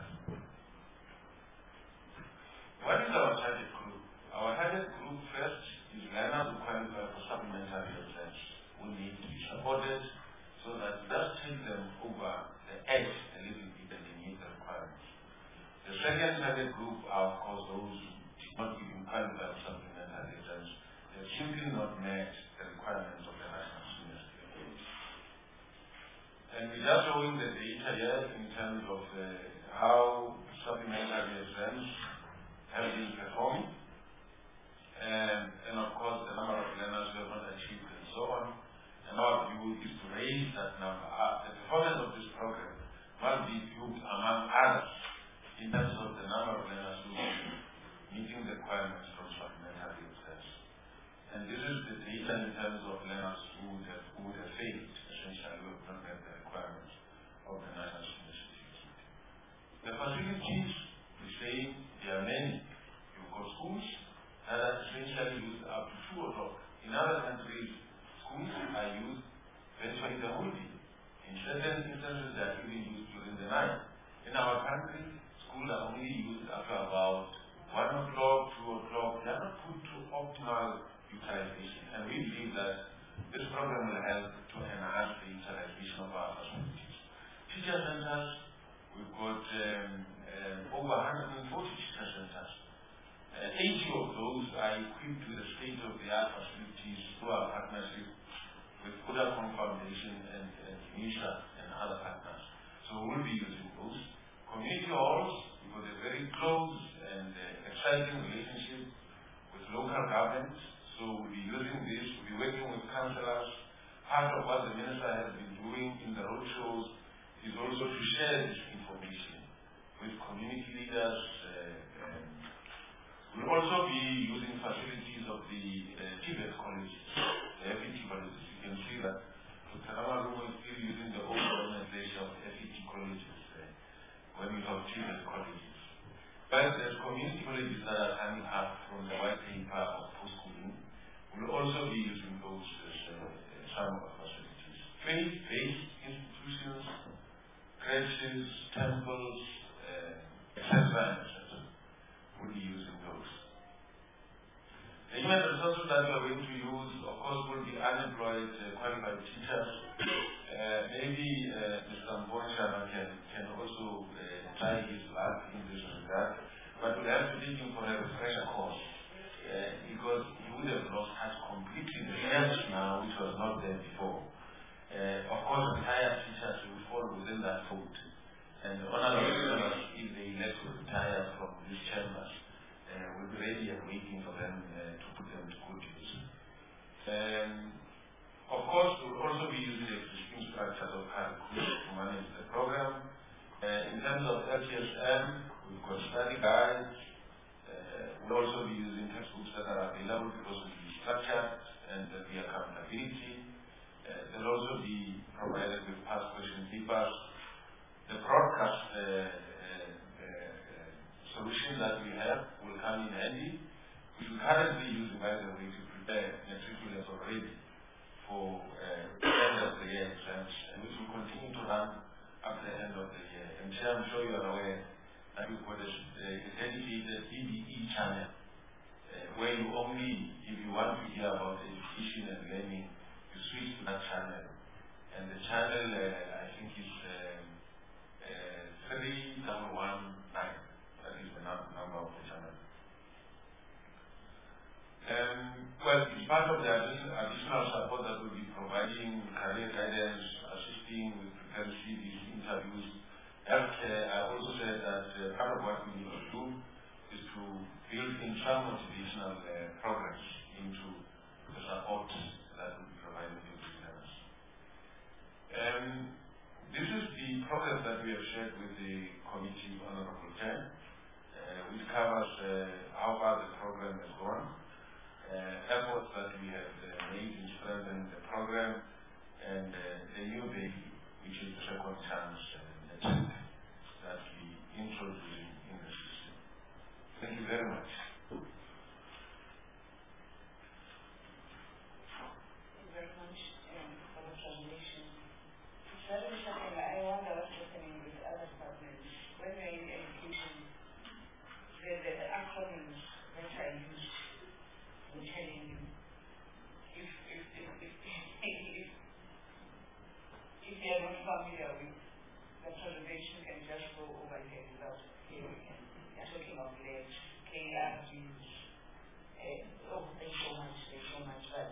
What is our target group? Our target group first is learners who qualify for supplementary exams, who need to be supported so that it does take them over the edge a little bit and they meet the requirements. The second target group are, of course, those who did not even qualify for supplementary exams. They have simply not met the requirements of the National Senior Certificate. And we're just showing the data here in terms of uh, how supplementary exams have been performing, and, and of course the number of learners who have not achieved and so on. And our view is to raise that number. Uh, the performance of this program must be viewed among others in terms of the number of learners who are meeting the requirements from supplementary exams. And this is the data in terms of learners who would have, who would have failed, essentially, who have not met the requirements of the National Senior Certificate. The facilities, we say, there are many. You've got schools that are essentially used up to two o'clock. In other countries, schools are used virtually the whole day. In certain instances, they are even used during the night. In our country, schools are only used after about one o'clock, two o'clock. They are not put to optimal utilization. And we believe that this program will help to enhance the utilization of our facilities. Teacher centers, we've got um, um, over one hundred forty teacher centers. Uh, eighty of those are equipped with the state-of-the-art facilities through our partnership with Vodacom Foundation and, and UNISA and other partners. So we'll be using those. Community halls, we've got a very close and uh, exciting relationship with local governments. So we'll be using this, we'll be working with councillors. Part of what the Minister has been doing in the roadshows is also to share this information with community leaders. Uh, um, we'll also be using facilities of the uh, Tibet colleges, the F E T colleges. You can see that Teramarumo is still using the old organization of F E T colleges uh, when we have children's colleges. But there's community colleges that are coming up from the white paper of homeschooling. We'll also be using those as uh, some of our facilities. Faith-based institutions, creches, temples, uh, et cetera, et cetera, will be using those. The human resources that we are going to use, of course, will be unemployed, uh, qualified teachers. Uh, maybe uh, Mister Mbonshaba can, can also uh, try his luck in this regard, but we'll have to take him for a refresher course uh, because he would have lost touch completely the years now, which was not there before. Uh, of course, retired teachers will fall within that fold, and the honorable members, if they elect to retire from these chambers, uh, will be ready and waiting for them uh, to put them to good use. Um, of course, we'll also be using the existing structures of curriculum to manage the program. Uh, in terms of L T S M, we've got study guides. Uh, we'll also be using textbooks that are available because we'll be structured and there'll be accountability. Uh, they'll also be provided with past question papers. The broadcast uh, uh, uh, solution that we have will come in handy, which we're currently using, by the way, to prepare matriculants already for uh, the end of the year exams, and which will continue to run up the end of the year. And here I'm sure you are aware that we've got a, a dedicated D B E channel uh, where you only, if you want to hear about education and learning, you switch to that channel. And the channel, uh, I think, is um, uh, three one one nine. That is the num number of the channel. Um, well, it's part of the addition, additional support that we'll be providing, career guidance, assisting with preparing C Vs, interviews, healthcare. I also said that uh, part of what we need to do is to build in some motivational uh, programs into the support that will be provided to the learners. Um, this is the progress that we have shared with the committee, Honorable Chair, uh, which covers uh, how far the program has gone, uh, efforts that we have uh, made in strengthening the program, and uh, the new baby, which is the second chance uh, attempt that we introduce in the system. Thank you very much. Thank you very much um, for the presentation. It's very interesting. I wonder what's happening with other departments. When we're in education, the, the, the acronyms that are used will tell you if, if, if, if, if, if you are not familiar with the presentation, can just go over here without hearing it. You're talking of labs, K R Gs, uh, oh, there's so much, there's so much, but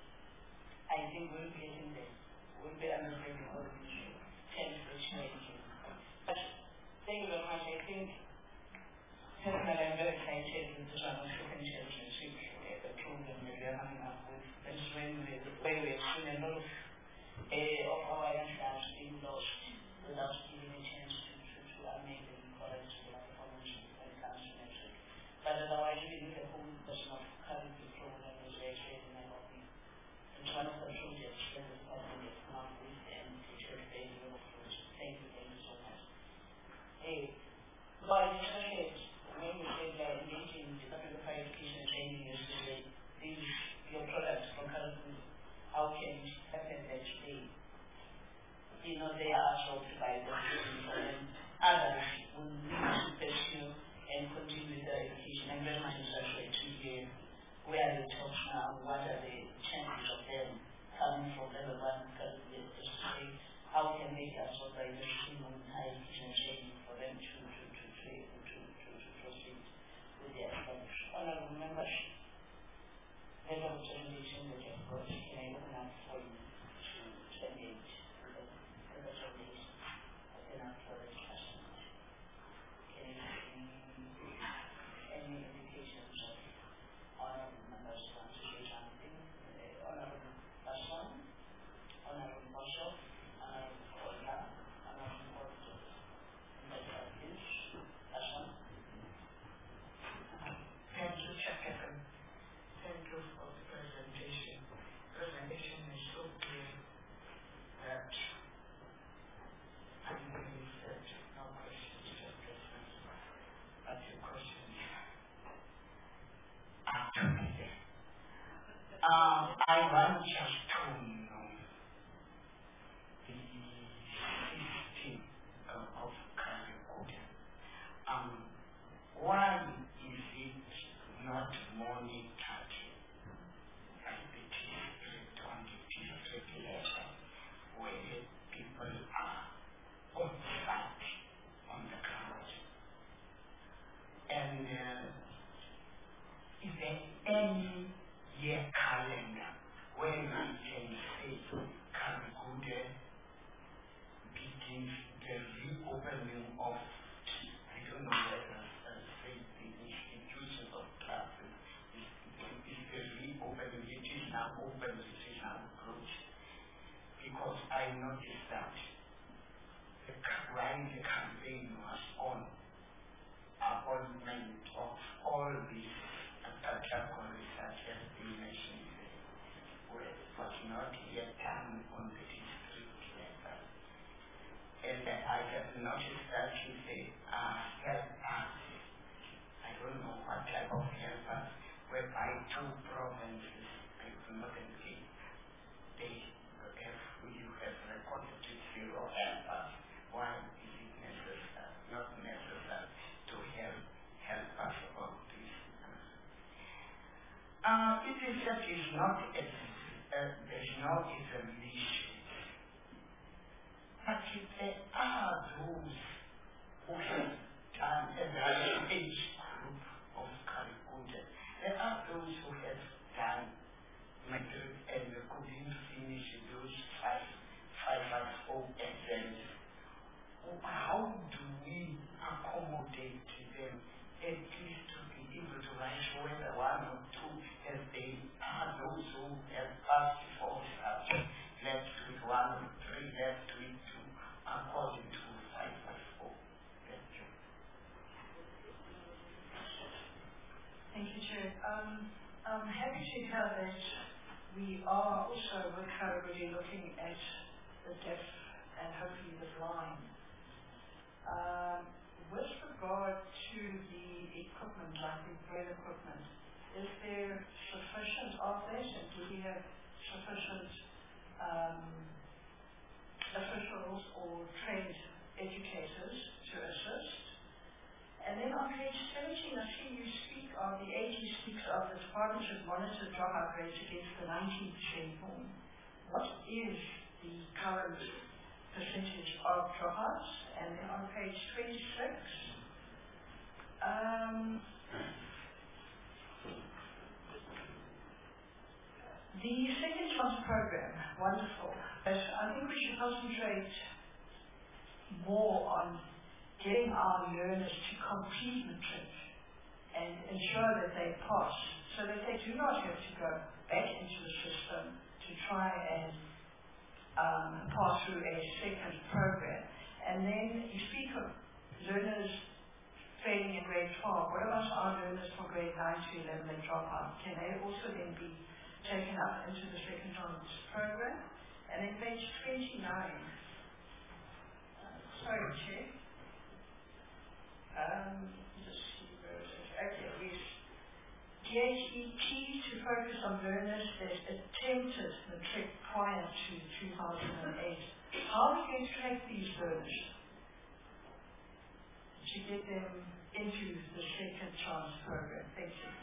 I think we'll be getting there. We'll be understanding all these terms which are in. But thank you very much. I think personally I'm very excited with this one of second children, the program that we are coming up with. That's when we, when we have seen a lot of, uh, of our young staff being lost without giving a chance to, to, to make them correct to their performance when it comes to metric. But otherwise, even with the whole person of currently program is very clear in my opinion. It's one of the projects that the department has come up with, and it has paid a lot of fruits. Thank you, thank you so much. Hey, but especially when we said we are engaging the Department of Higher Education and Training yesterday, these your products from curriculum, how can it happen that they, you know, they are absorbed by the students, and others will need to pursue and continue with their education. I'm very much interested to hear where they talk now, what are the chances of them coming from level one curriculum, just to say how can they be absorbed by the student higher education and training for them to to to to able to to, to proceed with their studies. Honorable members, there's a presentation that I've got. Can I open up for you to engage with the presentation? Open up for the discussion. Can you give me any indications of honorable members want to say something? Uh, honorable Basson, honorable Marshall, honorable Olga, honorable Porto. want just to know the system of Karikuda. Um, why is it not monitored at the district, on the district level, where people are on site, on the ground? And uh, is there any year calendar where we can say Karikuda begins the reopening of, I don't know whether uh, say the institutions of classes, is, is the reopening, it is now open, it is now closed. Because I noticed that the, while the campaign was on, appointment of all these Takako research has been mentioned there, was not yet done on the district level. And I have noticed that you say, uh, help us. I don't know what type of help us, whereby two provinces, I do not engage, they have, you have recorded to zero help us. Why is it necessary, not necessary to help, help us about this? Uh, it is that it's not, a, uh, there's no examination. But if there are those who have done a large age group of Karikuda, there are those who have done matric and couldn't finish those five, five, five, four exams. How do we accommodate them at least to be able to write whether one or two, as they are those who have passed four subjects, left with one or three, left with two, according to five by four. Thank you. Thank you, Chair. Um, I'm happy to tell that we are also with Karikuda looking at the deaf and hopefully the blind. Um, with regard to the equipment, like the braille equipment, is there sufficient of that, and do we have sufficient um, officials or trained educators to assist? And then on page seventeen, I see you speak of the A G speaks of the department should monitor dropout rates against the nineteen percent norm. What is the current percentage of dropouts? And then on page twenty-six, um, the second chance program, wonderful. But I think we should concentrate more on getting our learners to complete matric and ensure that they pass, so that they do not have to go back into the system to try and um, pass through a second program. And then you speak of learners failing in grade twelve. What about our learners from grade nine to eleven that drop out? Can they also then be taken up into the second chance program? And then page twenty-nine. Uh, sorry, Chair. Um, just see where it is. Okay, yes. D H E T to focus on learners that attempted matric prior to two thousand eight. How are we going to track these learners to get them into the second chance program? Thank you.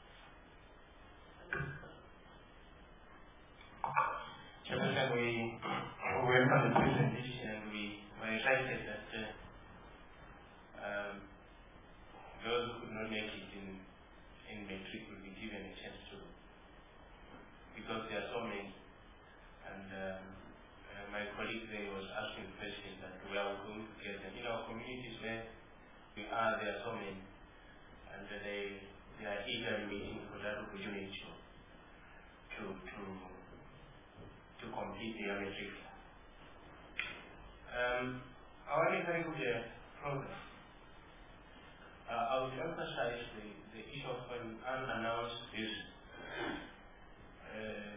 Chairperson, we welcome the presentation, and we were excited that uh, um, those who could not make it in, in matric will be given a chance to, because there are so many. And um, uh, my colleague there was asking questions that we are going to get them. In our communities where we are, there are so many, and uh, they, they are eagerly waiting for that opportunity to, to, to to complete their matric. Um, our very good program. Uh, I would emphasize the, the issue of an unannounced visit uh,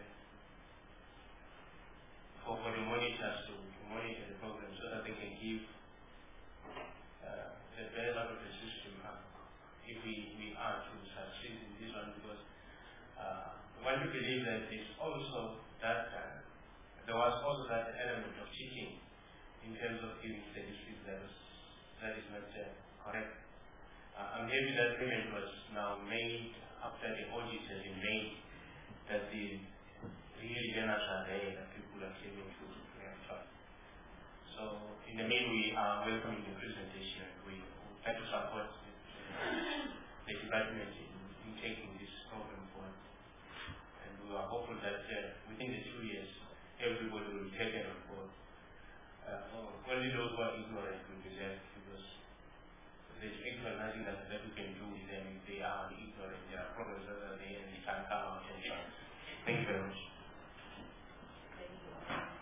for, for the monitors to, to monitor the program so that they can give uh, the best out of the system uh, if we, we are to succeed in this one, because uh, I want to believe that it's also that uh, there was also that element of cheating in terms of giving statistics that, was, that is not uh, correct. Uh, I'm happy that payment was now made after the audit has been made, that the real journals are there that people are claiming to verify. So in the main we are welcoming the presentation and we would like to support the, the department in, in taking this program forward. And we are hopeful that uh, within the two years everybody will be taken on board. Uh, only those who are ignorant will be left, because there's actually nothing that, that we can do with them if they are ignorant. There are problems that are there and they can't come out and try. Thank you very much. Thank you.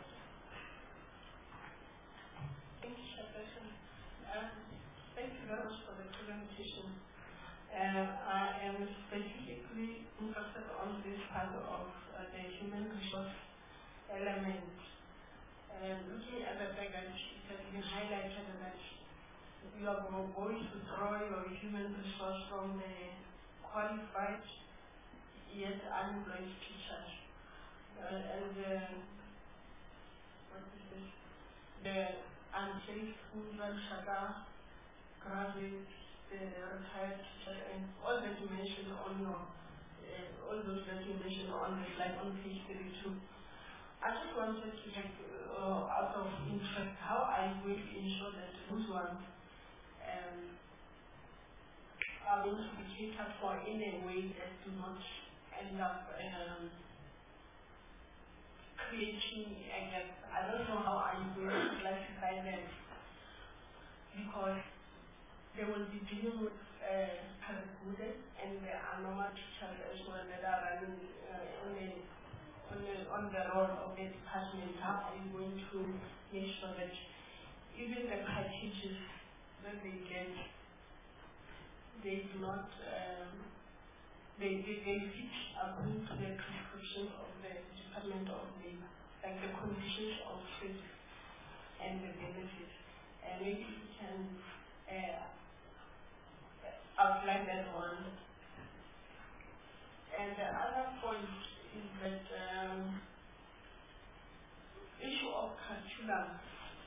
Thank you, Chairperson. Um, thank you very much for the presentation. Uh, I am specifically interested on this part of uh, the human resource element. Uh, looking at the package, it has been highlighted that you are going to draw your human resource from the qualified yet unemployed teachers. Uh, and uh, what is this? The unsafe school shaka graduates, the retired teachers, and all that you mentioned on your, uh, all those that you mentioned on the slide on page thirty-two. I just wanted to check, uh, out of interest, how are you going to ensure that those ones um, are going to be catered for in a way that do not end up um, creating a gap? I don't know how are you going to classify them, because they will be dealing with uh, students and there are normal teachers as well that are running uh, on a On the, on the role of the department. How are you going to make sure that even the packages that they get, they do not, um, they, they, they fit according to the prescriptions of the Department of Labor, like the conditions of service and the benefits. And maybe you can uh, outline that one. And the other point is that um, issue of curriculum,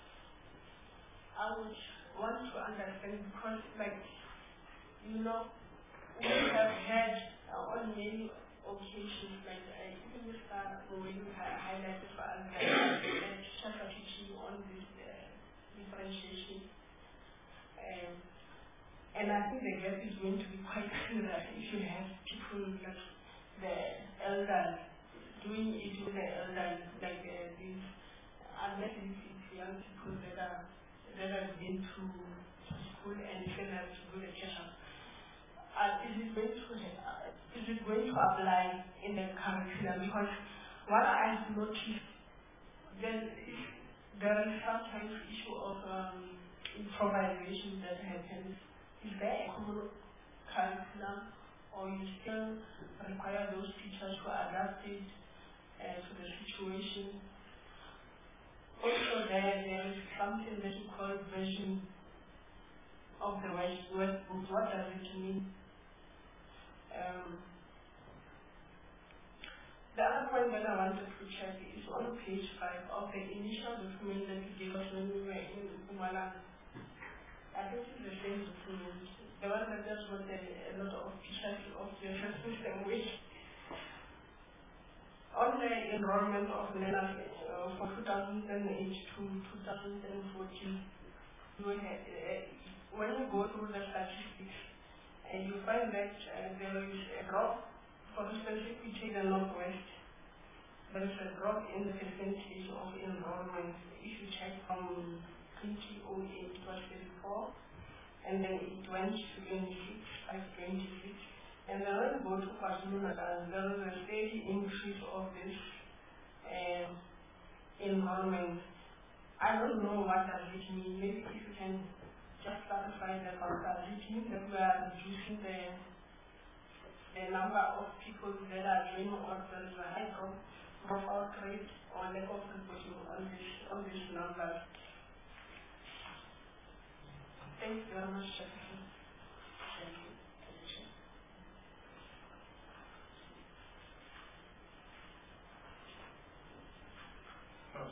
I would want to understand, because, like, you know, we have had uh, on many occasions, like uh, even Mister Mourinho highlighted for us that teachers are teaching on this uh, differentiation. Um, and I think the gap is going to be quite clear if you have people like the elders doing it with the elders, like uh, these, unless it's young people that are that have been to, to school and still have to do the catch-up. Uh, is it going to uh, is it going to apply in the curriculum? Because what I've noticed, then there is sometimes issue of um, improvisation that happens. Is there a common curriculum, or you still require those teachers to adapt it uh, to the situation? Also, there, there is something that you call version of the West West Book. What does it mean? Um, the other point that I wanted to check is on page five of the initial document that you gave us when we were in Mpumalanga. I think it's the same document. The one that just was a, a lot of pictures of the system, which on the enrollment of learners uh, for two thousand eight to two thousand fourteen, you had, uh, when you go through the statistics, and you find that uh, there is a drop. For instance, if we take the Northwest, there is a drop in the percentage of enrollment. If you check from twenty oh eight, it was thirty-four, and then it went to twenty-six, five twenty-six. And then when you go to KwaZulu-Natal, there is a steady increase of this uh, enrollment. I don't know what does it mean. Maybe if you can just clarify that one. Does it mean that we are reducing the the number of people that are joining, or there is a high drop dropout rate or lack of reporting on this on these numbers? Thank you very much, Chairperson. Thank you.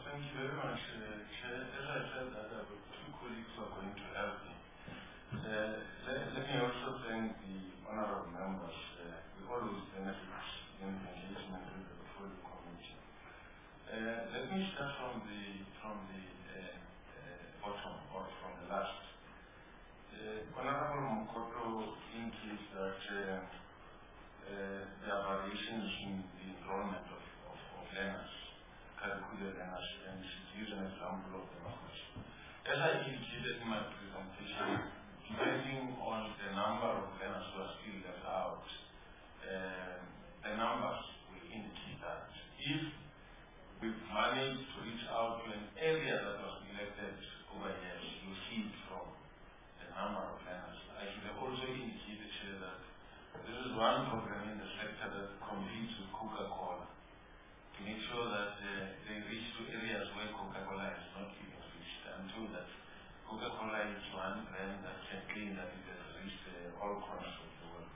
thank you very much, uh, Chair. As I said, that I've got two colleagues who are going to help me. Uh, let, let me also thank the honorable members. Uh, we always benefit in engagement with the portfolio committee. Uh, let me start from the from the uh, uh, bottom or from the last. Uh, Honorable Mukoto indicates that uh, uh, there are variations in the enrollment of, of, of learners, curricular learners, and she gives an example of the numbers. As I indicated in my presentation, depending on the number of learners who are still left out, uh, the numbers will indicate that. If we've managed to reach out to an area that was neglected over years, you see it from the number of learners. I should have also indicated here that this is one program in the sector that competes with Coca-Cola to make sure that uh, they reach to areas where Coca-Cola has not even reached. I'm told that Coca-Cola is one brand that can claim that it has reached uh, all corners of the world.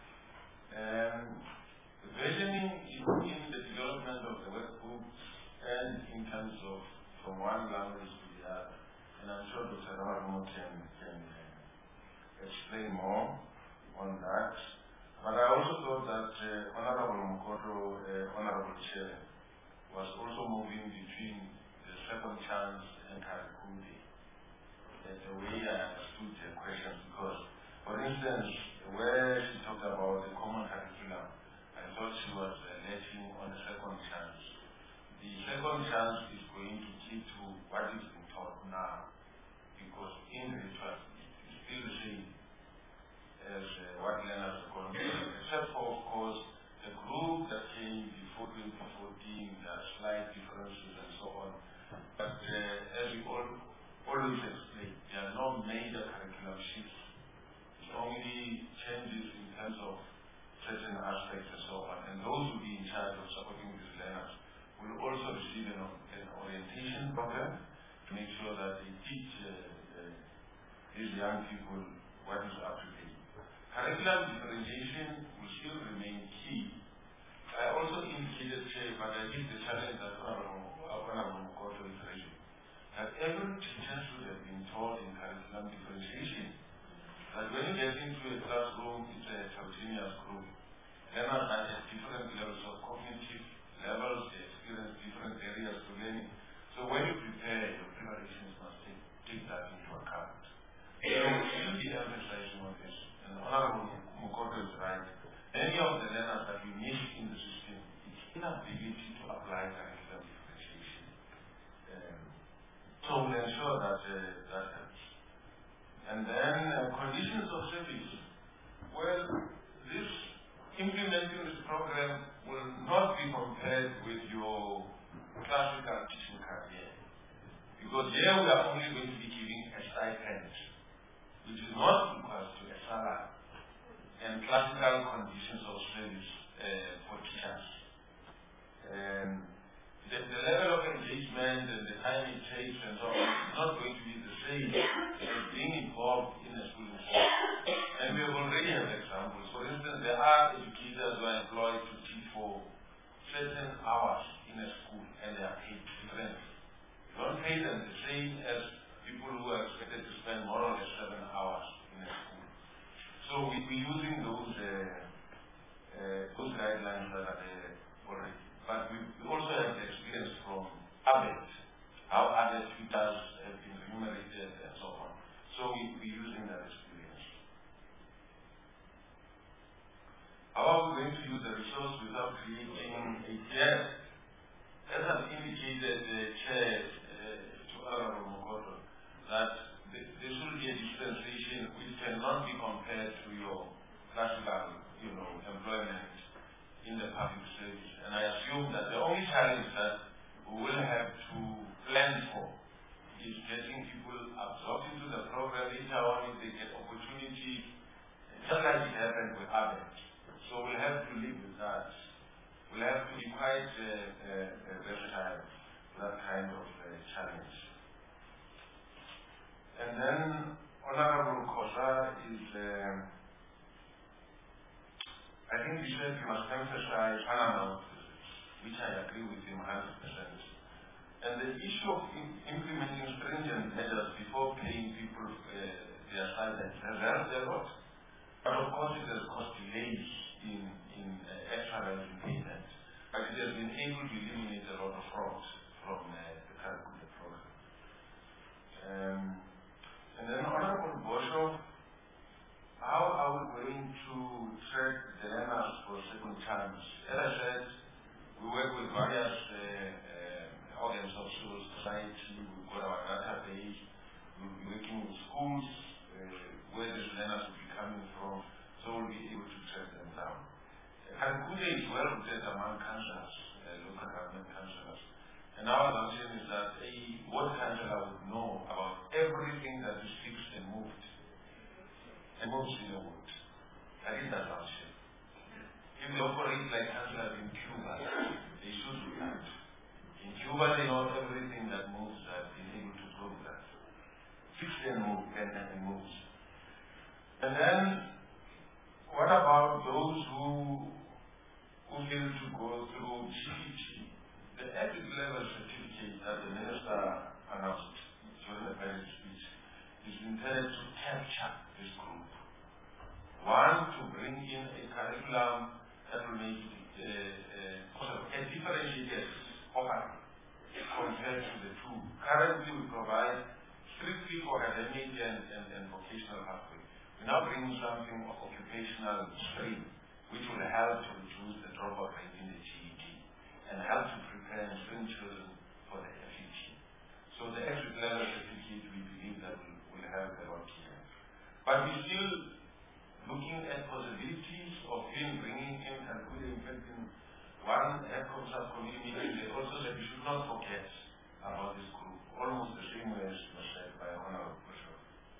Um, visioning in the development of the workbooks and in terms of from one language to the other, and I'm sure Doctor Ramarmo can, can uh, explain more on that. But I also thought that uh, Honorable Mukoto, uh, Honorable Chair, was also moving between the second chance and Karikundi. That's the way I understood the question, because, for instance, where she talked about the common curriculum, I thought she was uh, letting on the second chance. The second chance is going to keep to what is being taught now, because in ritual it's still the same as uh, what learners are going to do, except for, of course, the group that came before twenty fourteen, there are slight differences and so on. But uh, as we all always explain, there are no major curriculum shifts. It's only changes in terms of certain aspects and so on. And those who will be in charge of supporting these learners will also receive an, an orientation program to make sure that they teach uh, uh, these young people what is up to date. Curriculum differentiation will still remain key. I also indicated, uh, but I think the challenge that Honorable Mukoto is raising, that every teacher should have been taught in curriculum differentiation. That when you get into a classroom, it's a heterogeneous group. Learners are at different levels of cognitive levels, they experience different areas of learning. So when you prepare, your preparations must take, take that into account. So we should be emphasizing on this. And Honorable Mukoto is right. Many of the learners that we miss in the system, it's inability to apply curriculum differentiation. Um, so we'll ensure that uh, that helps. And then uh, conditions of service. Well, this implementing this program will not be compared with your classical teaching career. Because here we are only going to be giving a stipend, which is not equal to a salary, and classical conditions of service uh, for teachers. Um, the, the level of engagement and the time it takes and so on is not going to be the same as being involved in a school system. And we already have examples. For instance, there are educators who are employed to teach for certain hours in a school, and they are paid differently. You don't pay them the same as people who are expected to spend more or less seven hours in a school. So we, we're using those uh, uh, those guidelines that are there already. But we, we also have the experience from ABET, how ABET tutors have been remunerated and so on. So we, we're using that experience. How are we going to use the resource without creating a gap? As I've indicated, the uh, Chair uh, to Honorable Mukoto, that there should be a dispensation which cannot be compared to your classical, you know, employment in the public service. And I assume that the only challenge that we will have to plan for is getting people absorbed into the program later on if they get opportunity, just like it happened with ABET. So we'll have to live with that. We'll have to be quite uh, uh, versatile to that kind of uh, challenge. And then Honorable Kosa is, uh, I think he said you must emphasize unannounced visits, which I agree with him one hundred percent. And the issue of im implementing stringent measures before paying people uh, their salaries has helped a lot. But of course it has caused delays in, in uh, actualizing payments. But it has been able to eliminate a lot of fraud from uh, the Karakuda program. Um, and then Honorable Bosho, how are we going to track the learners for second chance? As I said, we work with various uh, uh, organs of civil society, we've got our database, we'll be working with schools, uh, where these learners will be coming from, so we'll be able to track them down. Karakuda is well rooted among councillors, uh, local government councillors. And our assumption is that a ward councillor would know about everything that is fixed and moved, and moves in the ward. That is the assumption. If they operate like councillors in Cuba, they should do that. In Cuba, they know everything that moves, that is able to prove that. Fixed and moved, and, and moves. And then, what about those who who fail to go through G P T? The exit level certificate that the minister announced during the budget speech is intended to capture this group. One, to bring in a curriculum that will make it uh, uh, a differentiated offering compared to the two. Currently, we provide strictly for academic and, and, and vocational pathway. We now bring something of occupational stream, which will help to reduce the dropout rate in the G E D and help to prepare and train children for the F E T. So the exit level certificate, we believe that will, will help a lot here. But we're still looking at possibilities of in bringing in Karakuda. In fact, in one ECOM subcommittee meeting, they also said we should not forget about this group, almost the same way as was said by Honorable Bosho.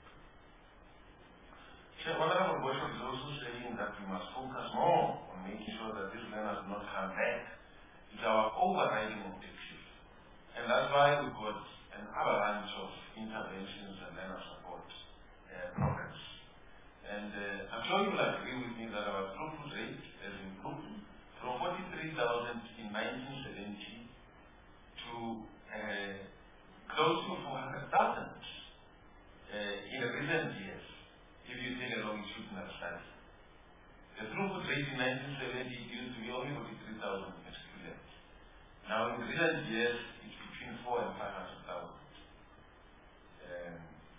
So Honorable Bosho is also saying that we must focus more on making sure that these learners do not come back. It's our overriding objective. And that's why we've got an avalanche of interventions and learner support uh, programs. And uh, I'm sure you will agree with me that our throughput rate has improved from forty-three thousand in nineteen seventy to uh, close to four hundred thousand uh, in recent years, if you take a longitudinal study. The throughput rate in nineteen seventy used to be only forty-three thousand students. Now in recent years, it's between four and five hundred thousand. Um,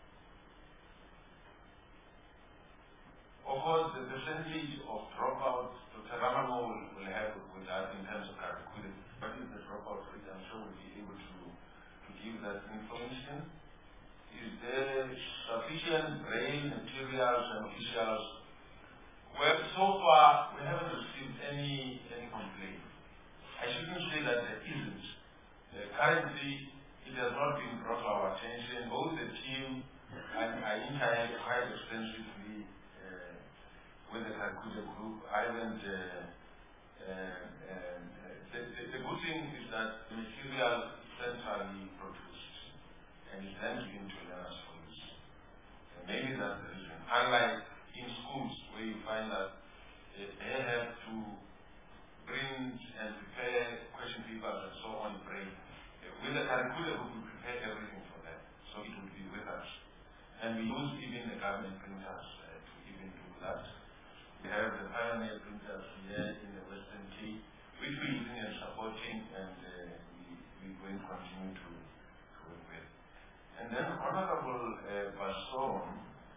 Of course, the percentage of dropouts, Doctor Ramamo will, will help with that in terms of Karakuda. What is the dropout rate? I'm sure we'll be able to, to give that information. Is there sufficient brain materials and officials? Well, so far, we haven't received any, any complaint. I shouldn't say that there isn't. Uh, currently, it has not been brought to our attention. Both the team and I interact quite extensively with the Karakuda group. I haven't, uh, uh, uh, the, the, the good thing is that the material is centrally produced and is then given to learners for use. And maybe that's the reason. Unlike in schools where you find that uh, they have to print and prepare question papers and so on, brain. Uh, with the Karakuda group, we prepare everything for them. So it will be with us. And we use even the government printers uh, to even do that. We have the pioneer printers here in the Western Cape, which we're using and supporting, and uh, we, we're going to continue to, to work with. And then Honorable uh, Basson,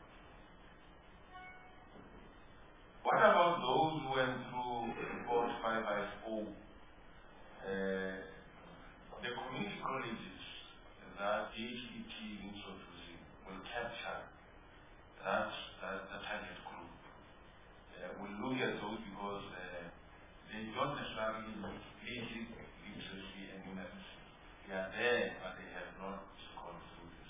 what about those who went through report five five zero? Uh, the community colleges that H E T is introducing will capture that, that, that target group. Uh, we'll look at those because uh, they don't necessarily need basic literacy and numeracy. They are there, but they have not gone through this.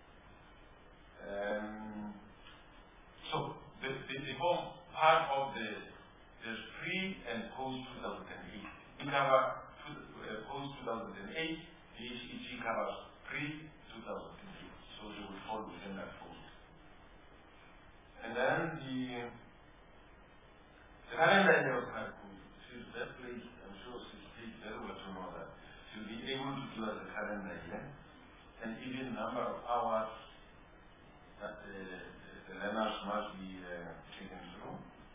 Um, so, the, the, the whole part of the there's pre and post two thousand eight. We cover two, uh, post two thousand eight, the H E T covers pre two thousand eight, so they will fall within that fold. And then the The calendar year of Karakuda, she's best placed, I'm sure she's paid very well to know that. She'll be able to give us the calendar calendar year, and even number of hours that uh, the learners must be uh, taken through.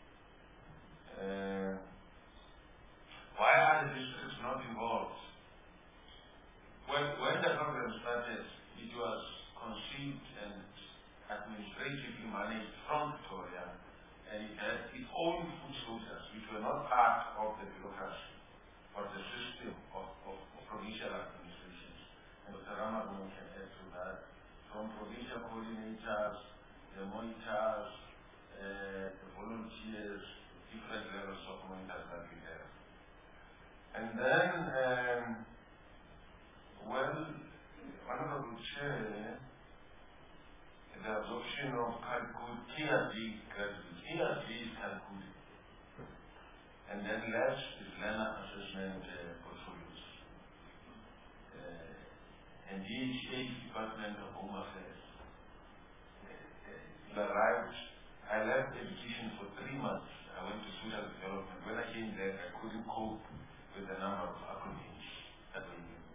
Uh, why are the districts not involved? When, when the program started, it was conceived and administratively managed from Victoria, and it had its own food soldiers, which were not part of the bureaucracy or the system of, of, of provincial administrations. And Doctor Ramadan can add to that, from provincial coordinators, the monitors, uh, the volunteers, different levels of monitors that we have. And then, um, well, Honorable Chair, the adoption of Kalkud, T R D graduates, T R D is Kalkud. And then last is learner assessment uh, portfolios. Uh, and D H A Department of Home Affairs. Uh, uh, arrived, I left education for three months. I went to social development. When I came there, I couldn't cope with the number of acronyms that we knew.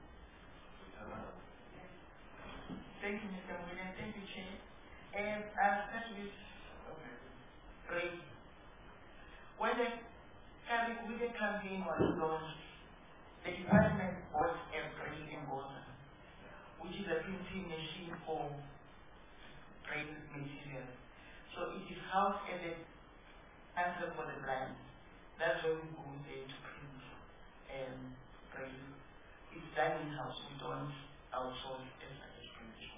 Thank you, Mister William. Thank you, Chair. And I'll start with brain. When the Caribbean campaign was launched, the department bought a brain embosser, which is a printing machine for brain material. So it is housed as an answer for the blind. That's where we go there to print um, brain. It's done in-house. We don't outsource as such as printing.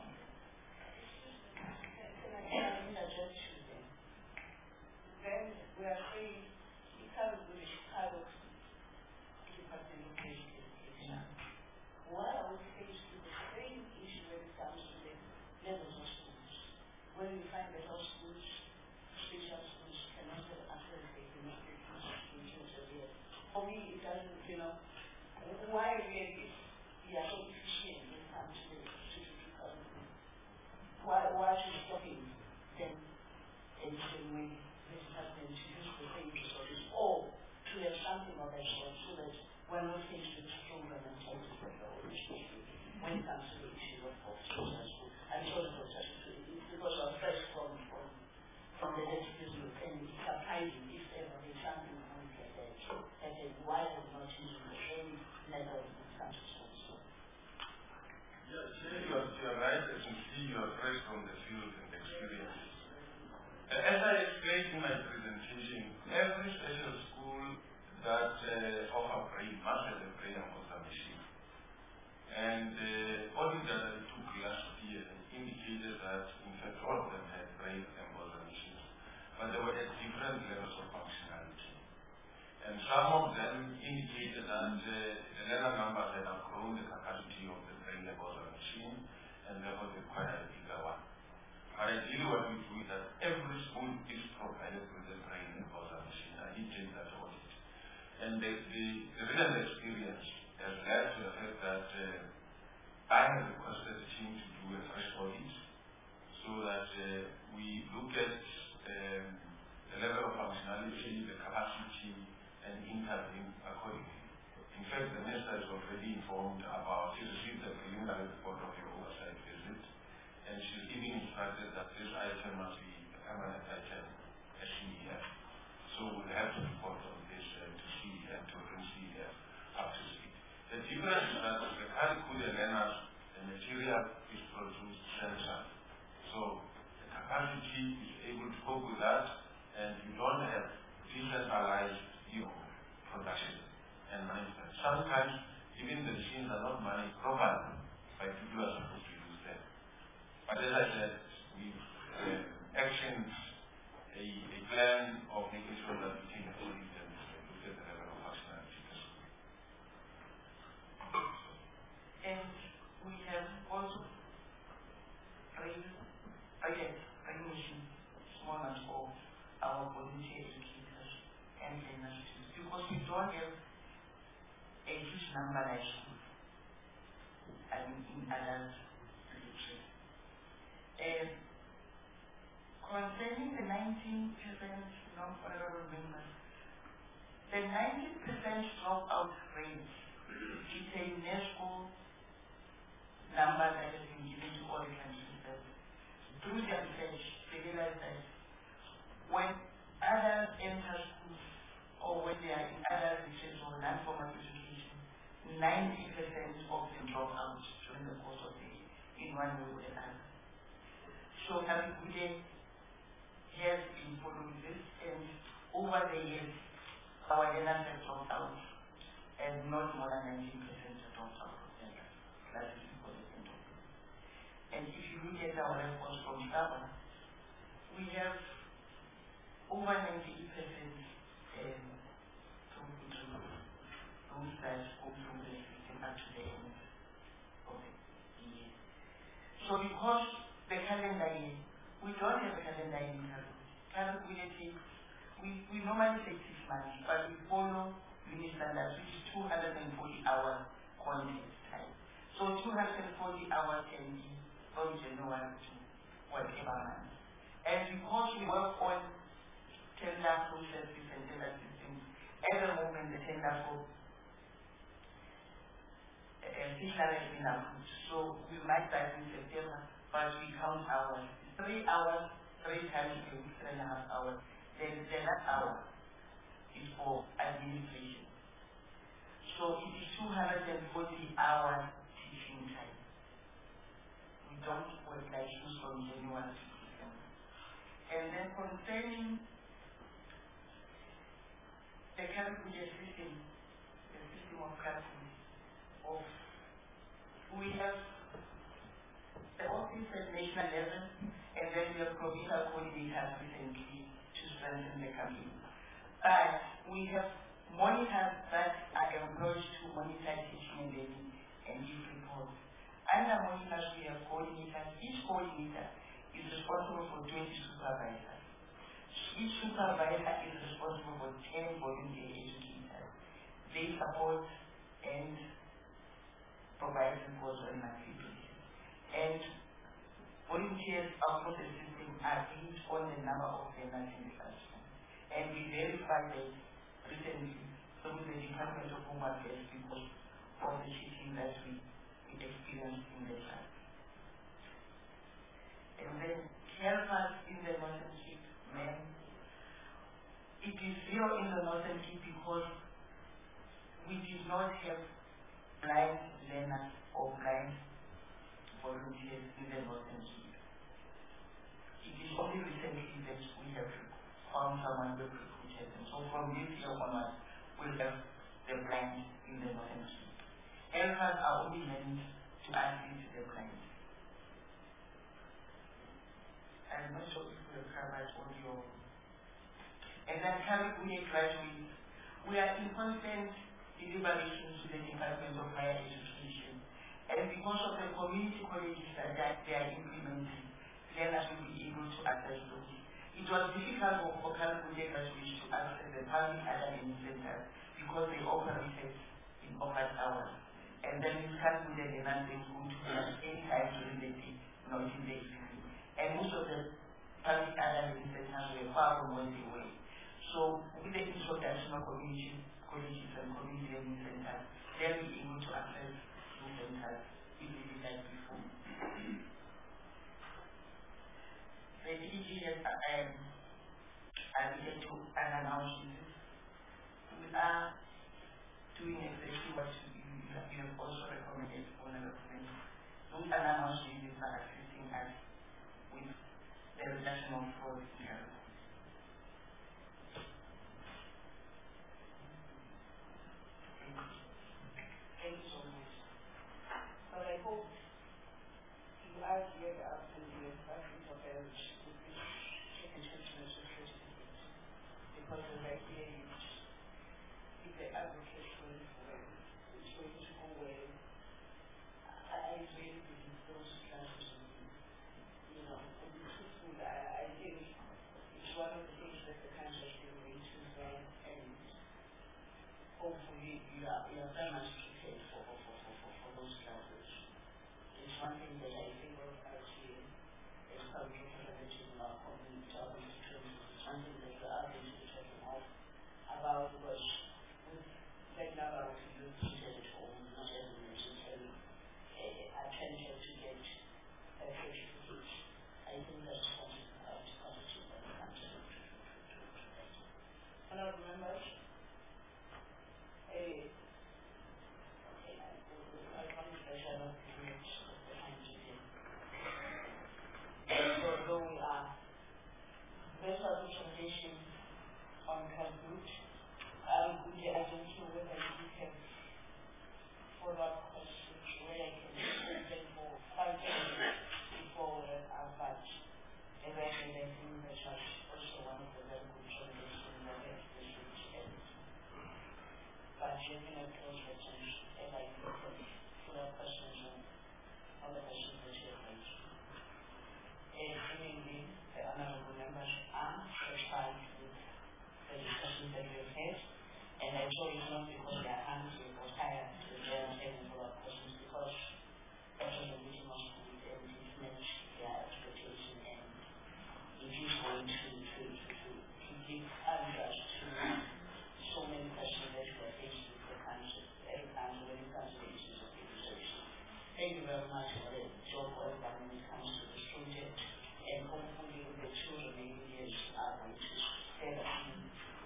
Then we are saying it comes with the Chicago Department of Education. Why are we faced with the same issue when it comes to the levels of schools? When we find that all schools, special schools, cannot have access, they cannot produce students as yet. For me, it doesn't, you know, why really we are so efficient when it comes to the Chicago? Why, why should we stop him then and say we this happening to use the same resources or to have something of that sort so that we're not faced with stronger and tighter when it comes to the issue of, of social school and social social it's because of fresh from from from the education and it's surprising if ever there's something like that that is why we're not using the same method when it comes to social. Yes, you're, you're right, as you see, you're fresh from the field and experience. As I explained in my presentation, every special school that uh, offer brain must have a brain embosser machine. And uh, audit that I took last year indicated that, in fact, all of them had brain embosser machines. But they were at different levels of functionality. And some of them indicated that uh, the learner numbers had outgrown the capacity of the brain embosser machine and therefore required a bigger one. But ideally what we do is that every school is provided with a brain embosser machine. I did take that audit. And the, the, the recent experience has led to the fact that uh, I have requested the team to do a fresh audit so that uh, we look at um, the level of functionality, the capacity, and intervene accordingly. In fact, the minister is already informed about, she received the preliminary report of your oversight visit, and she's even instructed that this item must be a permanent item at C E F. So we'll have to report on this uh, to C E F, to bring C E F up to speed. The difference is that the curriculum learners, the material is produced censored. So the capacity is able to cope with that, and you don't have decentralized you know, production and management. Sometimes even the machines are not managed properly by people who are supposed to use them. But as I said, we've uh, actioned a, a plan of making sure that we take all these and look at the level of functionality. And we have also raised, again, recognition, small and for our volunteer educators and learners because we don't have a huge number like I mean, in adult literature. Uh, concerning the nineteen percent non-honorable members, the nineteen percent dropout rate is a UNESCO number that has been given to all the countries that through their research, they realize that when others enter schools or when they are in other research or non-formal education, ninety percent of them drop out during the course of the year in one way or another. So Kabikude has been following this, and over the years, our learners have dropped out, and not more than nineteen percent have dropped out of their classes before the end of the year. And if you look at our records from SABA, we have over ninety percent um, from those that go through the system up to the end of the year. So because the calendar year, we don't have a calendar year in Karakude. Karakude takes, we, we normally take six months, but we follow uni standards, which is two hundred forty hours context time. So two hundred forty hours can be from January to whatever month. And because we work on tender processes and tender systems, at the moment the tender for Fisher has been approved. So we might start in September, but we count hours. Three hours, three times a week, three and a half hours. Then the last hour is for administration. So it is two hundred forty hours teaching time. We don't work like shoes from January to December. And then concerning the Karakude system, the system of Karakude, of we have the office at national level, and then we have provincial coordinators recently to strengthen the campaign. But we have monitors that are employed to monitor teaching and learning and give reports. Under monitors, we have coordinators. Each coordinator is responsible for twenty supervisors. Each supervisor is responsible for ten volunteer educators. They support and provide reports on an monthly basis. And volunteers across the system are based on the number of learners in the classroom. And we verified that recently through the Department of Home Affairs because of the cheating that we, we experienced in the class. And then help us in the Northern Cape, man. It is zero in the Northern Cape because we did not have blind learners or blind volunteers in the Northern Cape. It is only recently that we have found someone who recruited them. So from this year onwards, we'll have the blind in the Northern Cape. Helpers are only meant to assist the blind. I'm not sure if we have covered all your... And then Karakude graduates, we are in constant deliberations with the Department of Higher Education. And because of the community colleges that they are implementing, learners will be able to access those. It was difficult for Karakude graduates to access the public academic centers because they operated in office hours. And then in Karakude, learners they go to any time during the day, not in the evening. And most of the public academic centers were far from where they were. So with the introduction of community colleges and community learning centers, they'll be able to access those centers if they did that before. The D D G has um, alluded to an announcement. We are doing exactly what you, you, have, you have also recommended on the document. Those announcements are assisting us with the reduction of fraud in Karakude. Thank you so much. But I hope you are geared up to the Department of Health with this international social systems. Because as I hear you, if the advocate for it well, it's going to go well. I really believe those classes, you know, to be truthful, I, I think it's one of the things that the country has been doing to well, and hopefully you are, you are very much prepared for, for, for, for, for those classes. It's one thing that I think of as here as public television in our community, our constituencies. It's one thing that we are going to be talking of about because with that number of youth seated at home, not everyone is attending start with translation on Kalgood. Um, I don't know whether you have follow-up questions, whether I can send them for five minutes before our batch. As I said, I think that was also one of the very good translations that I have received. But you can close the change as I have follow-up questions on all the questions that you have raised. And seemingly, the honorable members are satisfied with the discussions that we have had. And I told you not because they are hungry or tired to their having follow-up questions, because after the meeting was complete, everything met their expectation, and it is going to, to, to, to give answers to so many questions that we are faced with the country, every country when it comes to the issues of legislation. Thank you very much for the job well done when it comes to this project, and hopefully with the children maybe years are going to stay the same.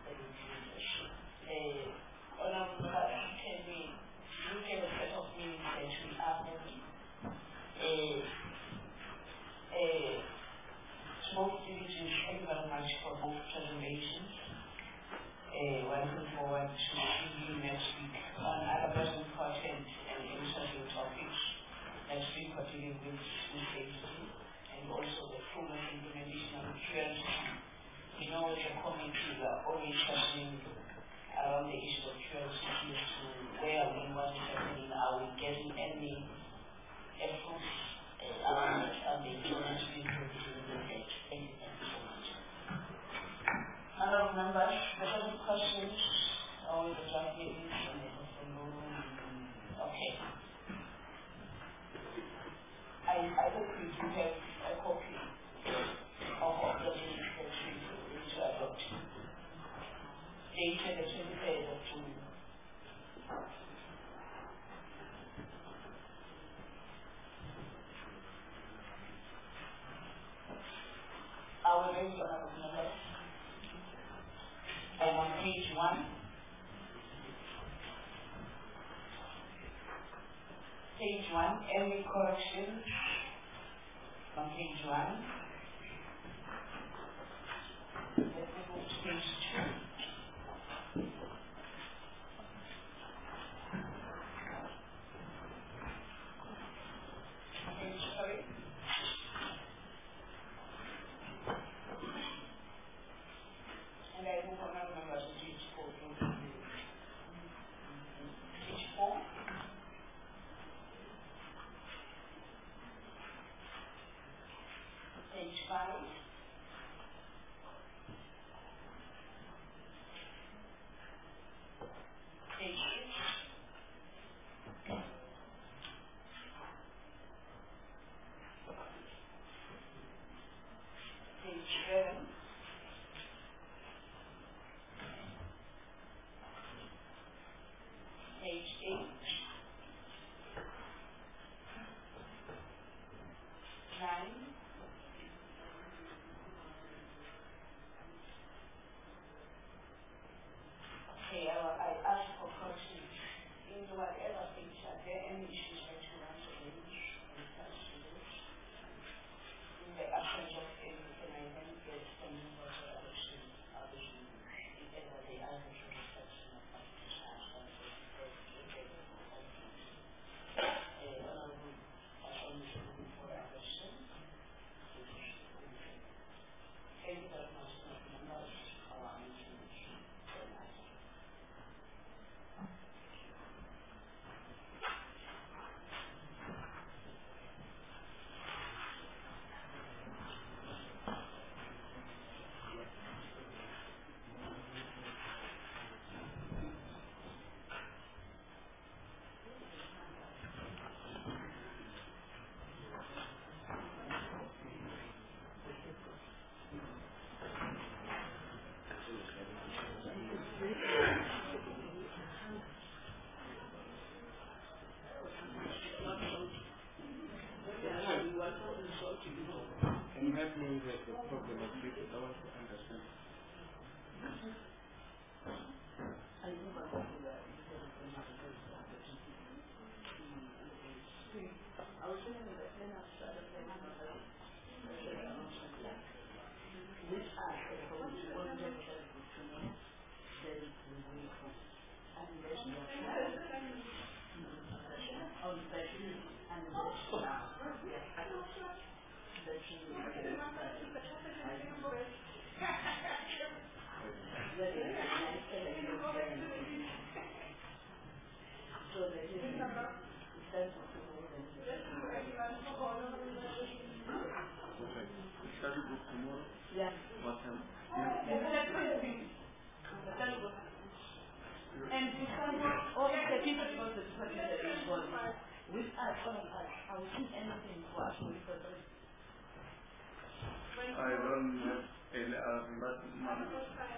Uh, Honorable Members, can we look at the set of meetings that we are having? Uh, uh, both divisions, thank you very much for both presentations. Uh, welcome forward to see you next week on other very important and interesting topics. Next week we're dealing with food safety and also the full implementation of Q L C. You know, as a committee, we are always questioning around the issue of Q L C as to where are we, what is happening, are we getting any efforts uh, around the funding to actually improve the state. Thank you, thank you so much. Honorable members, the first questions on the draft meetings and the okay. I, I hope we do have a copy of the meetings that we need to adopt. Dated the twenty-third of June. Our very honorable members, I'm on page one. Page one, any corrections on page one. Let me go to page two. Page And to someone, all the people go to the study that is one. With us, all of us, I will do anything for us to refer to. I don't have any other, but my,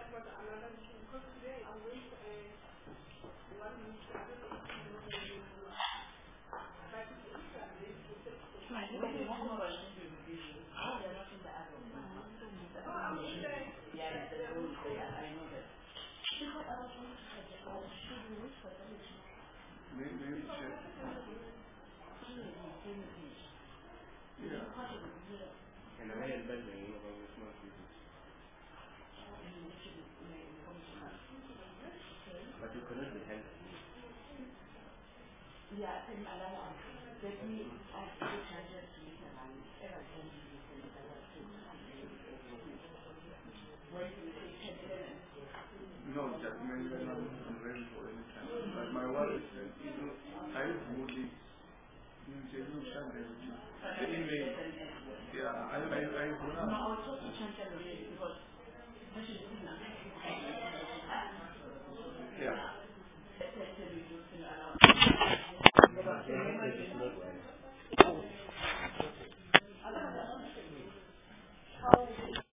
maybe check. Yeah. And I had better than about this month. But you cannot be helped. Yeah, and I want let me ask the chances to make a line. Ever can you listen to the No, just maybe I'm not ready for any time. But my wife is like, you know, I would be in Jeju Sunday. Anyway, yeah, I, I, I, I, no, I was talking to Chantal already because this is